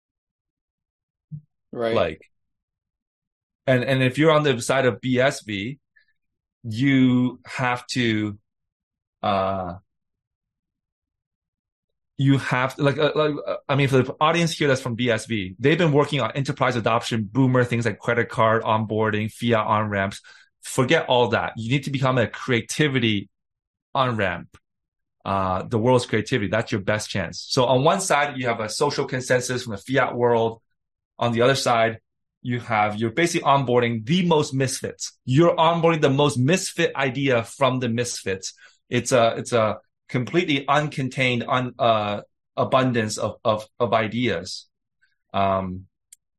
Right. Like, and if you're on the side of BSV, you have to, I mean, for the audience here that's from BSV, they've been working on enterprise adoption, boomer things like credit card onboarding, fiat on ramps. Forget all that. You need to become a creativity on ramp. The world's creativity. That's your best chance. So on one side, you have a social consensus from the fiat world. On the other side, you're basically onboarding the most misfits. You're onboarding the most misfit idea from the misfits. It's a completely uncontained abundance of ideas. And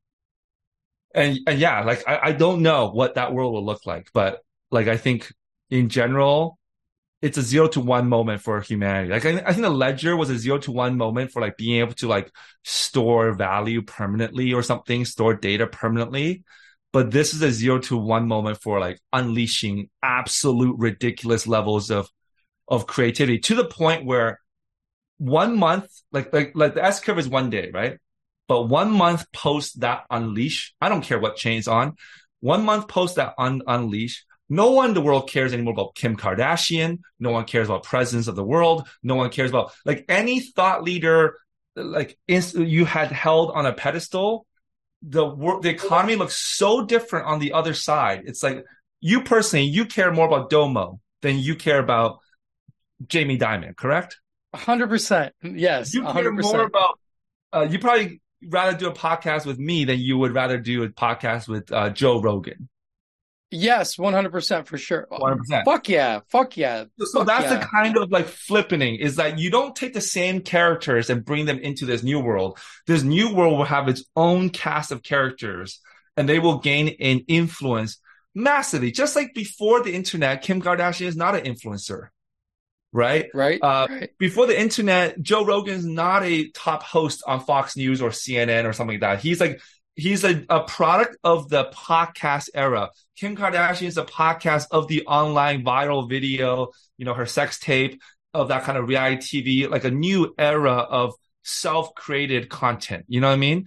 yeah, like I don't know what that world will look like, but like I think in general, it's a 0 to 1 moment for humanity. Like I think the ledger was a 0 to 1 moment for like being able to like store value permanently or something, store data permanently. But this is a 0 to 1 moment for like unleashing absolute ridiculous levels of creativity to the point where 1 month, like the S curve is 1 day, right? But 1 month post that unleash, I don't care what chain's on. 1 month post that unleash, no one in the world cares anymore about Kim Kardashian. No one cares about presidents of the world. No one cares about like any thought leader, like you had held on a pedestal. The economy looks so different on the other side. It's like you personally, you care more about Domo than you care about Jamie Dimon, correct? 100%. Yes. You 100%. care more about, you probably rather do a podcast with me than you would rather do a podcast with Joe Rogan. Yes, 100% for sure. 100%. Fuck yeah. So that's the kind of like flippening is that you don't take the same characters and bring them into this new world. This new world will have its own cast of characters and they will gain an influence massively. Just like before the internet, Kim Kardashian is not an influencer. Right? Right. Before the internet, Joe Rogan is not a top host on Fox News or CNN or something like that. He's a product of the podcast era. Kim Kardashian is a podcast of the online viral video, her sex tape, of that kind of reality TV, like a new era of self-created content. You know what I mean?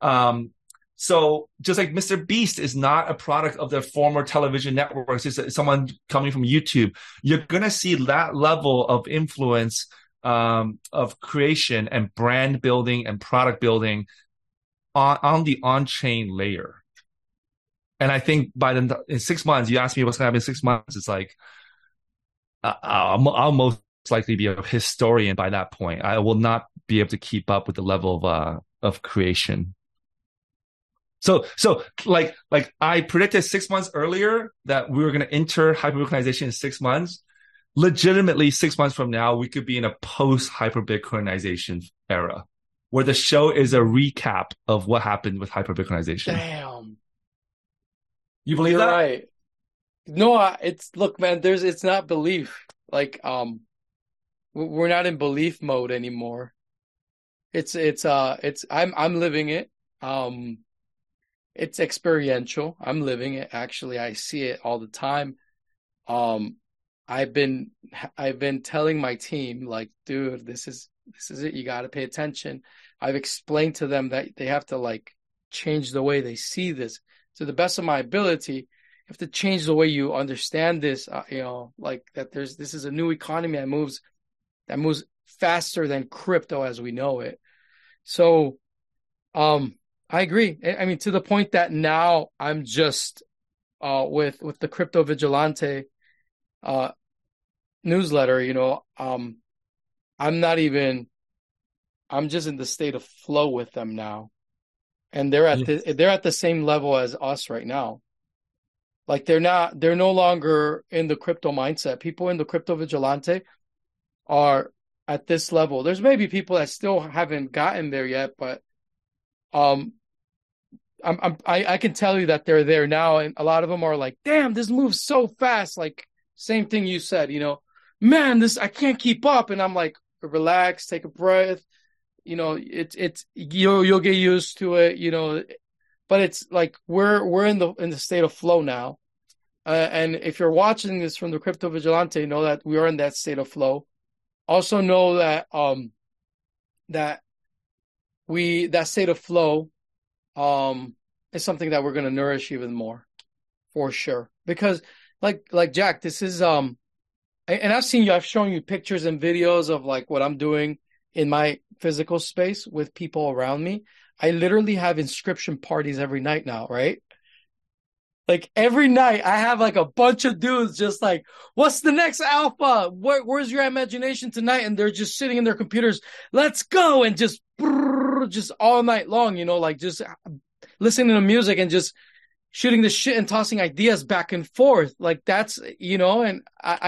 So just like Mr. Beast is not a product of the former television networks, it's someone coming from YouTube. You're going to see that level of influence of creation and brand building and product building on the on-chain layer. And I think in 6 months, you ask me what's going to happen in 6 months, it's like, I'll most likely be a historian by that point. I will not be able to keep up with the level of creation. So like I predicted 6 months earlier that we were going to enter hyper-Bitcoinization in 6 months. Legitimately, 6 months from now, we could be in a post-hyper-Bitcoinization era where the show is a recap of what happened with hyper-Bitcoinization. Damn. You believe You're that? right. No, look, man, it's not belief. Like, we're not in belief mode anymore. I'm living it. It's experiential. I'm living it. Actually, I see it all the time. I've been telling my team, like, dude, this is it. You got to pay attention. I've explained to them that they have to like change the way they see this to the best of my ability. You have to change the way you understand this. Like that. This is a new economy that moves faster than crypto as we know it. So, I agree. I mean, to the point that now I'm just with the Crypto Vigilante newsletter, I'm just in the state of flow with them now. And they're at the same level as us right now. Like they're no longer in the crypto mindset. People in the Crypto Vigilante are at this level. There's maybe people that still haven't gotten there yet, but I can tell you that they're there now, and a lot of them are like, "Damn, this moves so fast!" Like same thing you said, man, I can't keep up, and I'm like, relax, take a breath, it's you'll get used to it, but it's like we're in the state of flow now. And if you're watching this from the Crypto Vigilante, know that we are in that state of flow. Also know that that state of flow is something that we're going to nourish even more, for sure. Because like Jack, this is and I've shown you pictures and videos of like what I'm doing in my physical space with people around me. I literally have inscription parties every night now, right? Like every night I have like a bunch of dudes just like, what's the next alpha? Where's your imagination tonight? And they're just sitting in their computers. Let's go. And just all night long, like just listening to music and just shooting the shit and tossing ideas back and forth. Like that's, and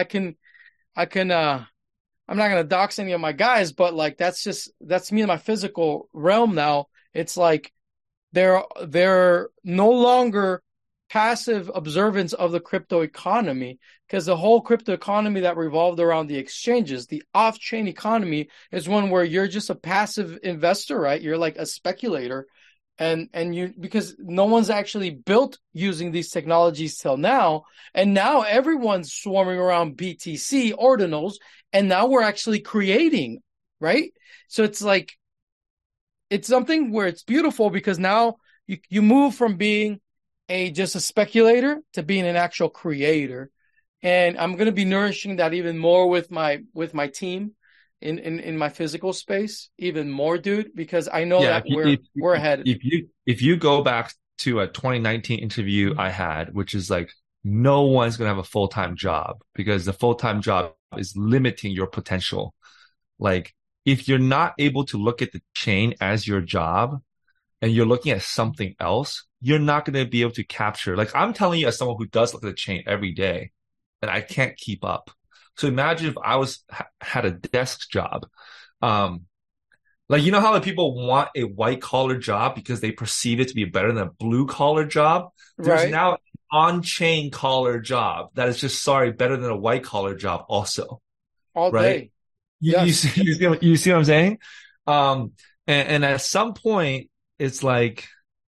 I'm not going to dox any of my guys, but like, that's me in my physical realm now. It's like they're no longer passive observance of the crypto economy, because the whole crypto economy that revolved around the exchanges, the off-chain economy, is one where you're just a passive investor, right? You're like a speculator, and you, because no one's actually built using these technologies till now, and now everyone's swarming around BTC ordinals, and now we're actually creating, right? So it's like it's something where it's beautiful, because now you move from being just a speculator to being an actual creator. And I'm going to be nourishing that even more with my team in my physical space, even more, dude, because I know that we're ahead. If you go back to a 2019 interview I had, which is like, no one's going to have a full-time job because the full-time job is limiting your potential. Like if you're not able to look at the chain as your job and you're looking at something else, you're not going to be able to capture. Like I'm telling you as someone who does look at the chain every day, and I can't keep up. So imagine if I had a desk job. Like, you know how the people want a white collar job because they perceive it to be better than a blue collar job? There's now an on-chain collar job that is just, better than a white collar job also. All day. You see what I'm saying? And at some point, it's like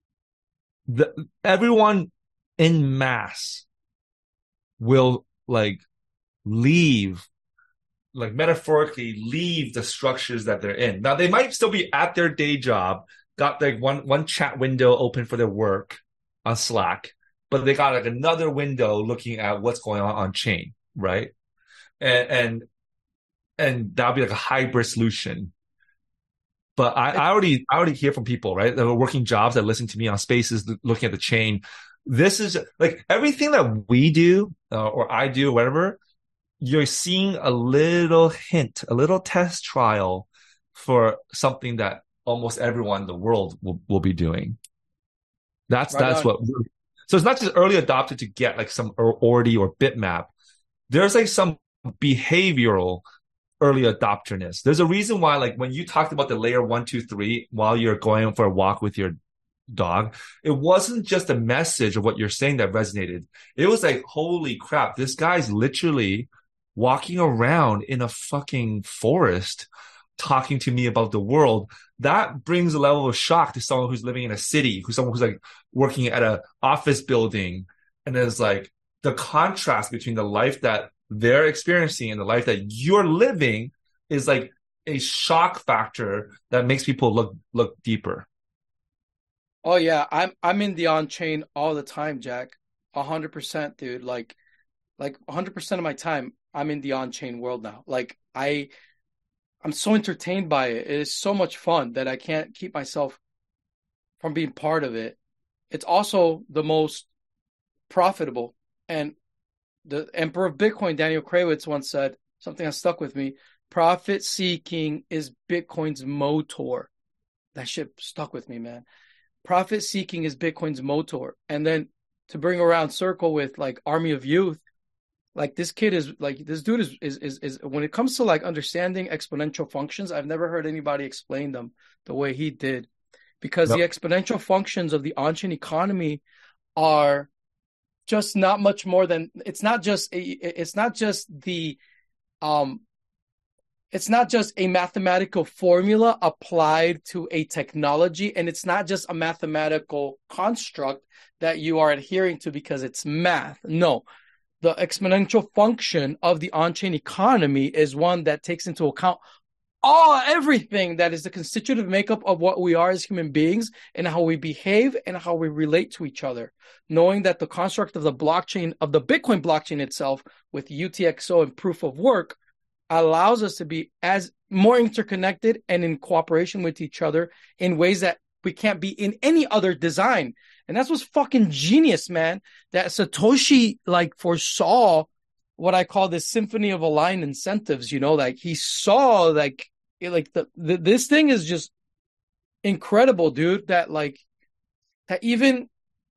everyone in mass will like leave, like metaphorically leave the structures that they're in. Now they might still be at their day job, got like one chat window open for their work on Slack, but they got like another window looking at what's going on chain, right? And that'll be like a hybrid solution. But I already hear from people, right, that are working jobs that listen to me on Spaces, looking at the chain. This is like everything that we do or I do, or whatever. You're seeing a little hint, a little test trial for something that almost everyone in the world will be doing. That's what. So it's not just early adopter to get like some Ordi or Bitmap. There's like some behavioral early adopterness. There's a reason why, like when you talked about the layer 1, 2, 3 while you're going for a walk with your dog, it wasn't just a message of what you're saying that resonated. It was like, holy crap, this guy's literally walking around in a fucking forest talking to me about the world. That brings a level of shock to someone who's living in a city, someone who's like working at an office building. And there's like the contrast between the life that they're experiencing and the life that you're living is like a shock factor that makes people look deeper. Oh yeah, I'm in the on-chain all the time, Jack. 100%, dude. Like 100% of my time, I'm in the on-chain world now. Like I'm so entertained by it. It is so much fun that I can't keep myself from being part of it. It's also the most profitable. And the Emperor of Bitcoin, Daniel Krawitz, once said something that stuck with me: profit seeking is Bitcoin's motor. That shit stuck with me, man. Profit seeking is Bitcoin's motor. And then to bring around circle with like Army of Youth, like this kid is like, this dude is when it comes to like understanding exponential functions, I've never heard anybody explain them the way he did, because the exponential functions of the on-chain economy are just not much more than, it's not just the it's not just a mathematical formula applied to a technology, and it's not just a mathematical construct that you are adhering to because it's math. No, the exponential function of the on-chain economy is one that takes into account everything that is the constitutive makeup of what we are as human beings and how we behave and how we relate to each other. Knowing that the construct of the blockchain, of the Bitcoin blockchain itself, with UTXO and proof of work, allows us to be as more interconnected and in cooperation with each other in ways that we can't be in any other design. And that's what's fucking genius, man. That Satoshi foresaw what I call the symphony of aligned incentives. He saw this thing is just incredible, dude. That even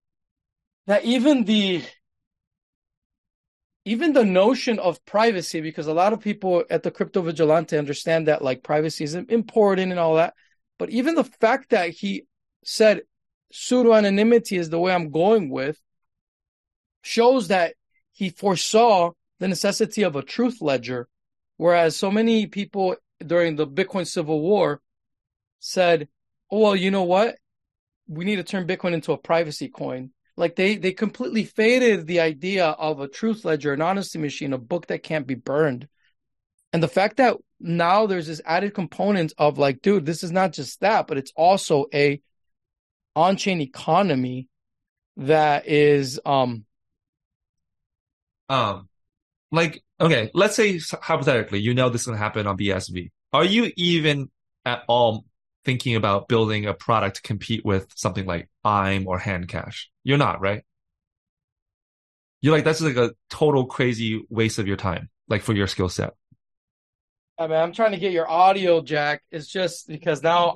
the notion of privacy, because a lot of people at the Crypto Vigilante understand that privacy is important and all that. But even the fact that he said pseudo-anonymity is the way I'm going with shows that he foresaw the necessity of a truth ledger. Whereas so many people during the Bitcoin Civil War said, oh, well, you know what? We need to turn Bitcoin into a privacy coin. They completely faded the idea of a truth ledger, an honesty machine, a book that can't be burned. And the fact that now there's this added component of dude, this is not just that, but it's also a on-chain economy that is okay, let's say hypothetically, this is going to happen on BSV. Are you even at all thinking about building a product to compete with something like IME or Handcash? You're not, right? You're that's a total crazy waste of your time, for your skill set. I mean, I'm trying to get your audio, Jack. It's just because now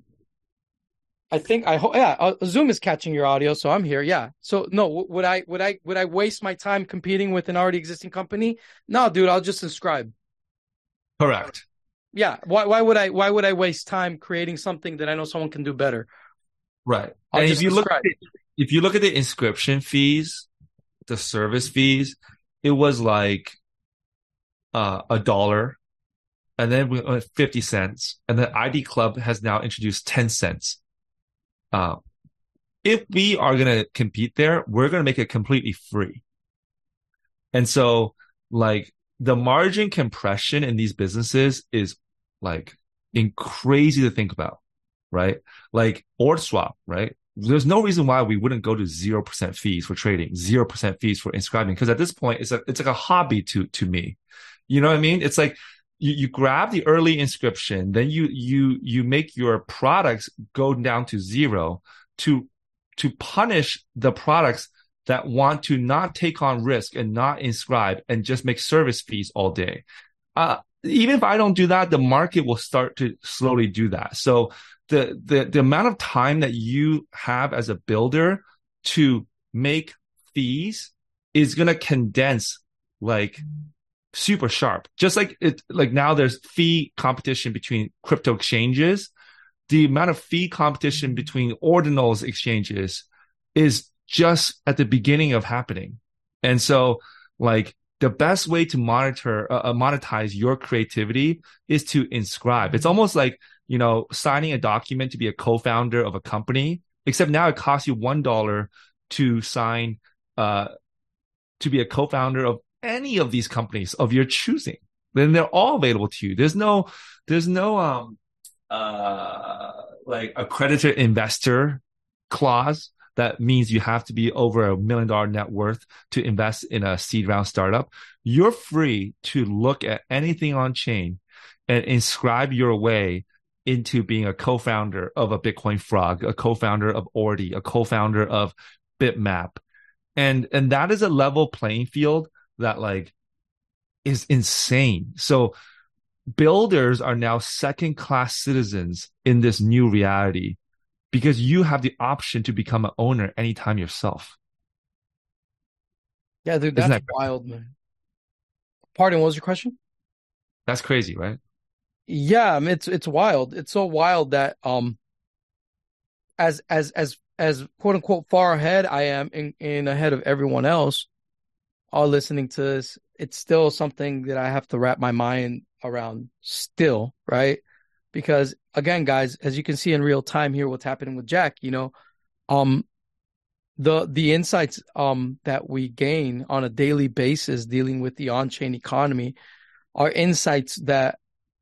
Zoom is catching your audio, so I'm here. Yeah. So no, would I waste my time competing with an already existing company? No, dude, I'll just subscribe. Correct. Yeah. Why would I waste time creating something that I know someone can do better? Right. And if you look at the inscription fees, the service fees, it was $1, and then we went 50 cents, and then ID Club has now introduced 10 cents. If we are going to compete there, we're going to make it completely free. And so the margin compression in these businesses is crazy to think about, right? OrdSwap, right? There's no reason why we wouldn't go to 0% fees for trading, 0% fees for inscribing. Cause at this point, it's like a hobby to me. You know what I mean? It's you grab the early inscription, then you make your products go down to zero to punish the products that want to not take on risk and not inscribe and just make service fees all day. Even if I don't do that, the market will start to slowly do that. So the amount of time that you have as a builder to make fees is going to condense super sharp. Just now there's fee competition between crypto exchanges. The amount of fee competition between ordinals exchanges is just at the beginning of happening. And so the best way to monetize your creativity is to inscribe. It's almost signing a document to be a co-founder of a company, except now it costs you $1 to sign, to be a co-founder of any of these companies of your choosing. Then they're all available to you. There's no accredited investor clause that means you have to be over $1 million net worth to invest in a seed round startup. You're free to look at anything on chain and inscribe your way into being a co-founder of a Bitcoin Frog, a co-founder of Ordi, a co-founder of Bitmap. And that is a level playing field that is insane. So builders are now second-class citizens in this new reality because you have the option to become an owner anytime yourself. Yeah, dude, that's wild, man. Pardon, what was your question? That's crazy, right? Yeah, I mean, it's wild. It's so wild that as quote unquote far ahead I am in ahead of everyone else all listening to this, it's still something that I have to wrap my mind around still, right? Because again, guys, as you can see in real time here, what's happening with Jack, the insights that we gain on a daily basis dealing with the on-chain economy are insights that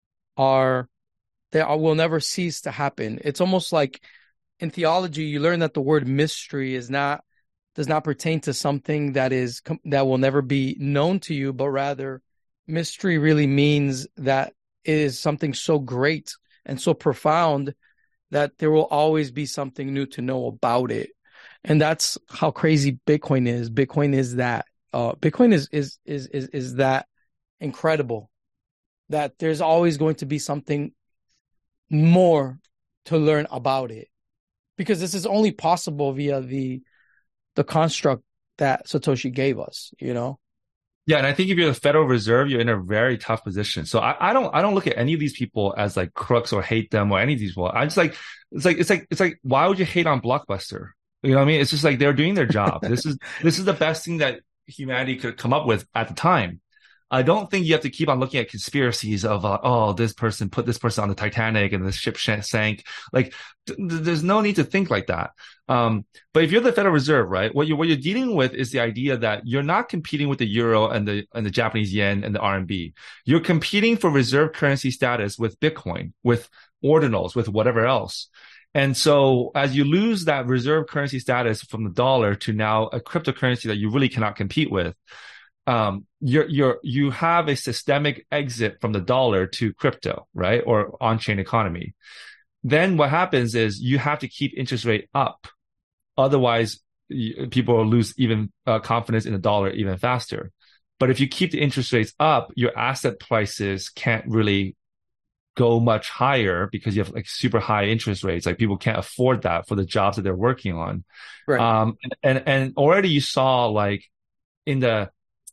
will never cease to happen. It's almost like in theology, you learn that the word mystery does not pertain to something that will never be known to you, but rather mystery really means that it is something so great and so profound that there will always be something new to know about it. And that's how crazy Bitcoin is. Bitcoin is that. Bitcoin is that incredible, that there's always going to be something more to learn about it, because this is only possible via the construct that Satoshi gave us, Yeah, and I think if you're the Federal Reserve, you're in a very tough position. So I don't look at any of these people as like crooks or hate them or any of these people. I just it's like why would you hate on Blockbuster? You know what I mean? It's just like they're doing their job. This is the best thing that humanity could come up with at the time. I don't think you have to keep on looking at conspiracies of, this person put this person on the Titanic and the ship sank. Like, there's no need to think like that. But if you're the Federal Reserve, right, what you're dealing with is the idea that you're not competing with the euro and the Japanese yen and the RMB. You're competing for reserve currency status with Bitcoin, with ordinals, with whatever else. And so as you lose that reserve currency status from the dollar to now a cryptocurrency that you really cannot compete with, you have a systemic exit from the dollar to crypto, right? Or on-chain economy. Then what happens is you have to keep interest rate up. Otherwise, people will lose even confidence in the dollar even faster. But if you keep the interest rates up, your asset prices can't really go much higher because you have like super high interest rates. Like people can't afford that for the jobs that they're working on. Right. And already you saw like in the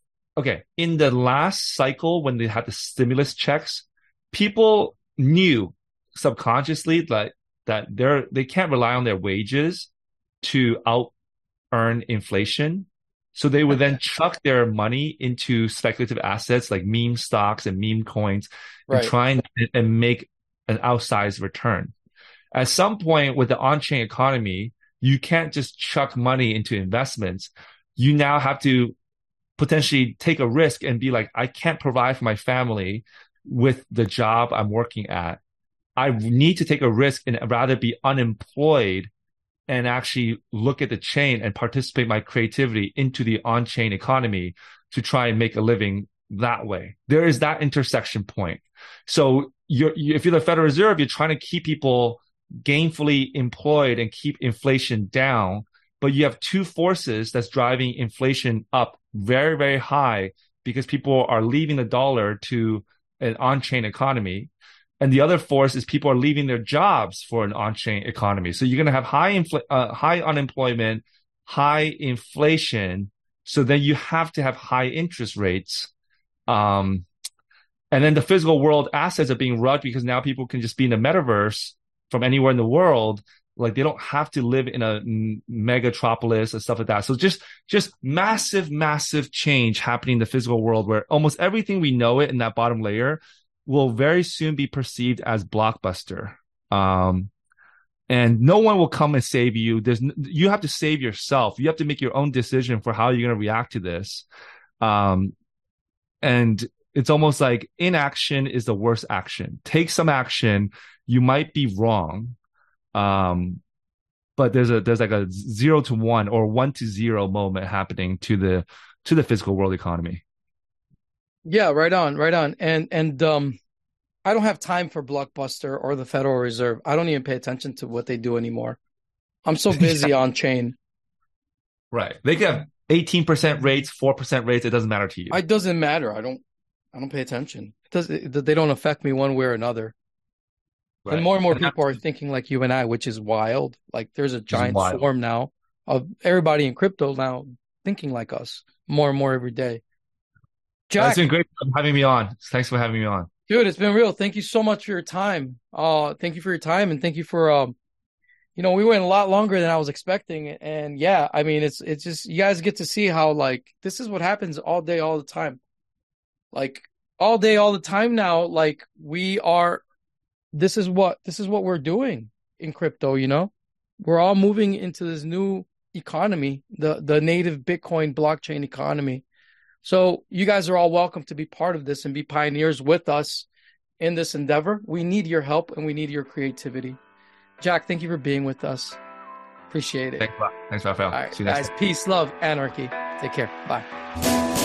last cycle when they had the stimulus checks, people knew subconsciously that they can't rely on their wages to out earn inflation. So they would then chuck their money into speculative assets like meme stocks and meme coins and try and make an outsized return. At some point with the on-chain economy, you can't just chuck money into investments. You now have to potentially take a risk and be like, I can't provide for my family with the job I'm working at. I need to take a risk and rather be unemployed and actually look at the chain and participate my creativity into the on-chain economy to try and make a living that way. There is that intersection point. So if you're the Federal Reserve, you're trying to keep people gainfully employed and keep inflation down, but you have two forces that's driving inflation up very, very high because people are leaving the dollar to an on-chain economy. And the other force is people are leaving their jobs for an on-chain economy. So you're going to have high unemployment, high inflation. So then you have to have high interest rates. And then the physical world assets are being rugged because now people can just be in the metaverse from anywhere in the world. Like they don't have to live in a megatropolis and stuff like that. So just massive, massive change happening in the physical world where almost everything we know it in that bottom layer will very soon be perceived as blockbuster. And no one will come and save you. You have to save yourself. You have to make your own decision for how you're going to react to this. And it's almost like inaction is the worst action. Take some action. You might be wrong. But there's like a 0 to 1 or 1 to 0 moment happening to the physical world economy. Yeah, right on. And I don't have time for Blockbuster or the Federal Reserve. I don't even pay attention to what they do anymore. I'm so busy on chain. Right. They get 18% rates, 4% rates. It doesn't matter to you. It doesn't matter. I don't pay attention. They don't affect me one way or another. Right. And more people are thinking like you and I, which is wild. Like there's a giant swarm now of everybody in crypto now thinking like us more and more every day. Jack, it's been great having me on. Thanks for having me on. Dude, it's been real. Thank you so much for your time. Thank you for your time and thank you for we went a lot longer than I was expecting. And yeah, I mean it's just you guys get to see how like this is what happens all day, all the time. Like all day, all the time now. Like this is what we're doing in crypto, you know? We're all moving into this new economy, the native Bitcoin blockchain economy. So you guys are all welcome to be part of this and be pioneers with us in this endeavor. We need your help and we need your creativity. Jack, thank you for being with us. Appreciate it. Thanks, Rafael. All right, See you next guys. time. Peace, love, anarchy. Take care. Bye.